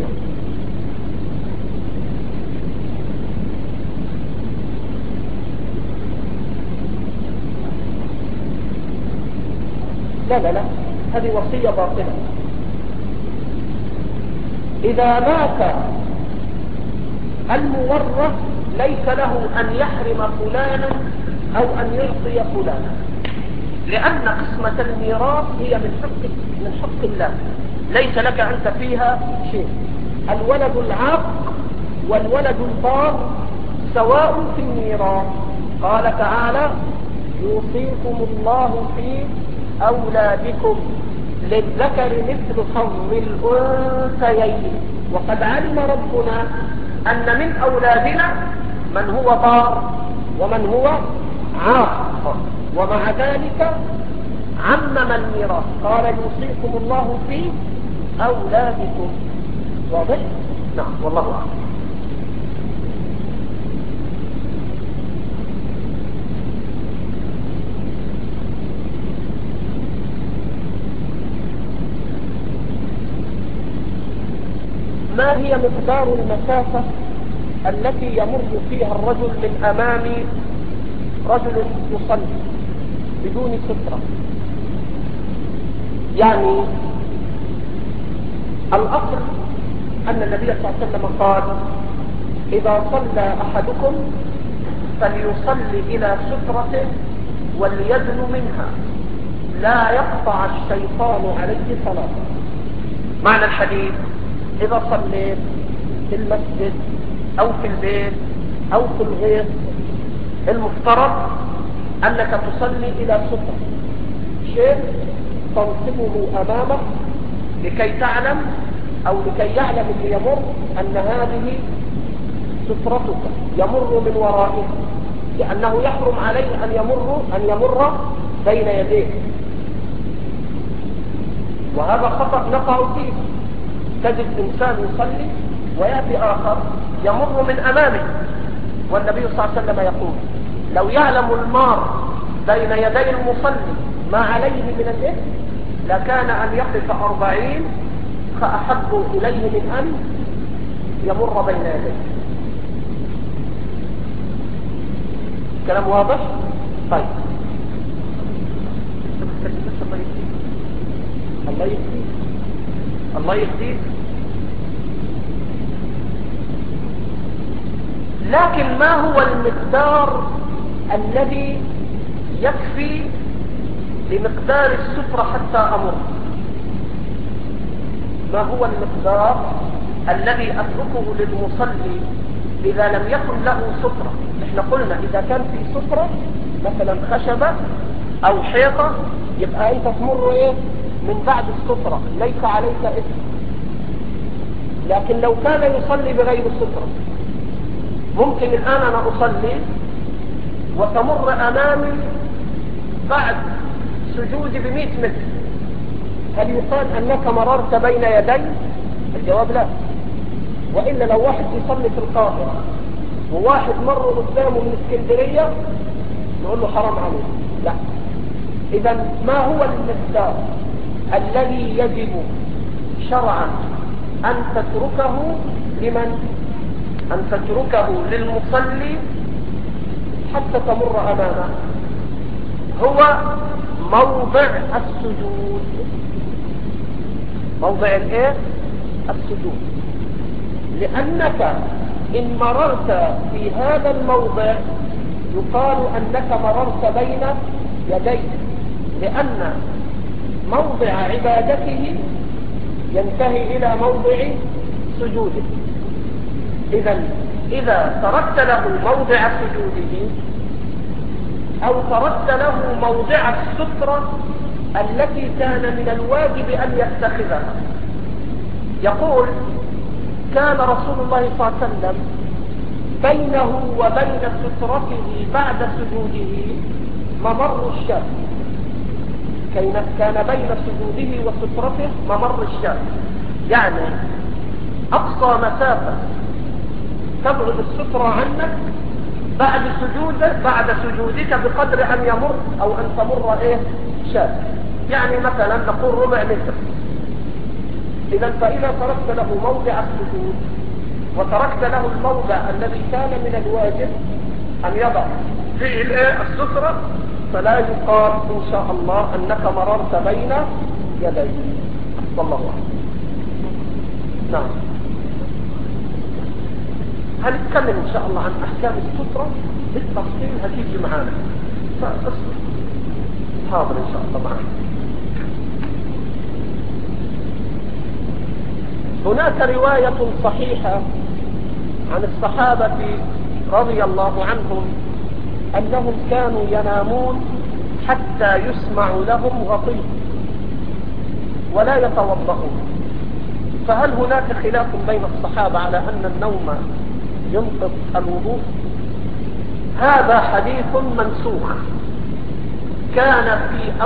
لا هذه وصية باطلة. إذا مات المورث ليس له أن يحرم فلانا أو أن يعطي فلانا، لأن قسمة الميراث هي من حق الله، ليس لك أنت فيها شيء. الولد العاق والولد البار سواء في الميراث. قال تعالى يوصيكم الله في أولادكم للذكر مثل حظ الأنثيين. وقد علم ربنا أن من أولادنا من هو بار ومن هو عاق، ومع ذلك عمم الميراث قال يوصيكم الله في أولادكم. واضح؟ نعم والله أعلم. ما هي مقدار المسافة التي يمر فيها الرجل من أمام رجل يصلي بدون سترة؟ يعني الأصل أن النبي صلى الله عليه وسلم قال إذا صلى أحدكم فليصلي إلى سترة وليدن منها لا يقطع الشيطان عليه صلاته. معنى الحديث إذا صليت في المسجد أو في البيت أو في الغيط المفترض أنك تصلي إلى سترة، شيء تنصبه أمامك لكي تعلم أو لكي يعلم اللي يمر أن هذه سترتك يمر من ورائها، لأنه يحرم عليه أن يمر بين يديه. وهذا خطأ نقع فيه. تجد إنسان يصلي ويأتي آخر يمر من أمامه، والنبي صلى الله عليه وسلم يقول لو يعلم المار بين يدي المصلي ما عليه من الإثم لكان أن يقف 40 فأحب إليه من أن يمر بين يديه. كلام واضح؟ طيب الله يهديك. لكن ما هو المقدار الذي يكفي لمقدار السترة حتى أمر؟ ما هو المقدار الذي أتركه للمصلي إذا لم يكن له سترة؟ احنا قلنا إذا كان في سترة مثلا خشبة أو حيطة يبقى أنت تمر من بعد السترة ليس عليك إثم. لكن لو كان يصلي بغير السترة ممكن الآن أنا أصلي وتمر أمامي بعد سجودي ب100 متر، هل يقال أنك مررت بين يدي؟ الجواب لا. وإلا لو واحد يصلي في القاهرة وواحد مر قدامه من اسكندرية نقول له حرام عليه. لا. إذا ما هو المقدار الذي يجب شرعا أن تتركه لمن؟ أن تتركه للمصلي حتى تمر أمامه، هو موضع السجود. موضع الايه؟ السجود. لأنك إن مررت في هذا الموضع يقال أنك مررت بين يديه، لأن موضع عبادته ينتهي إلى موضع سجوده. إذا تركت له موضع سجوده أو تركت له موضع السترة التي كان من الواجب أن يتخذها. يقول كان رسول الله صلى الله عليه وسلم بينه وبين سترته بعد سجوده ممر الشاة. كان بين سجوده وسترته ممر الشاة، يعني أقصى مسافة تبعد السترة عنك بعد سجودك بقدر أن يمر أو أن تمر شاة. يعني مثلا نقول ربع متر. فإذا تركت له موضع السجود وتركت له الموضع الذي كان من الواجب أن يضع فيه السترة، فلا يقال إن شاء الله أنك مررت بين يديه. والله أعلم. نعم. هنتكلم إن شاء الله عن أحكام السترة بالتفصيل، هتيجي معانا فاصبر. حاضر إن شاء الله معنا. هناك رواية صحيحة عن الصحابة رضي الله عنهم أنهم كانوا ينامون حتى يسمع لهم غطيط ولا يتوضؤون. فهل هناك خلاف بين الصحابة على أن النوم ينقض الوضوء؟ هذا حديث منسوخ كان في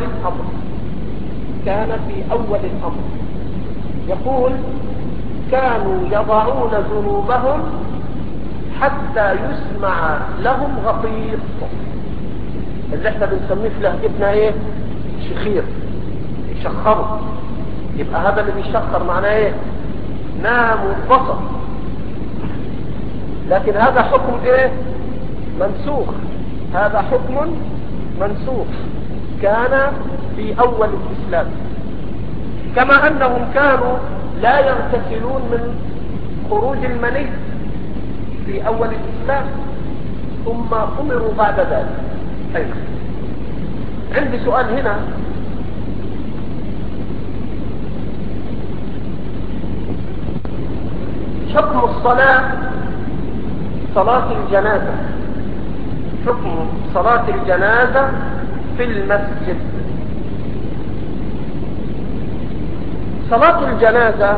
أول الأمر. يقول كانوا يضعون ذنوبهم حتى يسمع لهم غطيط، اللي احنا بنسميه في لهجتنا شخير، يشخروا. يبقى هذا اللي بيشخر معناه ناموا البصر. لكن هذا حكم منسوخ. هذا حكم منسوخ كان في أول الإسلام، كما أنهم كانوا لا يغتسلون من خروج المني في أول الإسلام، ثم أمروا بعد ذلك. أيضا عندي سؤال هنا. حكم الصلاة، صلاة الجنازة، حكم صلاة الجنازة في المسجد. صلاة الجنازة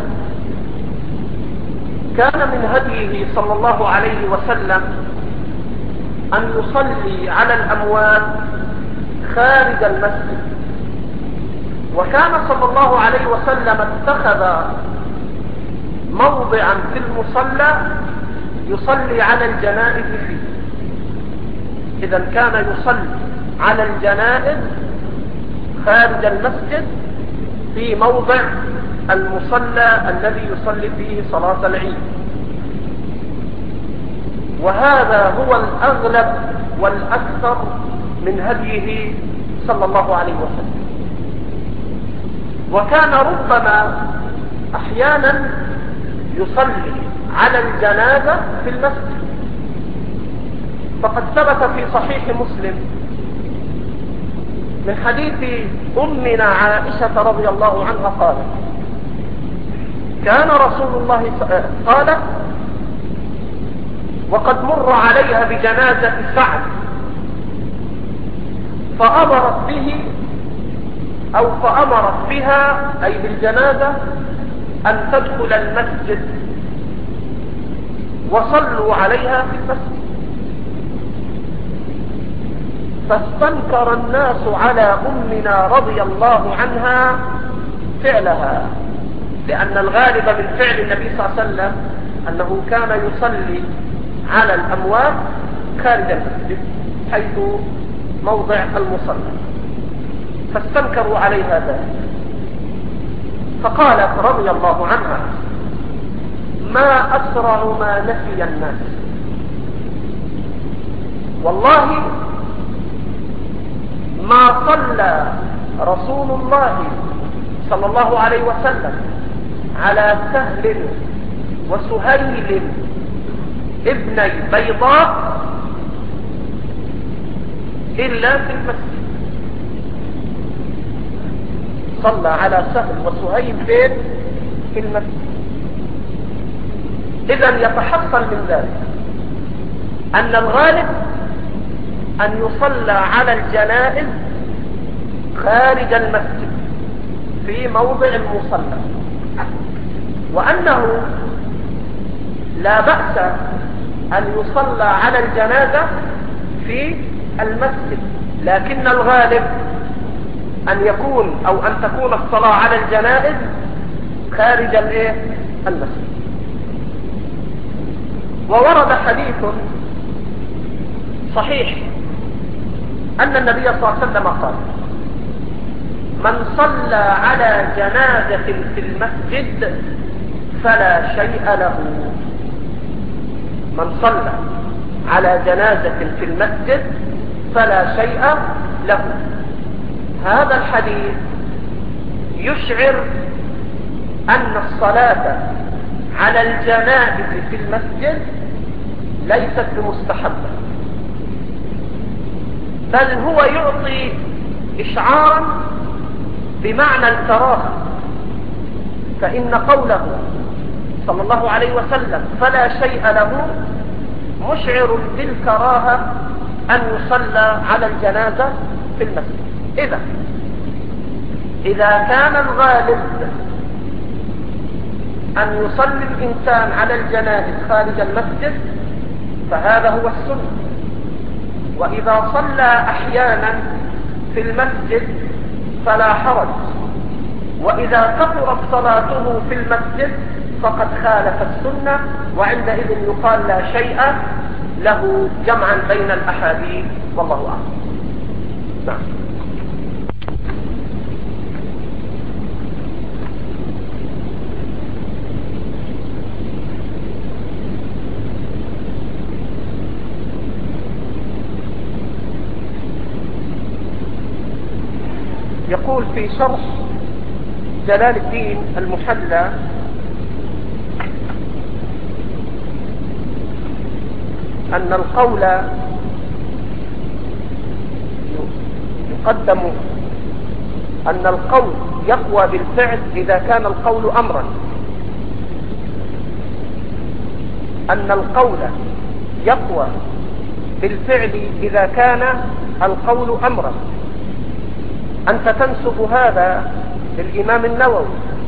كان من هديه صلى الله عليه وسلم أن يصلي على الأموات خارج المسجد، وكان صلى الله عليه وسلم اتخذ موضعا في المصلى يصلي على الجنائز فيه. إذا كان يصلي على الجنائز خارج المسجد في موضع المصلى الذي يصلي فيه صلاة العيد، وهذا هو الأغلب والأكثر من هديه صلى الله عليه وسلم. وكان ربما أحيانا يصلي على الجنازة في المسجد، فقد ثبت في صحيح مسلم من حديث أمنا عائشة رضي الله عنها قالت كان رسول الله قالت وقد مر عليها بجنازة سعد فأمرت بها أي بالجنازة أن تدخل المسجد وصلوا عليها في المسجد. فاستنكر الناس على أمنا رضي الله عنها فعلها، لأن الغالب من فعل النبي صلى الله عليه وسلم أنه كان يصلي على الأموات خارج المسجد حيث موضع المصلى، فاستنكروا عليها ذلك. فقالت رضي الله عنها: ما أسرع ما نسي الناس، والله ما صلى رسول الله صلى الله عليه وسلم على سهل وسهيل ابني بيضاء إلا في المسجد. صلى على سهل وسهيل فين؟ في المسجد. إذن يتحصل من ذلك أن الغالب أن يصلى على الجنائز خارج المسجد في موضع المصلى، وأنه لا بأس أن يصلى على الجنازة في المسجد، لكن الغالب أن يكون أو أن تكون الصلاة على الجنائز خارج المسجد. وورد حديث صحيح أن النبي صلى الله عليه وسلم قال: من صلى على جنازة في المسجد فلا شيء له. من صلى على جنازة في المسجد فلا شيء له. هذا الحديث يشعر أن الصلاة على الجنائز في المسجد ليست بمستحبة، بل هو يعطي إشعارا بمعنى الكراهة. فإن قوله صلى الله عليه وسلم فلا شيء له مشعر بالكراهة أن يصلى على الجنازة في المسجد. إذا كان الغالب أن يصلي الإنسان على الجنائز خارج المسجد فهذا هو السنة، وإذا صلى أحيانا في المسجد فلا حرج، وإذا كثرت صلاته في المسجد فقد خالف السنة، وعندئذ يقال لا شيء له، جمعا بين الأحاديث، والله أعلم. نعم. يقول في شرح جلال الدين المحلى: أن القول يقدم، أن القول يقوى بالفعل إذا كان القول أمرا، أن القول يقوى بالفعل إذا كان القول أمرا. أنت تنسب هذا للإمام النووي.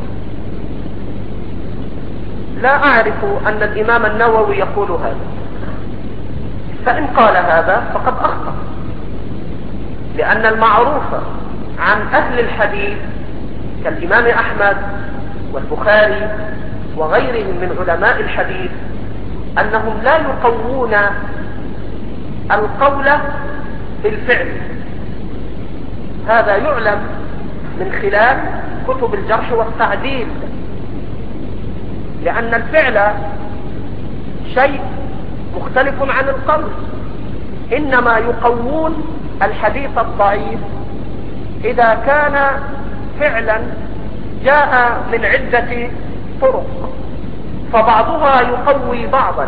لا أعرف أن الإمام النووي يقول هذا، فإن قال هذا فقد أخطأ، لأن المعروف عن أهل الحديث كالإمام أحمد والبخاري وغيرهم من علماء الحديث أنهم لا يقوون القول بالفعل. هذا يعلم من خلال كتب الجرح والتعديل، لأن الفعل شيء مختلف عن القول. إنما يقوون الحديث الضعيف إذا كان فعلا جاء من عدة طرق، فبعضها يقوي بعضا.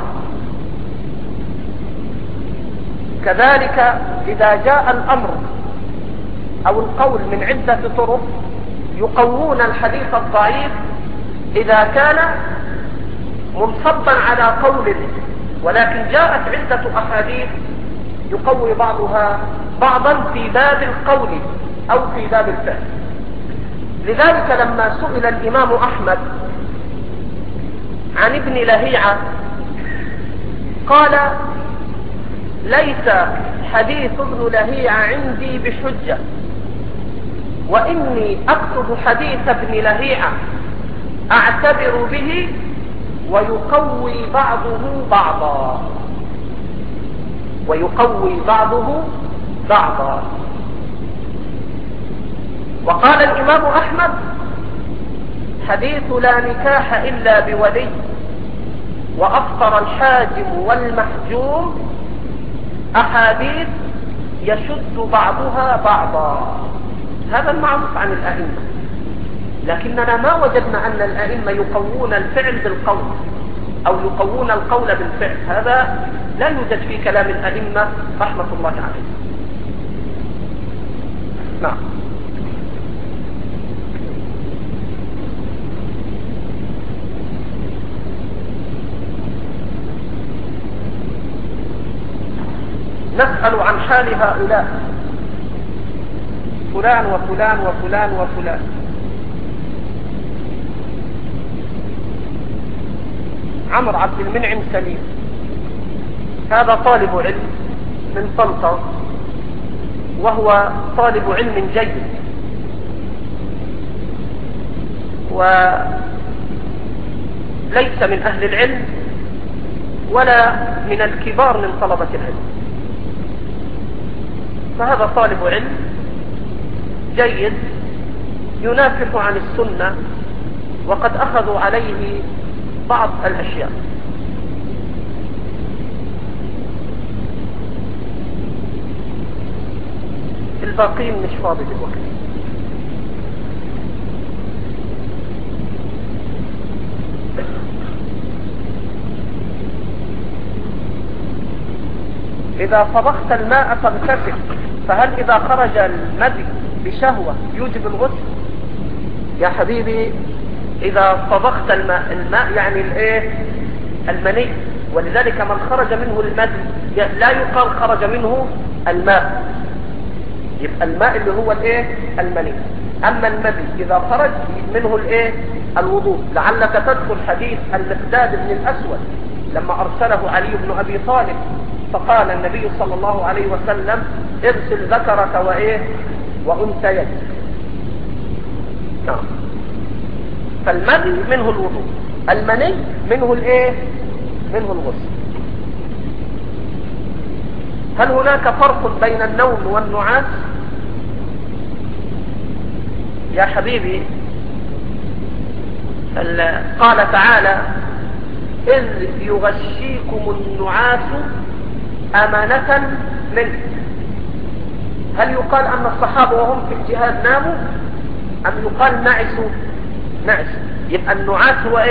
كذلك إذا جاء الأمر أو القول من عدة طرق يقوون الحديث الضعيف إذا كان منصبا على قول، ولكن جاءت عدة أحاديث يقوي بعضها بعضا في باب القول أو في باب الفعل. لذلك لما سئل الإمام أحمد عن ابن لهيعة قال: ليس حديث ابن لهيعة عندي بحجة، وإني أكتب حديث ابن لهيعة أعتبر به ويقوي بعضه بعضا، ويقوي بعضه بعضا. وقال الإمام أحمد: حديث لا نكاح إلا بولي، وأفطر الحاجم والمحجوم، أحاديث يشد بعضها بعضا. هذا المعروف عن الأئمة، لكننا ما وجدنا أن الأئمة يقوون الفعل بالقول أو يقوون القول بالفعل. هذا لا يوجد في كلام الأئمة رحمة الله عليهم. نعم. نسأل عن حال هؤلاء، فلان وفلان وفلان وفلان. عمرو عبد المنعم سليم، هذا طالب علم من طنطا، وهو طالب علم جيد، وليس من أهل العلم ولا من الكبار من طلبة العلم، فهذا طالب علم جيد ينافح عن السنة، وقد أخذوا عليه بعض الأشياء. الباقين مش فاضي دلوقتي. إذا طبخت الماء فاغتسل، فهل إذا خرج المذي بشهوة يوجب الغسل؟ يا حبيبي، إذا طبخت الماء يعني المني، ولذلك من خرج منه المذي لا يقال خرج منه الماء، يبقى الماء اللي هو المني. أما المذي إذا خرج منه الوضوء. لعلك تذكر حديث المقداد بن الأسود لما أرسله علي بن أبي طالب، فقال النبي صلى الله عليه وسلم: اغسل ذكرك وأنثيك. نعم. فالمذي منه الوضوء، المني منه منه الغسل. هل هناك فرق بين النوم والنعاس؟ يا حبيبي، قال تعالى: إذ يغشيكم النعاس أمانة منه. هل يقال أن الصحابة وهم في الجهاد ناموا أم يقال نعسوا؟ نعسوا. يبقى النعاس هو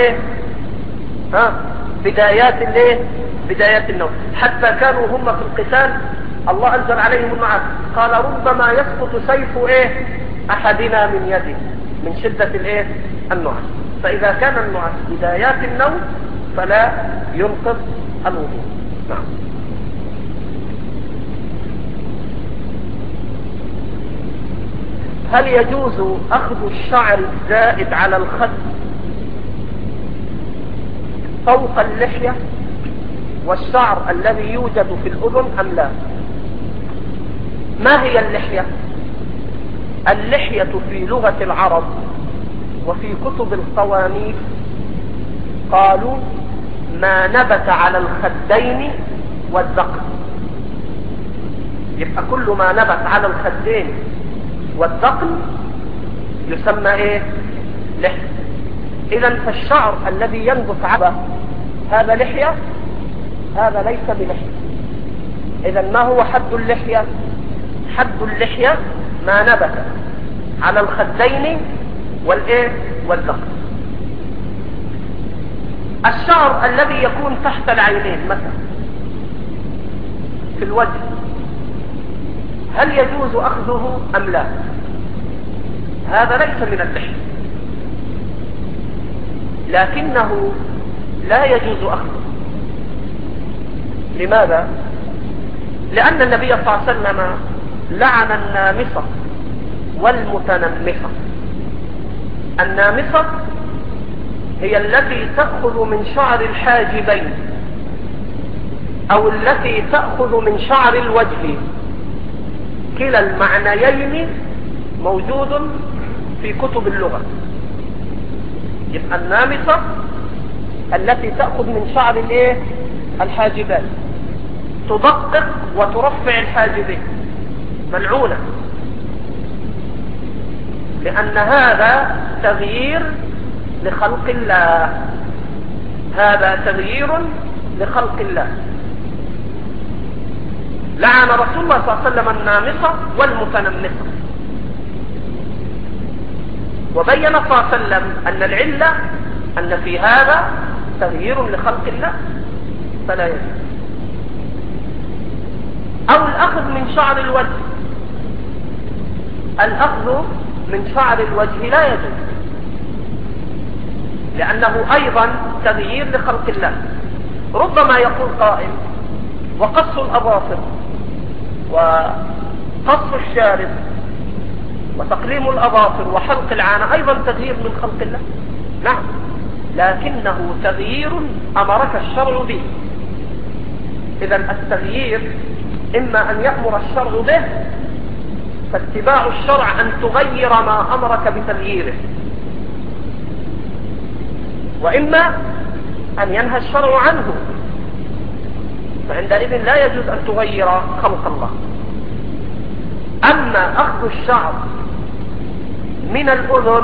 بدايات النوم. حتى كانوا هم في القتال الله أنزل عليهم النعاس، قال: ربما يسقط سيف أحدنا من يده من شدة النعاس. فإذا كان النعاس بدايات النوم فلا ينقض الوضوء. نعم. هل يجوز أخذ الشعر الزائد على الخد فوق اللحية والشعر الذي يوجد في الأذن أم لا؟ ما هي اللحية؟ اللحية في لغة العرب وفي كتب القواميس قالوا: ما نبت على الخدين والذقن. يبقى كل ما نبت على الخدين والذقن يسمى لحية. إذن فالشعر الذي ينبت على هذا لحية، هذا ليس بلحية. إذن ما هو حد اللحية؟ حد اللحية ما نبت على الخدين والذقن. الشعر الذي يكون تحت العينين مثلا في الوجه، هل يجوز أخذه أم لا؟ هذا ليس من اللحية، لكنه لا يجوز أخذه. لماذا؟ لأن النبي صلى الله عليه وسلم لعن النامصة والمتنمصة. النامصة هي التي تأخذ من شعر الحاجبين أو التي تأخذ من شعر الوجه. كلا المعنيين موجود في كتب اللغة. يبقى النامصة التي تأخذ من شعر الحاجبين، تدقق وترفع الحاجبين، ملعونة، لأن هذا تغيير لخلق الله، هذا تغيير لخلق الله. لعن رسول الله صلى الله عليه وسلم النامصة والمتنمصة، وبين صلى الله عليه وسلم أن العلة أن في هذا تغيير لخلق الله فلا يجوز. أو الأخذ من شعر الوجه، الأخذ من شعر الوجه لا يجوز، لأنه أيضا تغيير لخلق الله. ربما يقول قائل: وقص الأظافر وقص الشارب وتقليم الأظافر وحلق العانة أيضا تغيير من خلق الله. نعم، لكنه تغيير أمرك الشرع به. إذا التغيير إما أن يأمر الشرع به، فاتباع الشرع أن تغير ما أمرك بتغييره، وإما أن ينهى الشرع عنه، فعندئذ لا يجوز أن تغير خلق الله. أما أخذ الشعر من الأذن،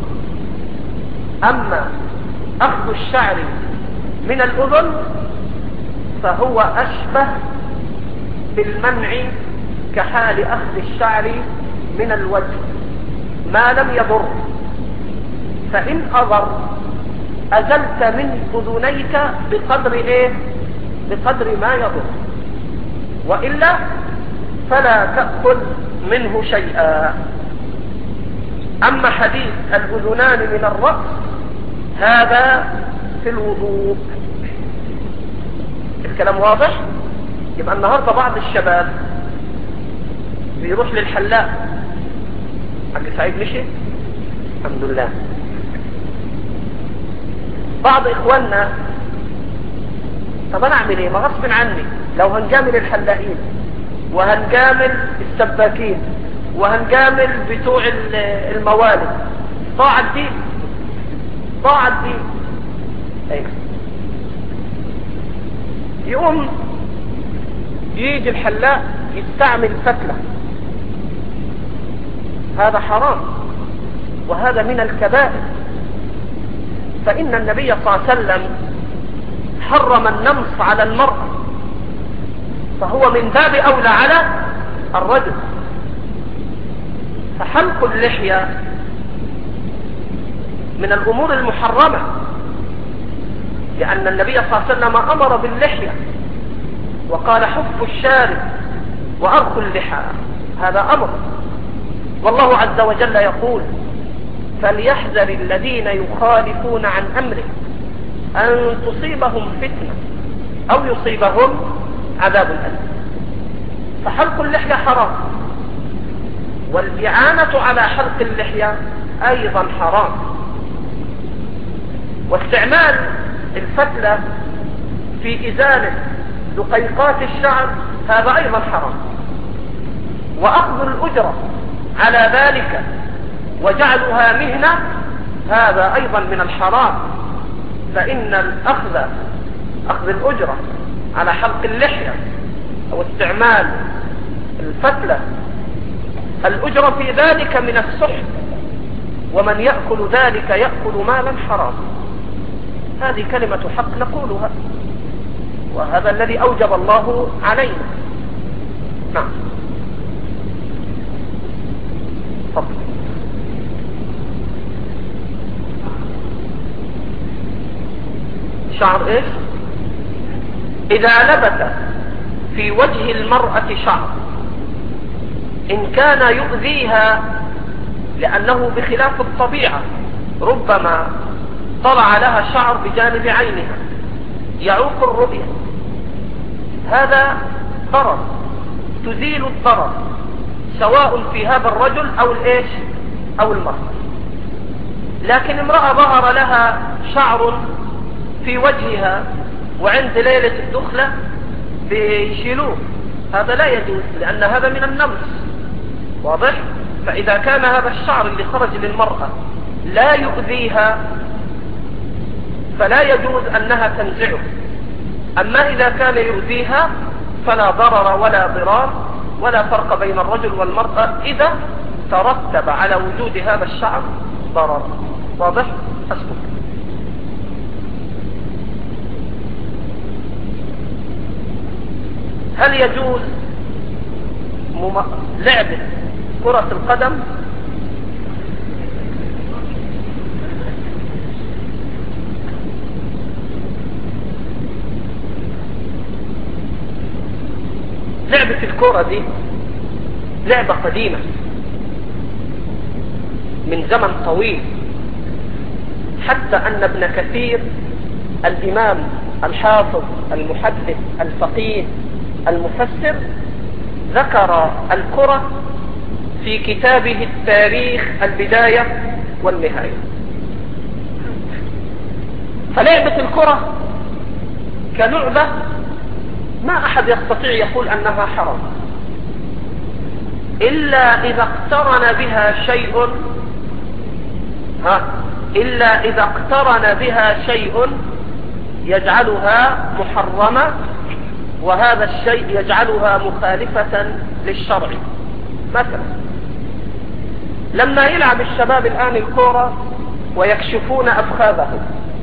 أما أخذ الشعر من الأذن فهو أشبه بالمنع كحال أخذ الشعر من الوجه ما لم يضر، فإن أضر أزلت من أذنيك بقدر إيه؟ بقدر ما يضر، وإلا فلا تأخذ منه شيئا. أما حديث الأذنان من الرأس هذا في الوضوء. الكلام واضح؟ يبقى النهاردة بعض الشباب بيروح للحلاق. حاج سعيد مشي؟ الحمد لله. بعض إخواننا: طب أنا أعمل إيه؟ ما غصب عني، لو هنجامل الحلاقين وهنجامل السباكين وهنجامل بتوع الموالد ضاع الدين، ضاع الدين. أيوة. يقوم يجي الحلاق يستعمل فتلة، هذا حرام وهذا من الكبائر، فإن النبي صلى الله عليه وسلم حرم النمص على المرأة، فهو من باب أولى على الرجل. فحلق اللحية من الأمور المحرمة، لأن النبي صلى الله عليه وسلم أمر باللحية وقال: حف الشارب وأرخوا اللحى، هذا أمر. والله عز وجل يقول: فليحذر الذين يخالفون عن أمره أن تصيبهم فتنة أو يصيبهم عذاب أليم. فحلق اللحية حرام، والإعانة على حلق اللحية أيضا حرام، واستعمال الفتلة في إزالة دقيقات الشعر هذا أيضا حرام، وأخذ الأجرة على ذلك وجعلها مهنة هذا أيضا من الحرام، فإن أخذ الأجرة على حلق اللحية أو استعمال الفتلة الأجرة في ذلك من السحت، ومن يأكل ذلك يأكل مالا حرام. هذه كلمة حق نقولها، وهذا الذي أوجب الله علينا. نعم. فضل. شعر إيش؟ إذا لبث في وجه المرأة شعر إن كان يؤذيها لأنه بخلاف الطبيعة، ربما طلع لها شعر بجانب عينها يعوق الرؤية، هذا ضرر، تزيل الضرر سواء في هذا الرجل أو الإيش أو المرأة. لكن امرأة ظهر لها شعر في وجهها وعند ليلة الدخلة بيشيلوه، هذا لا يجوز، لأن هذا من النمص. واضح؟ فإذا كان هذا الشعر اللي خرج للمرأة لا يؤذيها فلا يجوز أنها تنزعه. أما إذا كان يؤذيها فلا ضرر ولا ضرار، ولا فرق بين الرجل والمرأة إذا ترتب على وجود هذا الشعر ضرر. واضح؟ أسكت. هل يجوز لعبة كرة القدم لعبة الكرة دي لعبة قديمة من زمن طويل، حتى أن ابن كثير الإمام الحافظ المحدث الفقيه المفسر ذكر الكرة في كتابه التاريخ البداية والنهاية. فلعبة الكرة كلعبة ما أحد يستطيع يقول أنها حرام إلا إذا اقترن بها شيء يجعلها محرمة، وهذا الشيء يجعلها مخالفة للشرع. مثلا لما يلعب الشباب الآن الكرة ويكشفون أفخاذهم،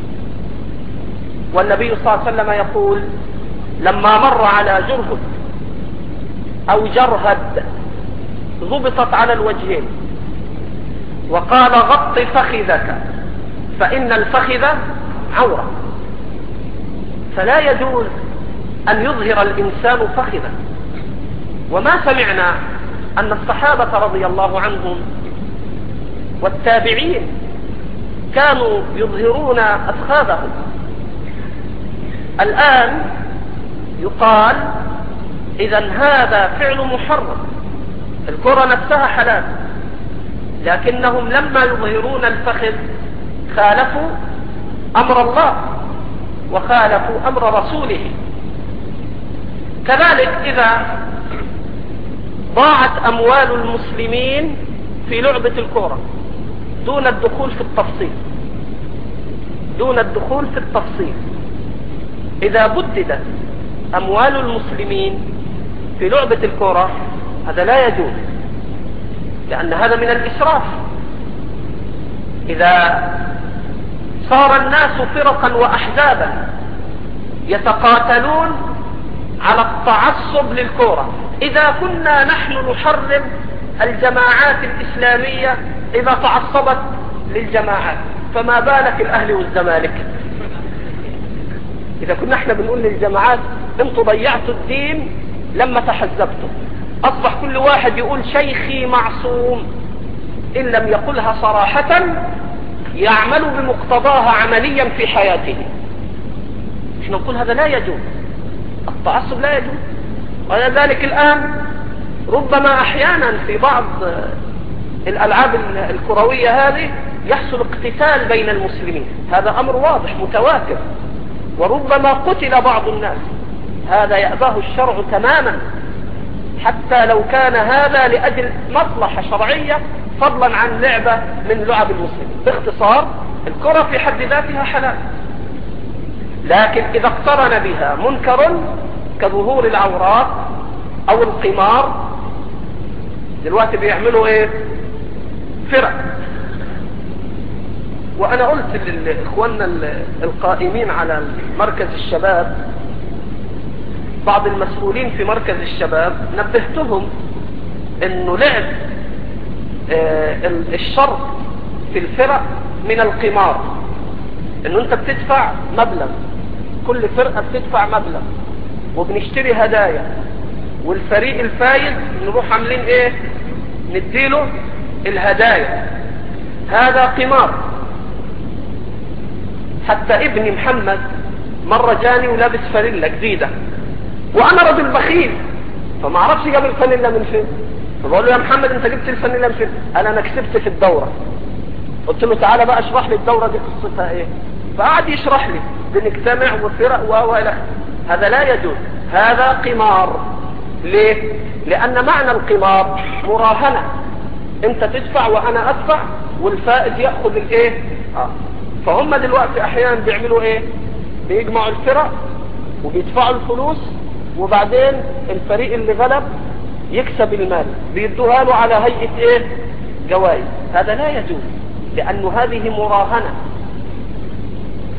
والنبي صلى الله عليه وسلم يقول لما مر على جرهد أو جرهد ضبطت على الوجهين وقال غط فخذك فإن الفخذ عورة. فلا يجوز أن يظهر الإنسان فخذه. وما سمعنا أن الصحابة رضي الله عنهم والتابعين كانوا يظهرون أفخاذهم. الآن يقال إذا هذا فعل محرم، الكرة نفسها حلال، لكنهم لما يظهرون الفخذ خالفوا أمر الله وخالفوا أمر رسوله. كذلك إذا ضاعت أموال المسلمين في لعبة الكرة دون الدخول في التفصيل، إذا بددت أموال المسلمين في لعبة الكرة هذا لا يجوز، لأن هذا من الإسراف. إذا صار الناس فرقا وأحزابا يتقاتلون على التعصب للكرة، إذا كنا نحن نحرم الجماعات الإسلامية إذا تعصبت للجماعات، فما بالك الأهلي والزمالك؟ إذا كنا احنا بنقول للجماعات انتوا ضيعتوا الدين لما تحزبتوا، أصبح كل واحد يقول شيخي معصوم، إن لم يقلها صراحة يعمل بمقتضاها عمليا في حياته. احنا نقول هذا لا يجوز، التعصب لا يجوز. ولذلك الآن ربما أحيانا في بعض الألعاب الكروية هذه يحصل اقتتال بين المسلمين، هذا أمر واضح متواتر، وربما قتل بعض الناس، هذا يأباه الشرع تماما، حتى لو كان هذا لأجل مصلحة شرعية فضلا عن لعبة من لعب المسلمين. باختصار الكرة في حد ذاتها حلال، لكن إذا اقترن بها منكر كظهور العورات أو القمار. دلوقتي بيعملوا ايه؟ فرق. وأنا قلت لإخواننا القائمين على مركز الشباب، بعض المسؤولين في مركز الشباب، نبهتهم انه لعب الشرط في الفرق من القمار، انه انت بتدفع مبلغ، كل فرقة بتدفع مبلغ وبنشتري هدايا، والفريق الفايز نروح عاملين ايه؟ نديله الهدايا. هذا قمار. حتى ابني محمد مرة جاني ولابس فانيلا جديدة، وانا رجل بخيل فما اعرفش جاب الفانيلا من فين، فبقول له يا محمد انت جبت الفانيلا من فين؟ قال انا كسبت في الدورة. قلت له تعالى بقى اشرح لي الدورة دي قصتها ايه. فقعد يشرح لي بنجتمع وفرق والى هذا لا يجوز، هذا قمار. ليه؟ لان معنى القمار مراهنة، انت تدفع وانا ادفع والفائز يأخذ الايه. فهم دلوقتي احيانا بيعملوا ايه؟ بيجمعوا الفرق وبيدفعوا الفلوس، وبعدين الفريق اللي غلب يكسب المال بيدوها له على هيئة ايه؟ جوائز. هذا لا يجوز، لأنه هذه مراهنة،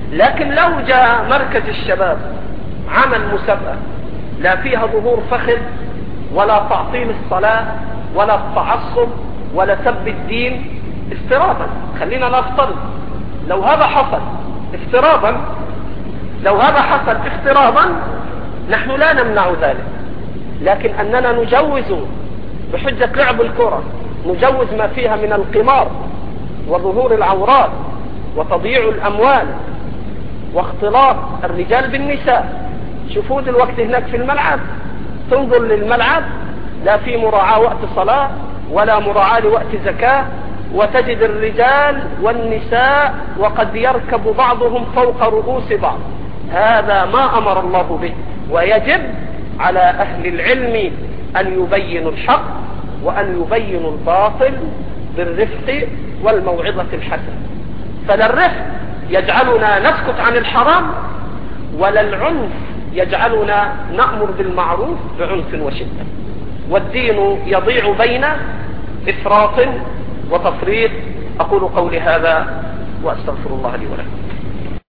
لكن لو جاء مركز الشباب عمل مسابقة لا فيها ظهور فخذ ولا تعطيل الصلاة ولا التعصب ولا سب الدين افتراضا، خلينا نفترض لو هذا حصل افتراضا نحن لا نمنع ذلك، لكن أننا نجوز بحجة لعب الكرة نجوز ما فيها من القمار وظهور العورات وتضييع الأموال واختلاط الرجال بالنساء. شوفوا دلوقتي هناك في الملعب، تنظر للملعب لا في مراعاة وقت صلاة ولا مراعاة لوقت زكاة، وتجد الرجال والنساء وقد يركب بعضهم فوق رؤوس بعض. هذا ما أمر الله به، ويجب على أهل العلم أن يبينوا الحق وأن يبينوا الباطل بالرفق والموعظة الحسنة. فلا الرفق يجعلنا نسكت عن الحرام، ولا العنف يجعلنا نأمر بالمعروف بعنف وشدة. والدين يضيع بين إفراط وتفريط. أقول قولي هذا وأستغفر الله لي ولكم.